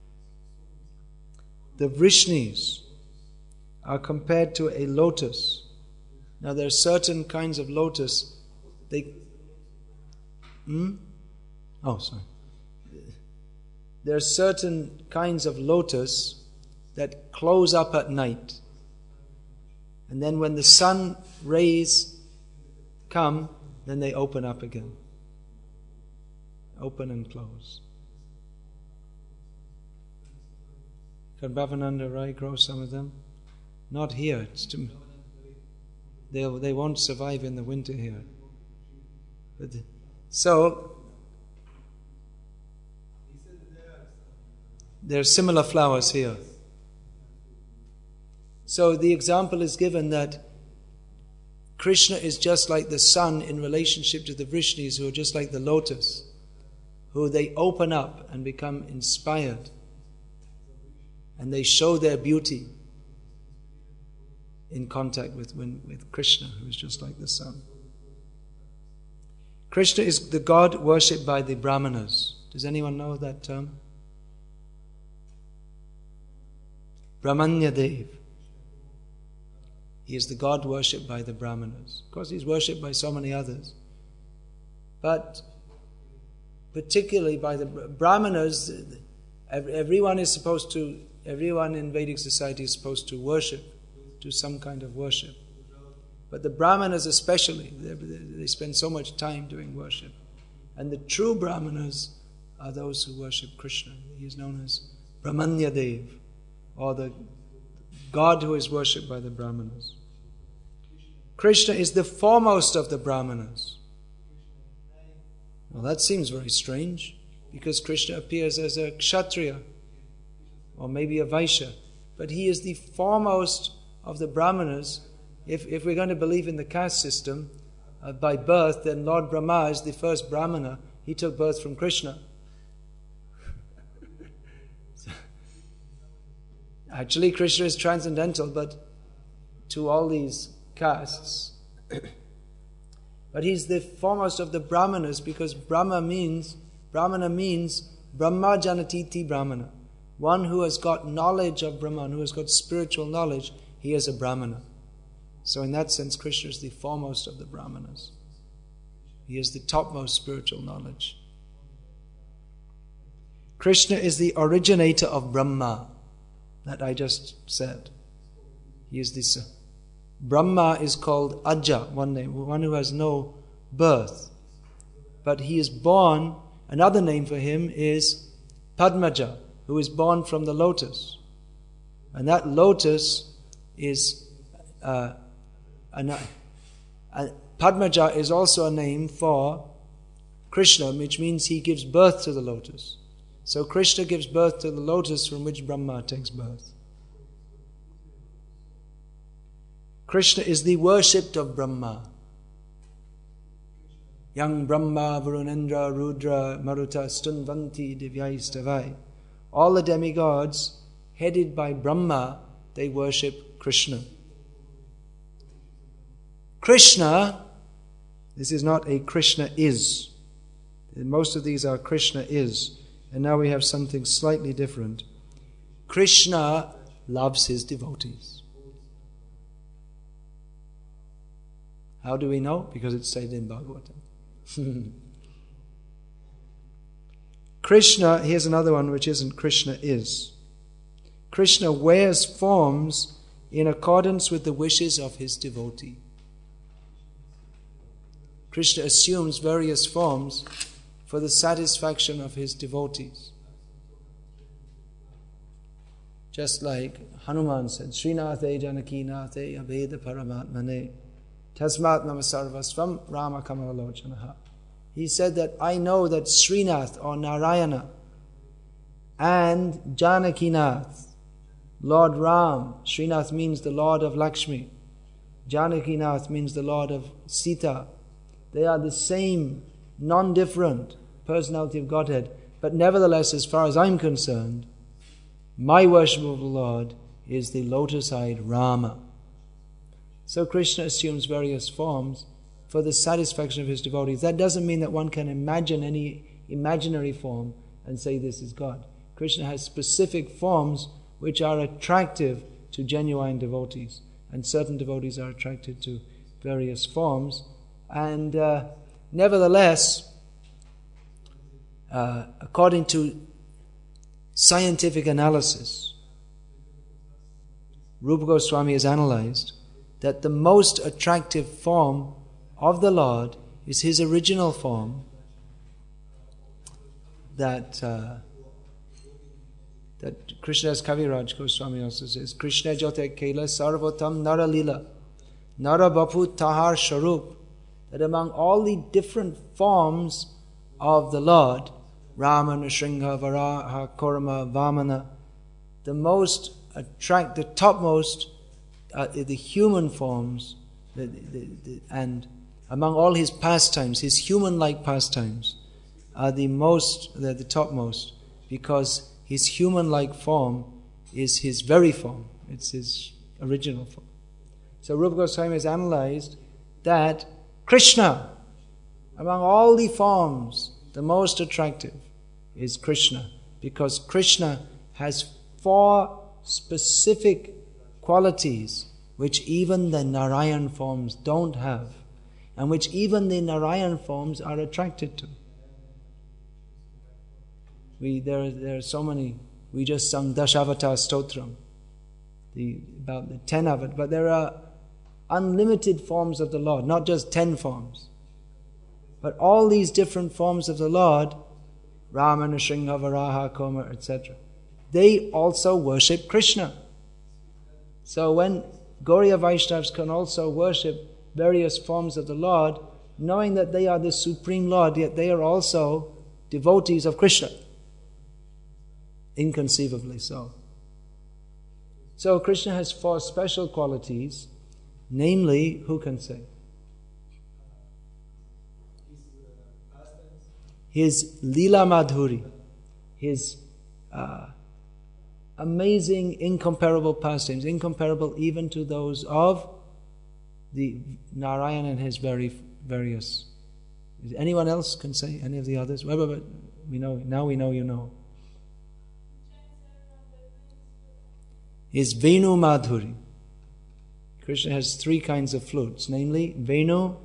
Speaker 1: the Vrishnis are compared to a lotus. Now there are certain kinds of lotus. They, hmm? Oh, sorry. There are certain kinds of lotus that close up at night. And then when the sun rays come, then they open up again. Open and close. Can Bhavananda Rai grow some of them? Not here. It's too, they they won't survive in the winter here. But, so, there are similar flowers here. So the example is given that Krishna is just like the sun in relationship to the Vrishnis, who are just like the lotus, who they open up and become inspired, and they show their beauty in contact with, with Krishna, who is just like the sun. Krishna is the God worshipped by the Brahmanas. Does anyone know that term? Brahmanya Dev. He is the God worshipped by the Brahmanas. Of course, he's worshipped by so many others. But particularly by the Brahmanas, everyone is supposed to, everyone in Vedic society is supposed to worship, do some kind of worship. But the Brahmanas especially, they spend so much time doing worship. And the true Brahmanas are those who worship Krishna. He is known as Brahmanya Dev, or the God who is worshipped by the Brahmanas. Krishna is the foremost of the Brahmanas. Well, that seems very strange, because Krishna appears as a Kshatriya, or maybe a Vaishya, but he is the foremost of the Brahmanas. If, if we're going to believe in the caste system, uh, by birth, then Lord Brahma is the first Brahmana. He took birth from Krishna. Actually, Krishna is transcendental, but to all these castes. But he's the foremost of the Brahmanas, because Brahma means, Brahmana means Brahma Janatiti Brahmana. One who has got knowledge of Brahman, who has got spiritual knowledge, he is a Brahmana. So in that sense, Krishna is the foremost of the Brahmanas. He is the topmost spiritual knowledge. Krishna is the originator of Brahma, that I just said. He is this. Uh, Brahma is called Aja, one name, one who has no birth. But he is born, another name for him is Padmaja, who is born from the lotus. And that lotus is, uh, an, uh, Padmaja is also a name for Krishna, which means he gives birth to the lotus. So Krishna gives birth to the lotus from which Brahma takes birth. Krishna is the worshipped of Brahma. Yang Brahma, Varunendra, Rudra, Maruta, Stunvanti, Divyaistavai. All the demigods, headed by Brahma, they worship Krishna. Krishna, this is not a Krishna is. Most of these are Krishna is. And now we have something slightly different. Krishna loves his devotees. How do we know? Because it's said in Bhagavatam. Krishna, here's another one which isn't Krishna is. Krishna wears forms in accordance with the wishes of his devotee. Krishna assumes various forms for the satisfaction of his devotees. Just like Hanuman said, Srinathe Janaki Nathe Abheda Paramatmane Tasmat Namasarvasvam Rama Kamalalochanaha. He said that I know that Srinath or Narayana and Janakinath, Lord Ram, Srinath means the Lord of Lakshmi, Janakinath means the Lord of Sita. They are the same, non-different personality of Godhead. But nevertheless, as far as I'm concerned, my worship of the Lord is the lotus-eyed Rama. So Krishna assumes various forms for the satisfaction of his devotees. That doesn't mean that one can imagine any imaginary form and say this is God. Krishna has specific forms which are attractive to genuine devotees. And certain devotees are attracted to various forms. And uh, nevertheless, uh, according to scientific analysis, Rupa Goswami has analyzed that the most attractive form of the Lord is his original form, that uh, that Krishna's Kaviraj Goswami also says, Krishna Jote Kela Sarvotam Nara Lila Nara Bapu Tahar Sharup, that among all the different forms of the Lord, Rama, Nrsimha, Varaha, Kurma, Vamana, the most attract, the topmost uh, the human forms, the, the, the, and among all his pastimes, his human-like pastimes are the most, they're the topmost, because his human-like form is his very form. It's his original form. So Rupa Goswami has analyzed that Krishna, among all the forms, the most attractive is Krishna, because Krishna has four specific qualities which even the Narayan forms don't have, and which even the Narayan forms are attracted to. We there there are so many. We just sung Dashavata Stotram, the about the ten of it, but there are unlimited forms of the Lord, not just ten forms, but all these different forms of the Lord, Rama, Nrsimha, Varaha, Kurma, et cetera. They also worship Krishna. So when Gauriya Vaishnavas can also worship various forms of the Lord, knowing that they are the Supreme Lord, yet they are also devotees of Krishna. Inconceivably so. So Krishna has four special qualities, namely, who can say? His Leela Madhuri, his uh, amazing, incomparable pastimes, incomparable even to those of the Narayan and his very various. Anyone else can say? Any of the others? Wait, wait, wait. We know now. We know you know. Is Venu Madhuri. Krishna has three kinds of flutes, namely Venu.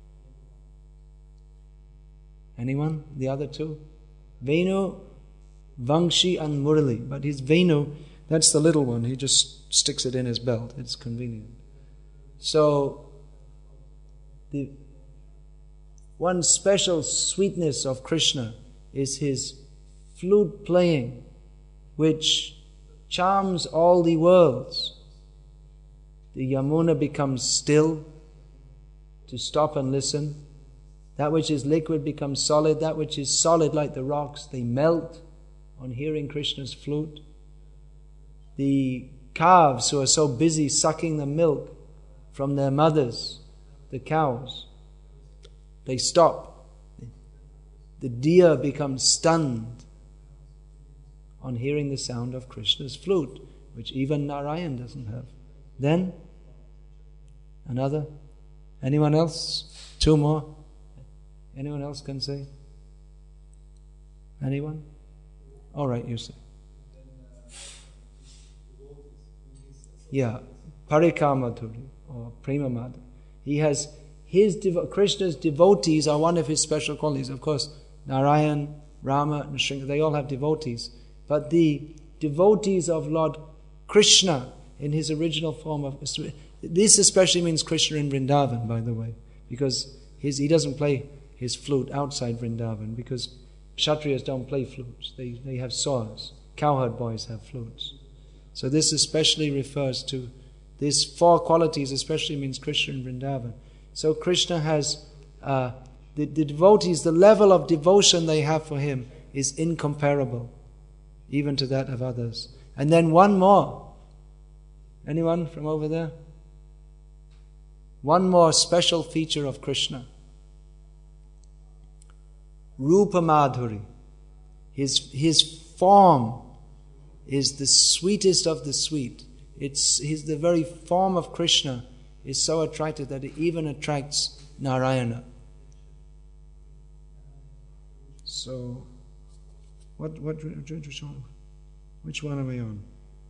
Speaker 1: Anyone? The other two? Venu, Vangshi and Murali. But his Venu, that's the little one. He just sticks it in his belt. It's convenient. So, the one special sweetness of Krishna is his flute playing, which charms all the worlds. The Yamuna becomes still to stop and listen. That which is liquid becomes solid. That which is solid like the rocks, they melt on hearing Krishna's flute. The calves who are so busy sucking the milk from their mothers, the cows, they stop. The deer becomes stunned on hearing the sound of Krishna's flute, which even Narayan doesn't have. Then, another? Anyone else? Two more? Anyone else can say? Anyone? All right, you say. Yeah, Parikamadhuri or Prema Madhuri. He has his devo- Krishna's devotees are one of his special qualities. Of course, Narayan, Rama, and Sringa, they all have devotees. But the devotees of Lord Krishna in his original form of this especially means Krishna in Vrindavan, by the way, because his he doesn't play his flute outside Vrindavan, because Kshatriyas don't play flutes. They they have saws. Cowherd boys have flutes. So this especially refers to these four qualities, especially means Krishna in Vrindavan. So Krishna has uh, the, the devotees, the level of devotion they have for him is incomparable, even to that of others. And then one more. Anyone from over there? One more special feature of Krishna. Rupa Madhuri. His, his form is the sweetest of the sweet. It's his, the very form of Krishna is so attractive that it even attracts Narayana. So, what, what, which one, which one are we on?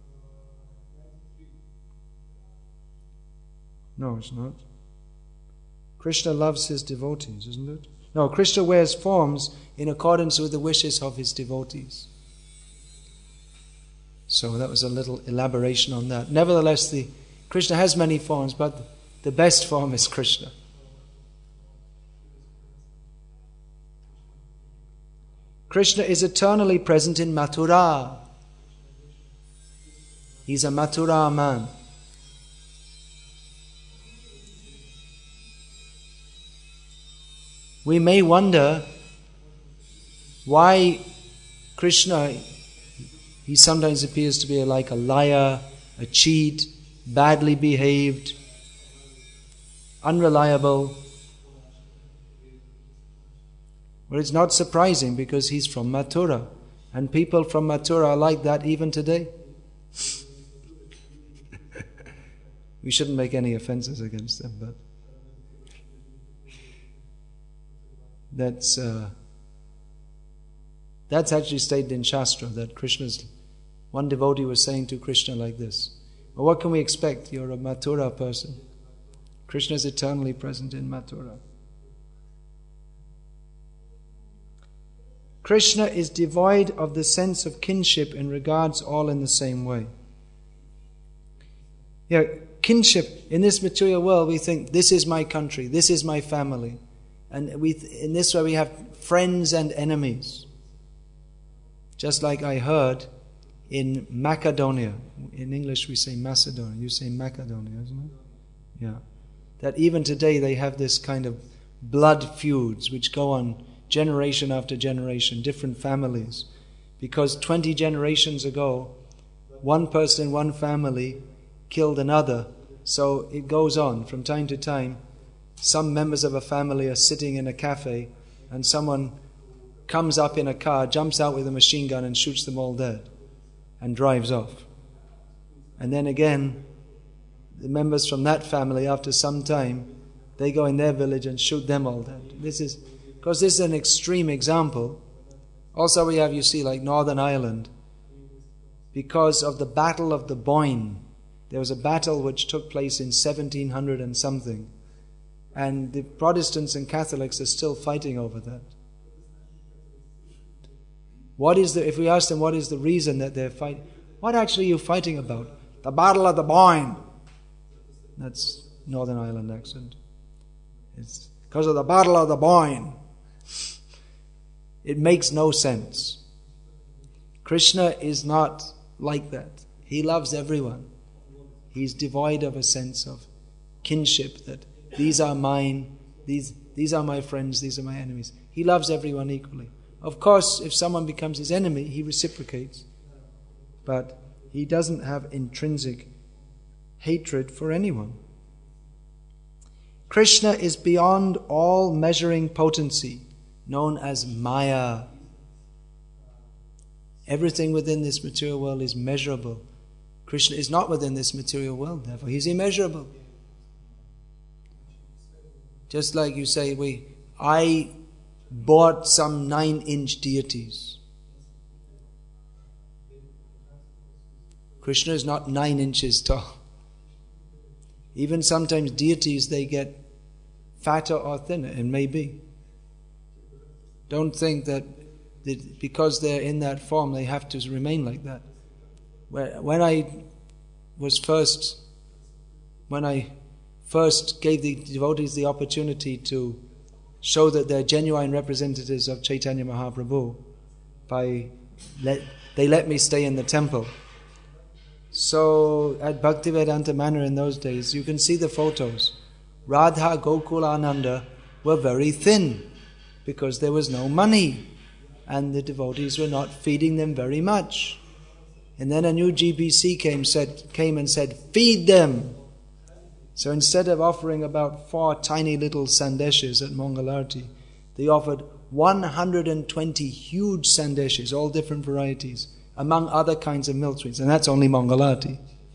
Speaker 1: No, it's not. Krishna loves his devotees, isn't it? No, Krishna wears forms in accordance with the wishes of his devotees. So that was a little elaboration on that. Nevertheless, the Krishna has many forms, but the best form is Krishna. Krishna is eternally present in Mathura. He's a Mathura man. We may wonder why Krishna, he sometimes appears to be like a liar, a cheat, badly behaved, unreliable. Well, it's not surprising because he's from Mathura, and people from Mathura are like that even today. We shouldn't make any offenses against them, but that's uh, that's actually stated in Shastra, that Krishna's, one devotee was saying to Krishna like this, well, what can we expect? You're a Mathura person. Krishna is eternally present in Mathura. Krishna is devoid of the sense of kinship and regards all in the same way. Yeah, kinship, in this material world we think, this is my country, this is my family. And we, in this way we have friends and enemies. Just like I heard in Macedonia. In English we say Macedonia. You say Macedonia, isn't it? Yeah. that even today they have this kind of blood feuds which go on generation after generation, different families. Because twenty generations ago, one person in one family killed another. So it goes on from time to time. Some members of a family are sitting in a cafe and someone comes up in a car, jumps out with a machine gun and shoots them all dead and drives off. And then again, the members from that family, after some time, they go in their village and shoot them all dead. This is, because this is an extreme example. Also we have, you see, like Northern Ireland, because of the Battle of the Boyne. There was a battle which took place in seventeen hundred and something. And the Protestants and Catholics are still fighting over that. What is the, if we ask them what is the reason that they're fighting, what actually are you fighting about? The Battle of the Boyne. That's Northern Ireland accent. It's because of the Battle of the Boyne. It makes no sense. Krishna is not like that. He loves everyone. He's devoid of a sense of kinship, that these are mine, these, these are my friends, these are my enemies. He loves everyone equally. Of course, if someone becomes his enemy, he reciprocates. But he doesn't have intrinsic hatred for anyone. Krishna is beyond all measuring potency, known as Maya. Everything within this material world is measurable. Krishna is not within this material world, therefore he's immeasurable. Just like you say, we, I bought some nine-inch deities. Krishna is not nine inches tall. Even sometimes deities, they get fatter or thinner, it may be. Don't think that because they're in that form, they have to remain like that. When I was first, when I first gave the devotees the opportunity to show that they're genuine representatives of Chaitanya Mahaprabhu, by let, they let me stay in the temple. So at Bhaktivedanta Manor in those days, you can see the photos. Radha, Gokula, Ananda were very thin because there was no money and the devotees were not feeding them very much. And then a new G B C came, said, came and said, feed them. So instead of offering about four tiny little sandeshes at Mangalarti, they offered one hundred twenty huge sandeshes, all different varieties, among other kinds of milk sweets. And that's only Mangalarti.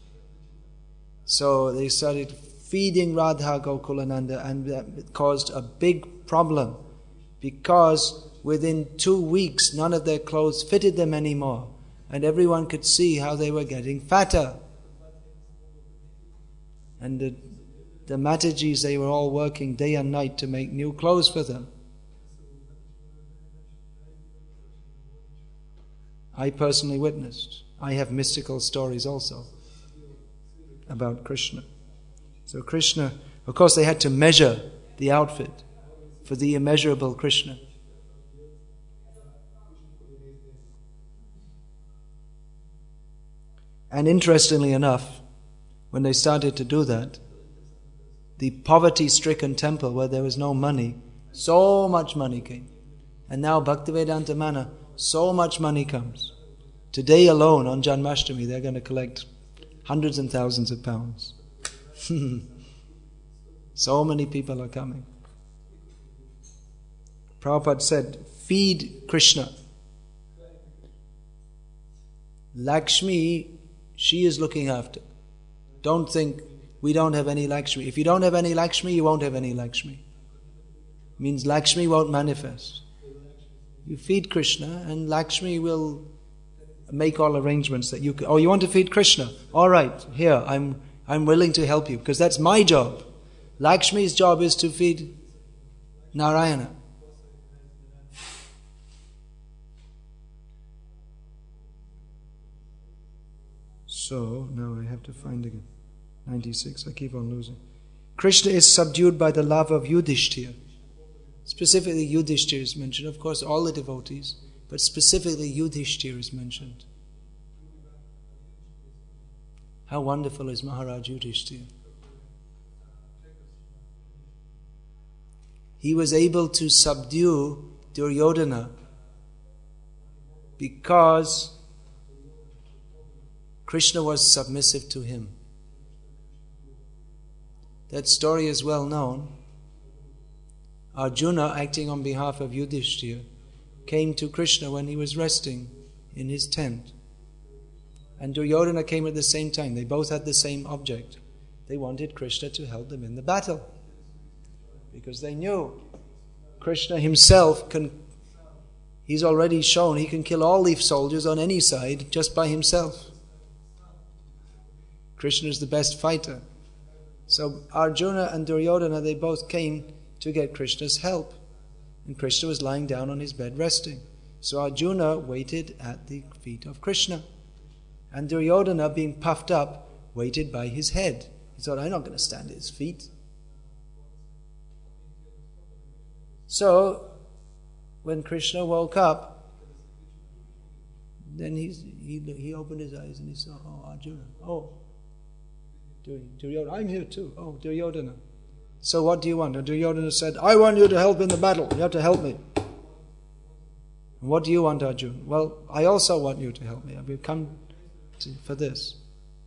Speaker 1: So they started feeding Radha Gokulananda, and that caused a big problem because within two weeks none of their clothes fitted them anymore. And everyone could see how they were getting fatter. And the, the Matajis, they were all working day and night to make new clothes for them. I personally witnessed. I have mystical stories also about Krishna. So Krishna, of course they had to measure the outfit for the immeasurable Krishna. And interestingly enough, when they started to do that, the poverty-stricken temple where there was no money, so much money came. And now Bhaktivedanta Manor, so much money comes. Today alone on Janmashtami, they're going to collect hundreds and thousands of pounds. So many people are coming. Prabhupada said, feed Krishna. Lakshmi, she is looking after. Don't think we don't have any Lakshmi. If you don't have any Lakshmi, you won't have any Lakshmi. Means Lakshmi won't manifest. You feed Krishna and Lakshmi will make all arrangements that you can. Oh, you want to feed Krishna? All right, here, I'm I'm willing to help you because that's my job. Lakshmi's job is to feed Narayana. So, now I have to find again. ninety-six, I keep on losing. Krishna is subdued by the love of Yudhishthira. Specifically Yudhishthira is mentioned. Of course, all the devotees, but specifically Yudhishthira is mentioned. How wonderful is Maharaj Yudhishthira. he was able to subdue Duryodhana because Krishna was submissive to him. That story is well known. Arjuna, acting on behalf of Yudhishthira, came to Krishna when he was resting in his tent. And Duryodhana came at the same time. They both had the same object. They wanted Krishna to help them in the battle. Because they knew Krishna himself can, he's already shown he can kill all the soldiers on any side just by himself. Krishna is the best fighter. So Arjuna and Duryodhana, they both came to get Krishna's help. And Krishna was lying down on his bed resting. So Arjuna waited at the feet of Krishna. And Duryodhana, being puffed up, waited by his head. He thought, I'm not going to stand at his feet. So, when Krishna woke up, then he's, he he opened his eyes and he saw, oh, Arjuna, oh, Duryodhana, I'm here too, oh, Duryodhana. So what do you want? And Duryodhana said, I want you to help in the battle, you have to help me. And what do you want, Arjuna? Well, I also want you to help me, I've come to, for this.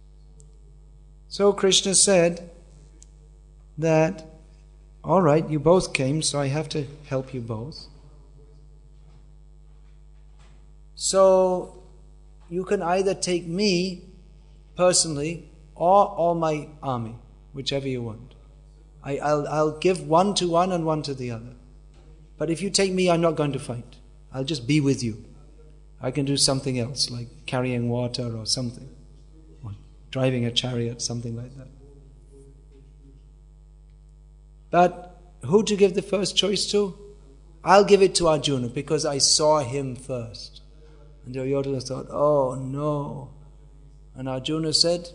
Speaker 1: So Krishna said that, all right, you both came, so I have to help you both. So you can either take me personally or all my army, whichever you want. I, I'll, I'll give one to one and one to the other. But if you take me, I'm not going to fight. I'll just be with you. I can do something else, like carrying water or something. Or driving a chariot, something like that. But who to give the first choice to? I'll give it to Arjuna because I saw him first. And Duryodhana thought, oh no. And Arjuna said,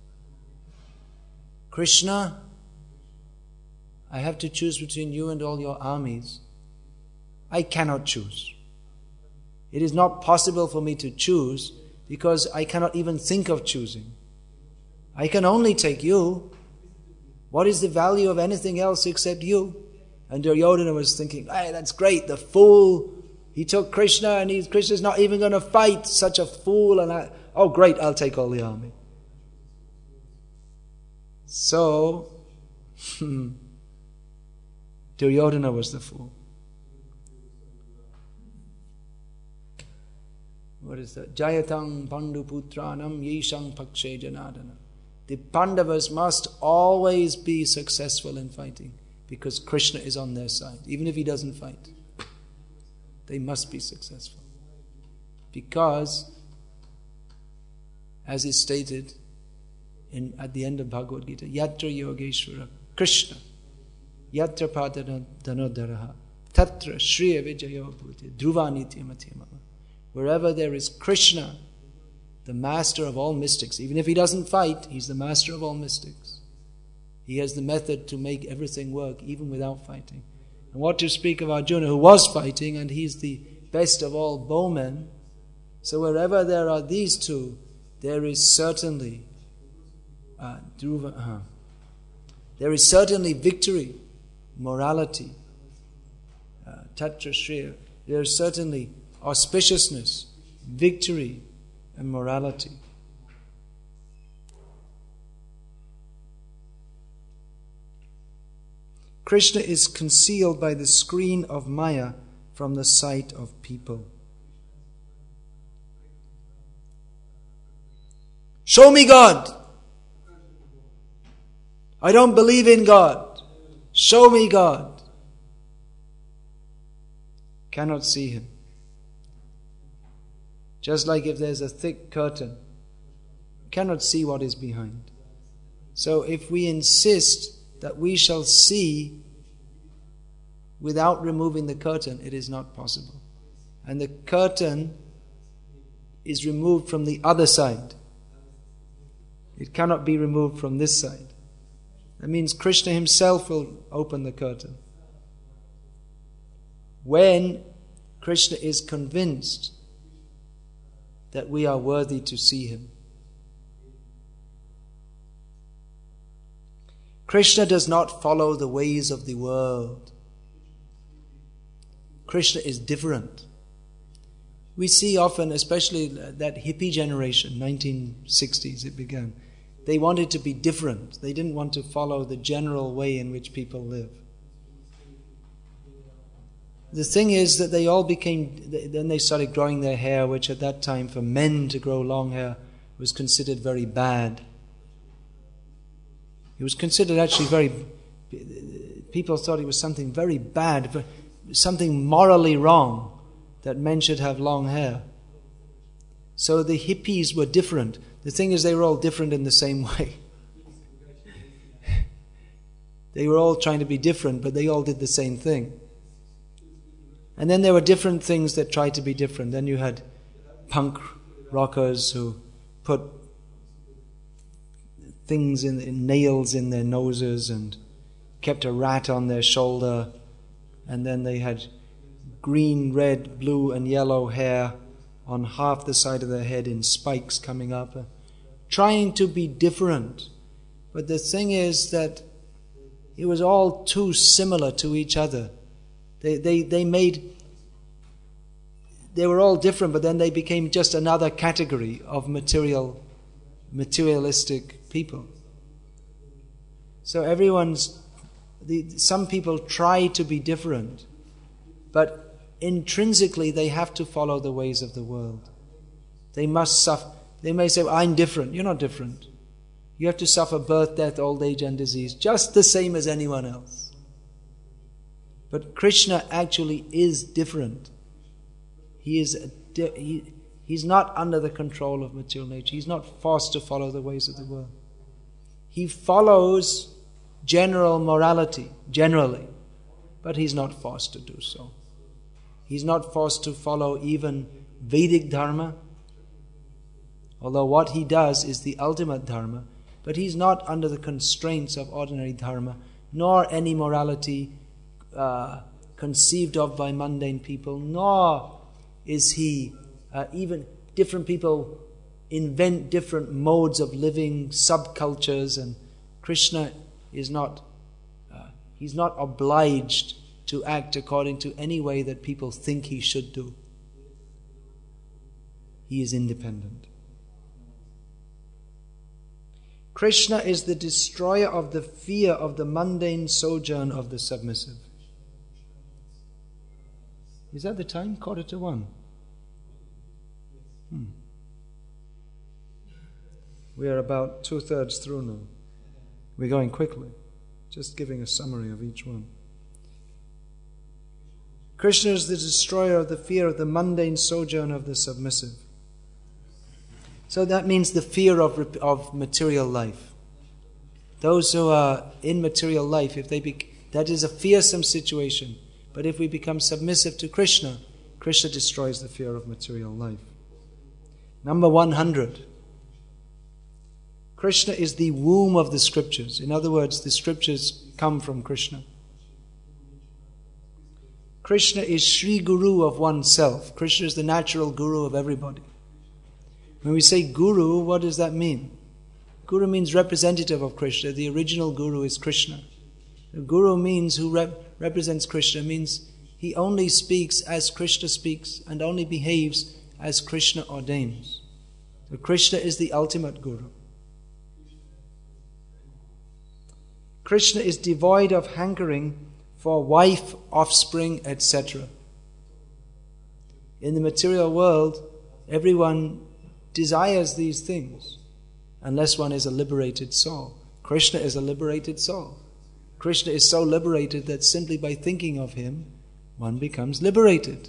Speaker 1: Krishna, I have to choose between you and all your armies. I cannot choose. It is not possible for me to choose because I cannot even think of choosing. I can only take you. What is the value of anything else except you? And Duryodhana was thinking, hey, that's great, the fool, he took Krishna and he's, Krishna's not even going to fight, such a fool. And I, oh great, I'll take all the army. So, Duryodhana was the fool. What is that? Jayatang Pandu Putranam Yeshang Pakshe Janadana. The Pandavas must always be successful in fighting because Krishna is on their side. Even if he doesn't fight, they must be successful. Because, as is stated in, at the end of Bhagavad Gita, Yatra Yogeshwara Krishna Yatra Padana Danodaraha Tatra Shriya Vijayo Bhuti Dhruvanitya Matyamama. Wherever there is Krishna, the master of all mystics, even if he doesn't fight, he's the master of all mystics. He has the method to make everything work even without fighting. And what to speak of Arjuna, who was fighting, and he's the best of all bowmen. So wherever there are these two, there is certainly uh, Dhruva, uh, there is certainly victory, morality, uh, Tatra Shriya. There is certainly auspiciousness, victory, and morality. Krishna is concealed by the screen of Maya from the sight of people. Show me God. I don't believe in God. Show me God. Cannot see Him. Just like if there's a thick curtain, cannot see what is behind. So if we insist that we shall see without removing the curtain, it is not possible. And the curtain is removed from the other side. It cannot be removed from this side. That means Krishna himself will open the curtain. When Krishna is convinced that we are worthy to see Him. Krishna does not follow the ways of the world. Krishna is different. We see often, especially that hippie generation, nineteen sixties it began, they wanted to be different. They didn't want to follow the general way in which people live. The thing is that they all became, then they started growing their hair, which at that time for men to grow long hair was considered very bad. It was considered actually very, people thought it was something very bad, something morally wrong, that men should have long hair. So the hippies were different. The thing is, they were all different in the same way. They were all trying to be different, but they all did the same thing. And then there were different things that tried to be different. Then you had punk rockers who put things in, in nails in their noses and kept a rat on their shoulder. And then they had green, red, blue and yellow hair on half the side of their head in spikes coming up, uh, trying to be different. But the thing is that it was all too similar to each other. They, they, they made, they were all different, but then they became just another category of material, materialistic people. So everyone's, the, some people try to be different, but intrinsically they have to follow the ways of the world. They must suffer. They may say, I'm different. You're not different. You have to suffer birth, death, old age and disease, just the same as anyone else. But Krishna actually is different. He is a, he, he's not under the control of material nature. He's not forced to follow the ways of the world. He follows general morality, generally, but he's not forced to do so. He's not forced to follow even Vedic Dharma, although what he does is the ultimate Dharma, but he's not under the constraints of ordinary Dharma, nor any morality uh, conceived of by mundane people, nor is he, uh, even different people invent different modes of living, subcultures, and Krishna is not, uh, he's not obliged to act according to any way that people think he should do. He is independent. Krishna is the destroyer of the fear of the mundane sojourn of the submissive. Is that the time? Quarter to one. Hmm. We are about two-thirds through now. We're going quickly. Just giving a summary of each one. Krishna is the destroyer of the fear of the mundane sojourn of the submissive. So that means the fear of, of material life. Those who are in material life, if they be, that is a fearsome situation. But if we become submissive to Krishna, Krishna destroys the fear of material life. Number one hundred. Krishna is the womb of the scriptures. In other words, the scriptures come from Krishna. Krishna is Sri Guru of oneself. Krishna is the natural guru of everybody. When we say guru, what does that mean? Guru means representative of Krishna. The original guru is Krishna. The guru means who rep- represents Krishna, means he only speaks as Krishna speaks and only behaves as Krishna ordains. So Krishna is the ultimate guru. Krishna is devoid of hankering for wife, offspring, et cetera. In the material world, everyone desires these things, unless one is a liberated soul. Krishna is a liberated soul. Krishna is so liberated that simply by thinking of him, one becomes liberated.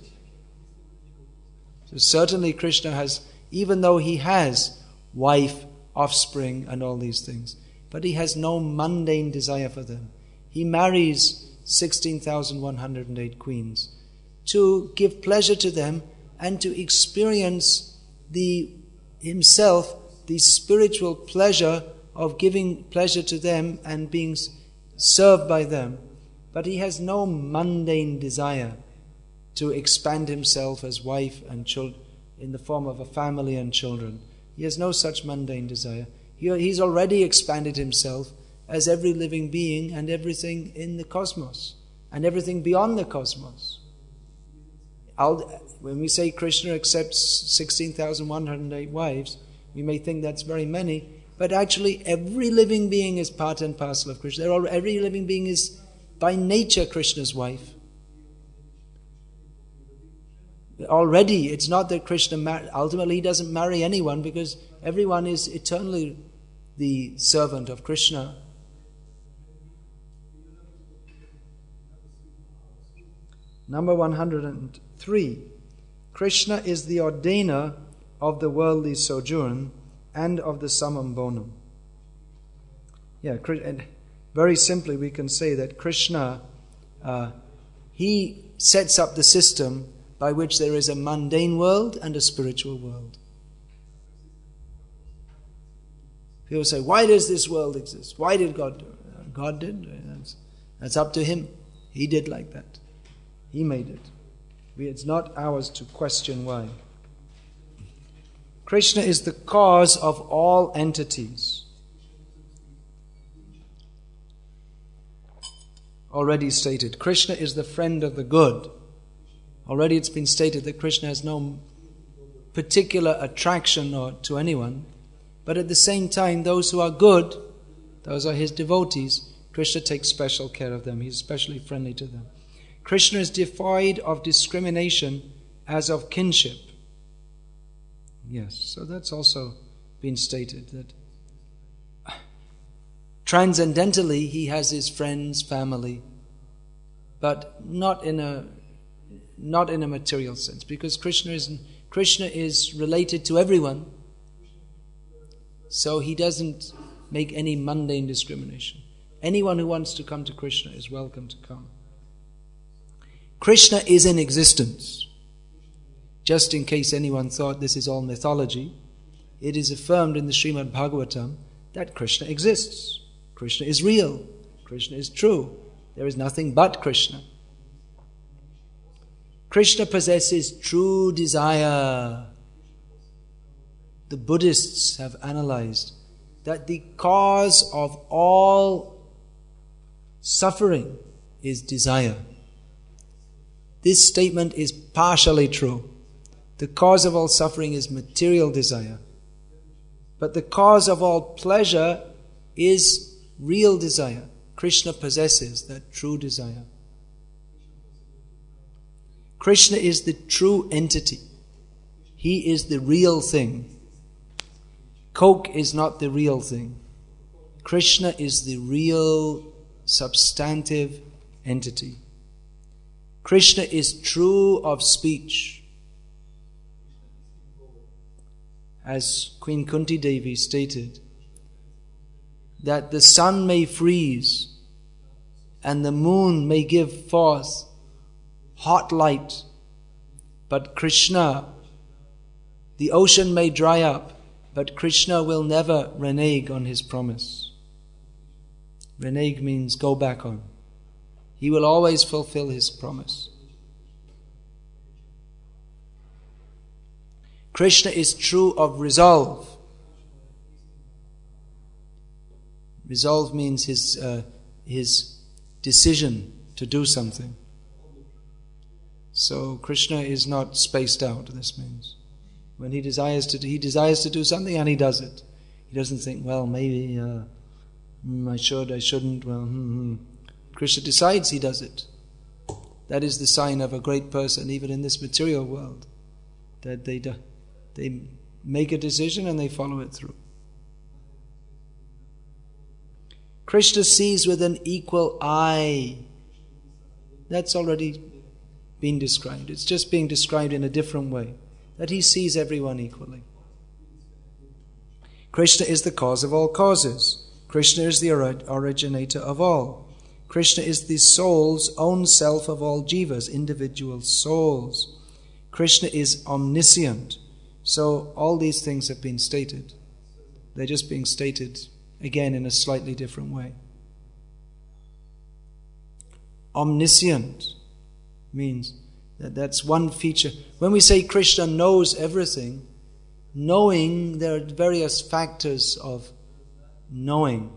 Speaker 1: So certainly Krishna has, even though he has wife, offspring, and all these things, but he has no mundane desire for them. He marries sixteen thousand one hundred eight queens to give pleasure to them and to experience the himself the spiritual pleasure of giving pleasure to them and being served by them. But he has no mundane desire to expand himself as wife and children in the form of a family and children. He has no such mundane desire. He, he's already expanded himself as every living being and everything in the cosmos and everything beyond the cosmos. when we say Krishna accepts sixteen thousand one hundred eight wives, we may think that's very many, but actually every living being is part and parcel of Krishna. Every living being is by nature Krishna's wife. Already, it's not that Krishna, mar- ultimately he doesn't marry anyone, because everyone is eternally the servant of Krishna. Number one hundred three. Krishna is the ordainer of the worldly sojourn and of the summum bonum. Yeah, and very simply we can say that Krishna, uh, he sets up the system by which there is a mundane world and a spiritual world. People say, why does this world exist? Why did God do it? God did. That's, that's up to Him. He did like that. He made it. It's not ours to question why. Krishna is the cause of all entities. Already stated, Krishna is the friend of the good. Already it's been stated that Krishna has no particular attraction or to anyone, but at the same time, those who are good, those are His devotees, Krishna takes special care of them. He's especially friendly to them. Krishna is devoid of discrimination as of kinship. Yes, so that's also been stated, that transcendentally He has His friends, family, but not in a not in a material sense, because Krishna is Krishna is related to everyone, so He doesn't make any mundane discrimination. Anyone who wants to come to Krishna is welcome to come. Krishna is in existence. Just in case anyone thought this is all mythology, it is affirmed in the Srimad Bhagavatam that Krishna exists. Krishna is real. Krishna is true. There is nothing but Krishna. Krishna possesses true desire. The Buddhists have analyzed that the cause of all suffering is desire. This statement is partially true. The cause of all suffering is material desire. But the cause of all pleasure is real desire. Krishna possesses that true desire. Krishna is the true entity. He is the real thing. Coke is not the real thing. Krishna is the real substantive entity. Krishna is true of speech. As Queen Kunti Devi stated, that the sun may freeze and the moon may give forth hot light, but Krishna, the ocean may dry up, but Krishna will never renege on His promise. Renege means go back on. He will always fulfill His promise. Krishna is true of resolve. Resolve means his uh, his decision to do something. So Krishna is not spaced out. This means when he desires to do, he desires to do something and he does it. He doesn't think, well, maybe uh, mm, I should, I shouldn't. Well, hmm, hmm. Krishna decides, he does it. That is the sign of a great person, even in this material world, that they do, they make a decision and they follow it through. Krishna sees with an equal eye. That's already been described. It's just being described in a different way, that he sees everyone equally. Krishna is the cause of all causes. Krishna is the originator of all. Krishna is the soul's own self of all jivas, individual souls. Krishna is omniscient. So all these things have been stated. They're just being stated again in a slightly different way. Omniscient means that that's one feature. When we say Krishna knows everything, knowing, there are various factors of knowing.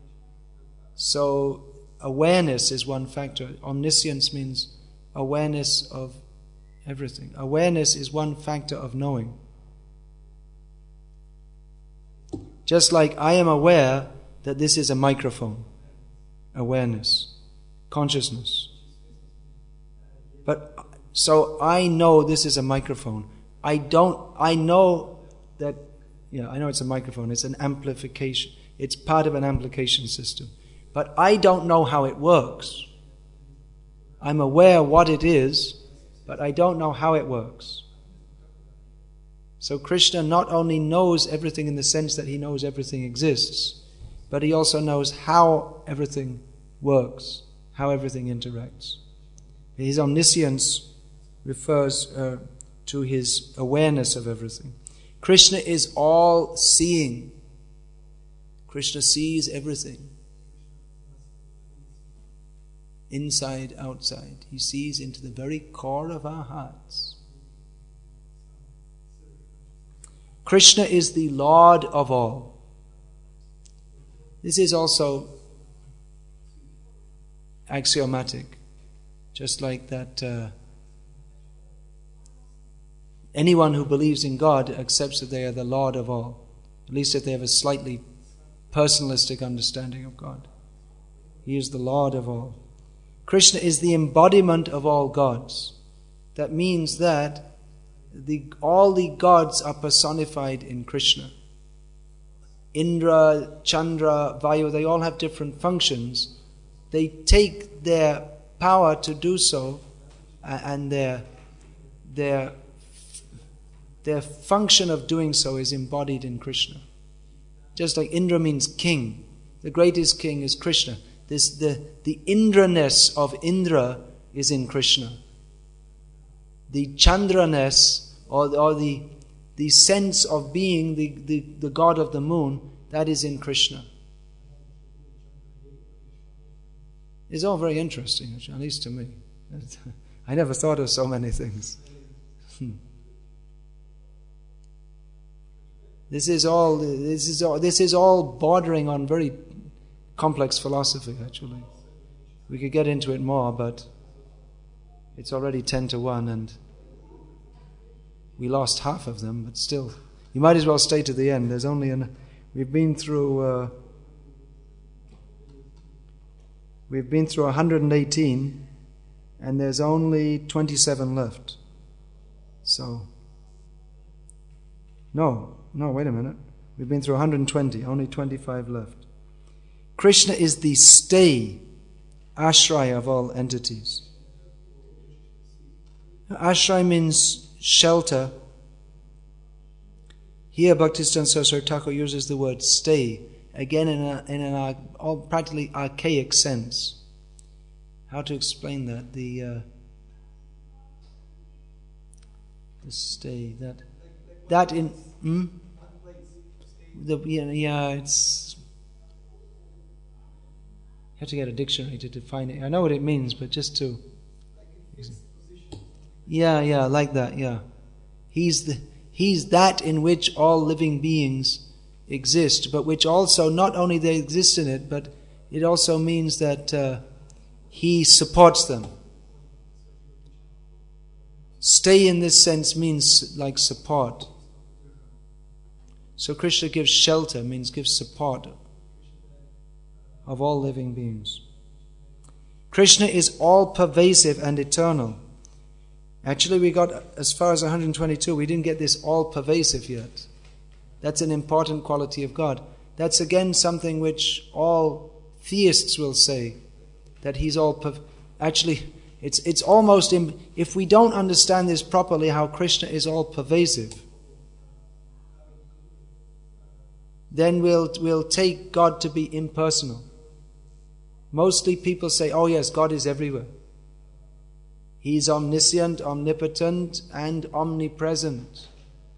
Speaker 1: So awareness is one factor. Omniscience means awareness of everything. Awareness is one factor of knowing. Just like I am aware that this is a microphone. Awareness. Consciousness. But, so I know this is a microphone. I don't, I know that, yeah, I know it's a microphone. It's an amplification. It's part of an amplification system. But I don't know how it works. I'm aware what it is, but I don't know how it works. So Krishna not only knows everything in the sense that he knows everything exists, but he also knows how everything works, how everything interacts. His omniscience refers uh, to his awareness of everything. Krishna is all-seeing. Krishna sees everything. Inside, outside. He sees into the very core of our hearts. Krishna is the Lord of all. This is also axiomatic. Just like that uh, anyone who believes in God accepts that they are the Lord of all. At least if they have a slightly personalistic understanding of God. He is the Lord of all. Krishna is the embodiment of all gods. That means that the, all the gods are personified in Krishna. Indra, Chandra, Vayu, they all have different functions. They take their power to do so, and their their their function of doing so is embodied in Krishna. Just like Indra means king. The greatest king is Krishna. This the the Indraness of Indra is in Krishna. The Chandraness, or, or the the sense of being the, the, the god of the moon, that is in Krishna. It's all very interesting, actually, at least to me. I never thought of so many things. This is all. This is all. This is all bordering on very complex philosophy. Actually, we could get into it more, but it's already ten to one, and we lost half of them. But still, you might as well stay to the end. There's only an. We've been through. Uh, we've been through one hundred eighteen, and there's only twenty-seven left. So. No. No, wait a minute. We've been through one hundred twenty, only twenty-five left. Krishna is the stay, ashraya of all entities. Ashraya means shelter. Here Bhaktisiddhanta Saraswati Thakur uses the word stay, again in, a, in an ar- all practically archaic sense. How to explain that? The, uh, the stay, that, that in... Hmm? The, yeah, yeah, it's... You have to get a dictionary to define it. I know what it means, but just to... Yeah, yeah, like that, yeah. He's the He's that in which all living beings exist, but which also, not only they exist in it, but it also means that uh, He supports them. Stay in this sense means like support. So Krishna gives shelter, means gives support of all living beings. Krishna is all pervasive and eternal. Actually, we got as far as one hundred twenty-two. We didn't get this all pervasive yet. That's an important quality of God. That's again something which all theists will say, that He's all per- actually it's it's almost Im- if we don't understand this properly, how Krishna is all pervasive, then we'll we'll take God to be impersonal. Mostly people say, oh yes, God is everywhere. He's omniscient, omnipotent, and omnipresent.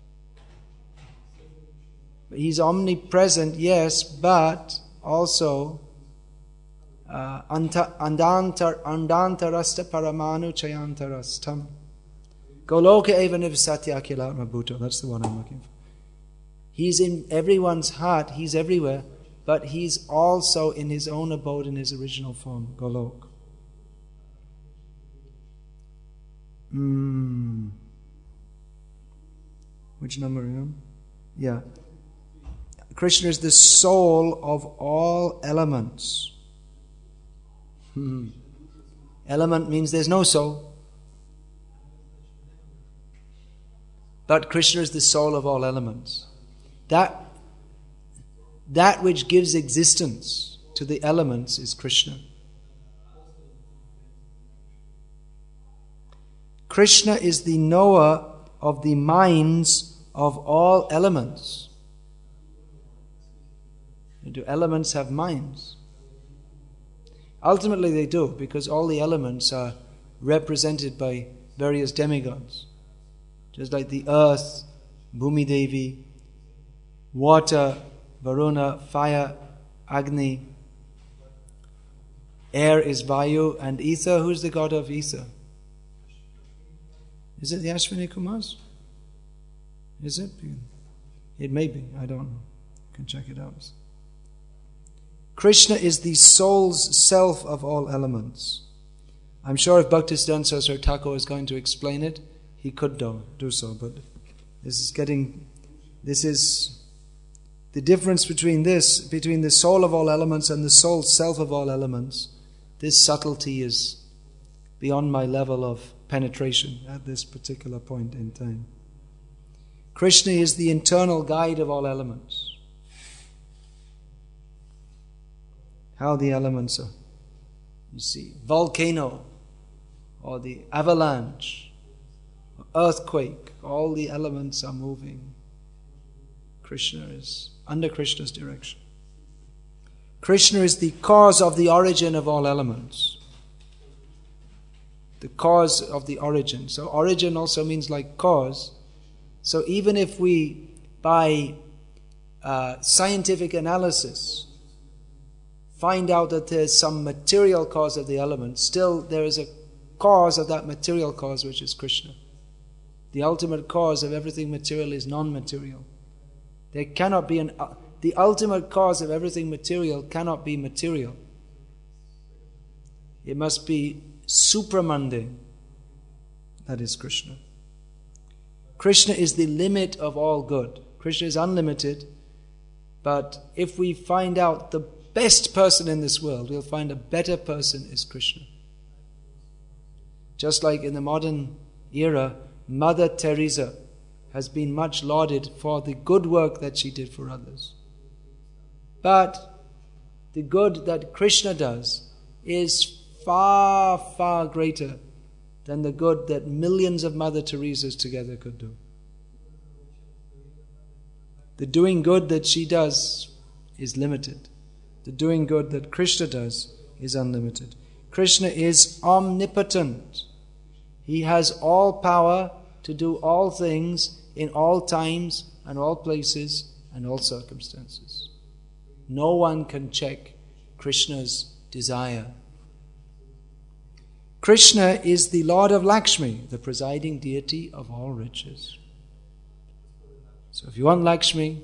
Speaker 1: He's omnipresent, yes, but also andantarasta paramanu chayantarastam. Goloka eva nivsatya akilatma bhuto. That's the one I'm looking for. He's in everyone's heart, He's everywhere, but He's also in His own abode in His original form, Golok. Hmm. Which number are you on? Yeah. Krishna is the soul of all elements. Hmm. Element means there's no soul. But Krishna is the soul of all elements. That, that which gives existence to the elements is Krishna. Krishna is the knower of the minds of all elements. Do elements have minds? Ultimately they do, because all the elements are represented by various demigods. Just like the earth, Bhumi Devi, water, Varuna, fire, Agni, air is Vayu, and ether, who's the god of ether? Is it the Ashwini Kumars? Is it? It may be, I don't know. You can check it out. Krishna is the soul's self of all elements. I'm sure if Bhaktisiddhanta Saraswati Thakur is going to explain it, he could do, do so, but this is getting, this is the difference between this, between the soul of all elements and the soul self of all elements. This subtlety is beyond my level of penetration at this particular point in time. Krishna is the internal guide of all elements. How the elements are, you see, volcano, or the avalanche, earthquake, all the elements are moving. Krishna is under Krishna's direction. Krishna is the cause of the origin of all elements. The cause of the origin. So origin also means like cause. So even if we, by uh, scientific analysis, find out that there is some material cause of the element, still there is a cause of that material cause, which is Krishna. The ultimate cause of everything material is non-material. There cannot be an... Uh, the ultimate cause of everything material cannot be material. It must be supramundane. That is Krishna. Krishna is the limit of all good. Krishna is unlimited, but if we find out the best person in this world, we'll find a better person is Krishna. Just like in the modern era, Mother Teresa has been much lauded for the good work that she did for others. But the good that Krishna does is far, far greater than the good that millions of Mother Teresas together could do. The doing good that she does is limited. The doing good that Krishna does is unlimited. Krishna is omnipotent. He has all power to do all things in all times and all places and all circumstances. No one can check Krishna's desire. Krishna is the Lord of Lakshmi, the presiding deity of all riches. So if you want Lakshmi,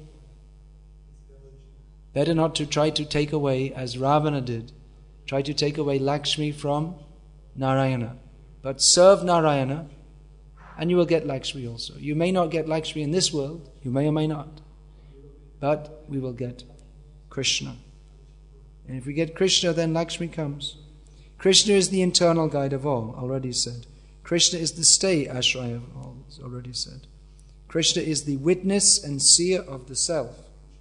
Speaker 1: better not to try to take away, as Ravana did, try to take away Lakshmi from Narayana. But serve Narayana, and you will get Lakshmi also. You may not get Lakshmi in this world, you may or may not, but we will get Krishna. And if we get Krishna, then Lakshmi comes. Krishna is the internal guide of all, already said. Krishna is the stay, ashraya of all, already said. Krishna is the witness and seer of the self.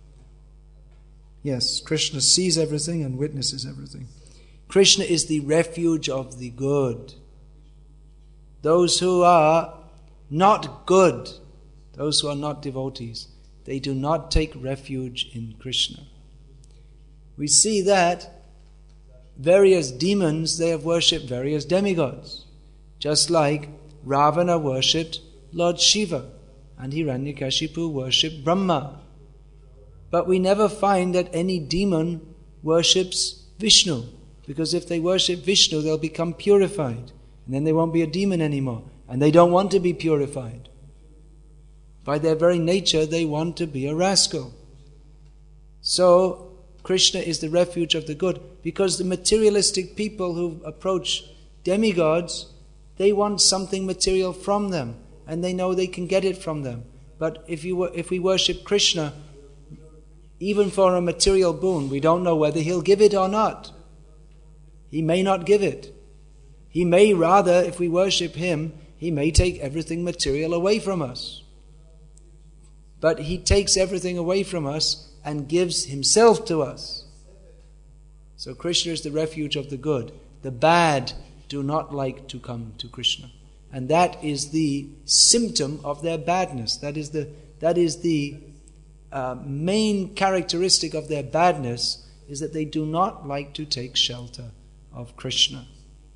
Speaker 1: Yes, Krishna sees everything and witnesses everything. Krishna is the refuge of the good. Those who are not good, those who are not devotees, they do not take refuge in Krishna. We see that various demons, they have worshipped various demigods. Just like Ravana worshipped Lord Shiva and Hiranyakashipu worshipped Brahma. But we never find that any demon worships Vishnu, because if they worship Vishnu, they'll become purified, and then they won't be a demon anymore, and they don't want to be purified. By their very nature, they want to be a rascal. So, Krishna is the refuge of the good, because the materialistic people who approach demigods, They want something material from them, and they know they can get it from them. But if you if we worship Krishna, even for a material boon, we don't know whether he'll give it or not. He may not give it. He may rather, if we worship him, he may take everything material away from us. But he takes everything away from us and gives himself to us. So Krishna is the refuge of the good. The bad do not like to come to Krishna. And that is the symptom of their badness. That is the, that is the uh, main characteristic of their badness, is that they do not like to take shelter of Krishna.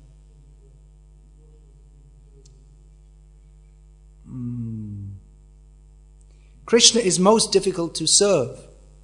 Speaker 1: Mm. Krishna is most difficult to serve.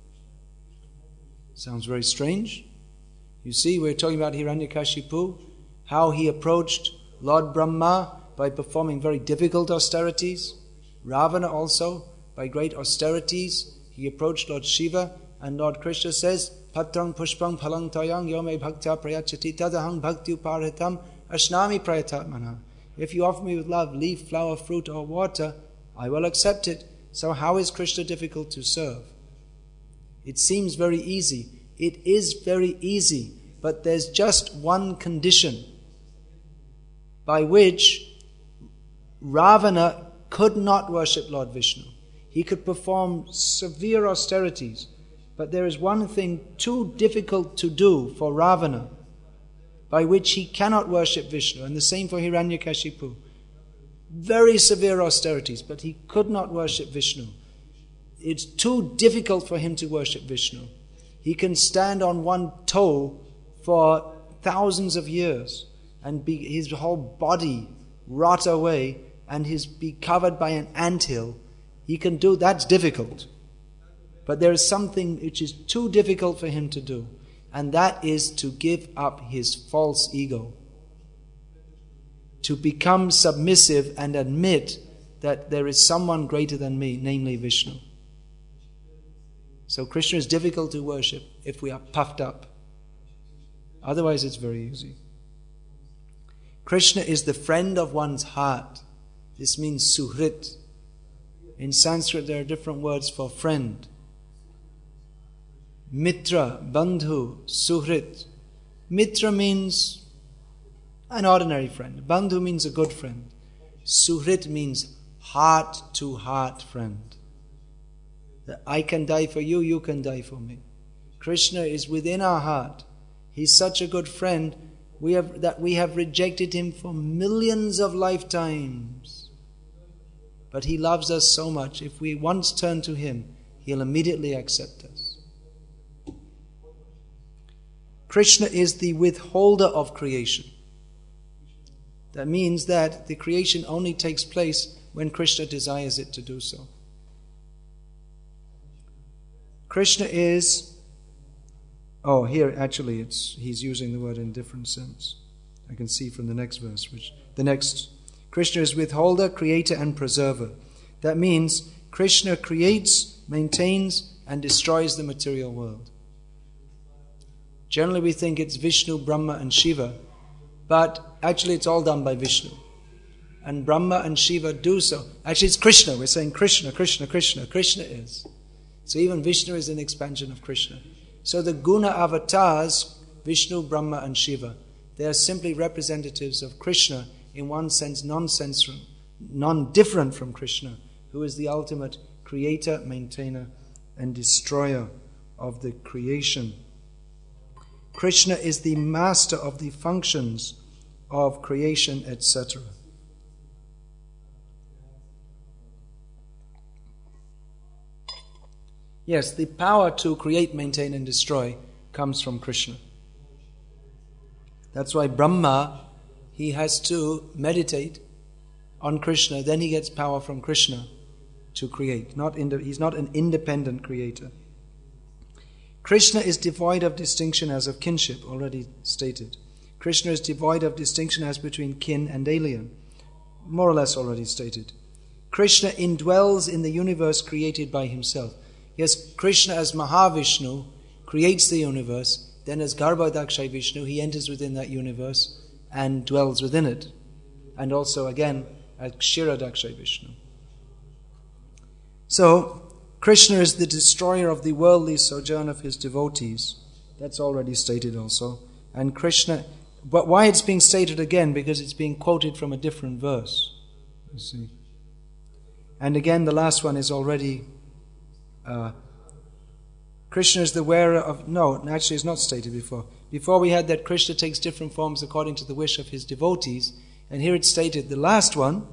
Speaker 1: Sounds very strange. You see, we're talking about Hiranyakashipu, how he approached Lord Brahma by performing very difficult austerities. Ravana also, by great austerities, he approached Lord Shiva, and Lord Krishna says, Patrang pushpang phalang tayang yome bhaktya prayachati tadahang bhakti uparitam ashnami prayatatmana. If you offer me with love leaf, flower, fruit or water, I will accept it. So how is Krishna difficult to serve? It seems very easy. It is very easy, but there's just one condition by which Ravana could not worship Lord Vishnu. He could perform severe austerities, but there is one thing too difficult to do for Ravana, by which he cannot worship Vishnu, and the same for Hiranyakashipu. Very severe austerities, but he could not worship Vishnu. It's too difficult for him to worship Vishnu. He can stand on one toe for thousands of years and be, his whole body rot away and his be covered by an anthill. He can do, that's difficult. But there is something which is too difficult for him to do, and that is to give up his false ego, to become submissive and admit that there is someone greater than me, namely Vishnu. So Krishna is difficult to worship if we are puffed up. Otherwise it's very easy. Krishna is the friend of one's heart. This means suhrit. In Sanskrit there are different words for friend. Mitra, bandhu, suhrit. Mitra means an ordinary friend. Bandhu means a good friend. Suhrit means heart-to-heart friend. That I can die for you, you can die for me. Krishna is within our heart. He's such a good friend we have, that we have rejected him for millions of lifetimes. But he loves us so much. If we once turn to him, he'll immediately accept us. Krishna is the withholder of creation. That means that the creation only takes place when Krishna desires it to do so. Krishna is, oh here actually it's he's using the word in a different sense. I can see from the next verse, which the next, Krishna is withholder, creator and preserver. That means Krishna creates, maintains and destroys the material world. Generally we think it's Vishnu, Brahma and Shiva, but actually it's all done by Vishnu. And Brahma and Shiva do so. Actually it's Krishna, we're saying Krishna, Krishna, Krishna, Krishna is. So even Vishnu is an expansion of Krishna. So the guna avatars, Vishnu, Brahma and Shiva, they are simply representatives of Krishna, in one sense non-sensory, non-different from Krishna, who is the ultimate creator, maintainer and destroyer of the creation. Krishna is the master of the functions of creation, et cetera. Yes, the power to create, maintain and destroy comes from Krishna. That's why Brahma, he has to meditate on Krishna, then he gets power from Krishna to create. Not ind- he's not an independent creator. Krishna is devoid of distinction as of kinship, already stated. Krishna is devoid of distinction as between kin and alien, more or less already stated. Krishna indwells in the universe created by himself. Yes, Krishna as Mahavishnu creates the universe, then as Garbhodakshay Vishnu, he enters within that universe and dwells within it. and also again at Kshirodakshay Vishnu. So, Krishna is the destroyer of the worldly sojourn of his devotees. That's already stated also. And Krishna, but why it's being stated again? Because it's being quoted from a different verse. You see. And again, the last one is already, uh, Krishna is the wearer of, no, actually it's not stated before. Before we had that Krishna takes different forms according to the wish of his devotees. And here it's stated, the last one,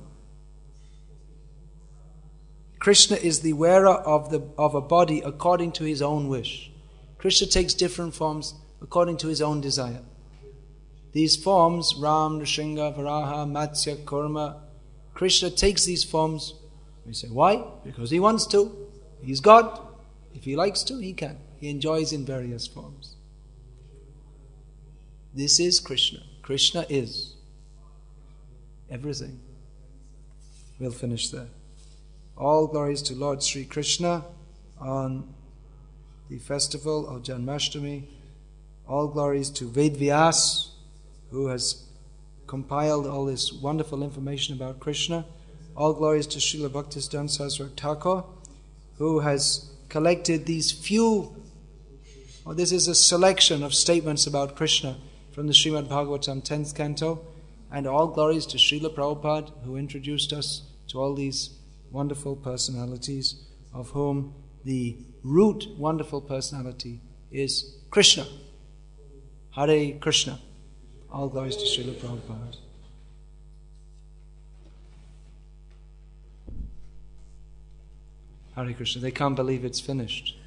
Speaker 1: Krishna is the wearer of the of a body according to his own wish. Krishna takes different forms according to his own desire. These forms, Ram, Nrsimha, Varaha, Matsya, Kurma, Krishna takes these forms. We say, why? Because he wants to. He's God. If he likes to, he can. He enjoys in various forms. This is Krishna. Krishna is everything. We'll finish there. All glories to Lord Sri Krishna on the festival of Janmashtami. All glories to Ved Vyas, who has compiled all this wonderful information about Krishna. All glories to Srila Bhaktisiddhanta Saraswati Thakur, who has collected these few, or this is a selection of statements about Krishna from the Srimad Bhagavatam tenth canto. And all glories to Srila Prabhupada, who introduced us to all these wonderful personalities, of whom the root wonderful personality is Krishna. Hare Krishna. All glories to Srila Prabhupada. Hare Krishna. They can't believe it's finished.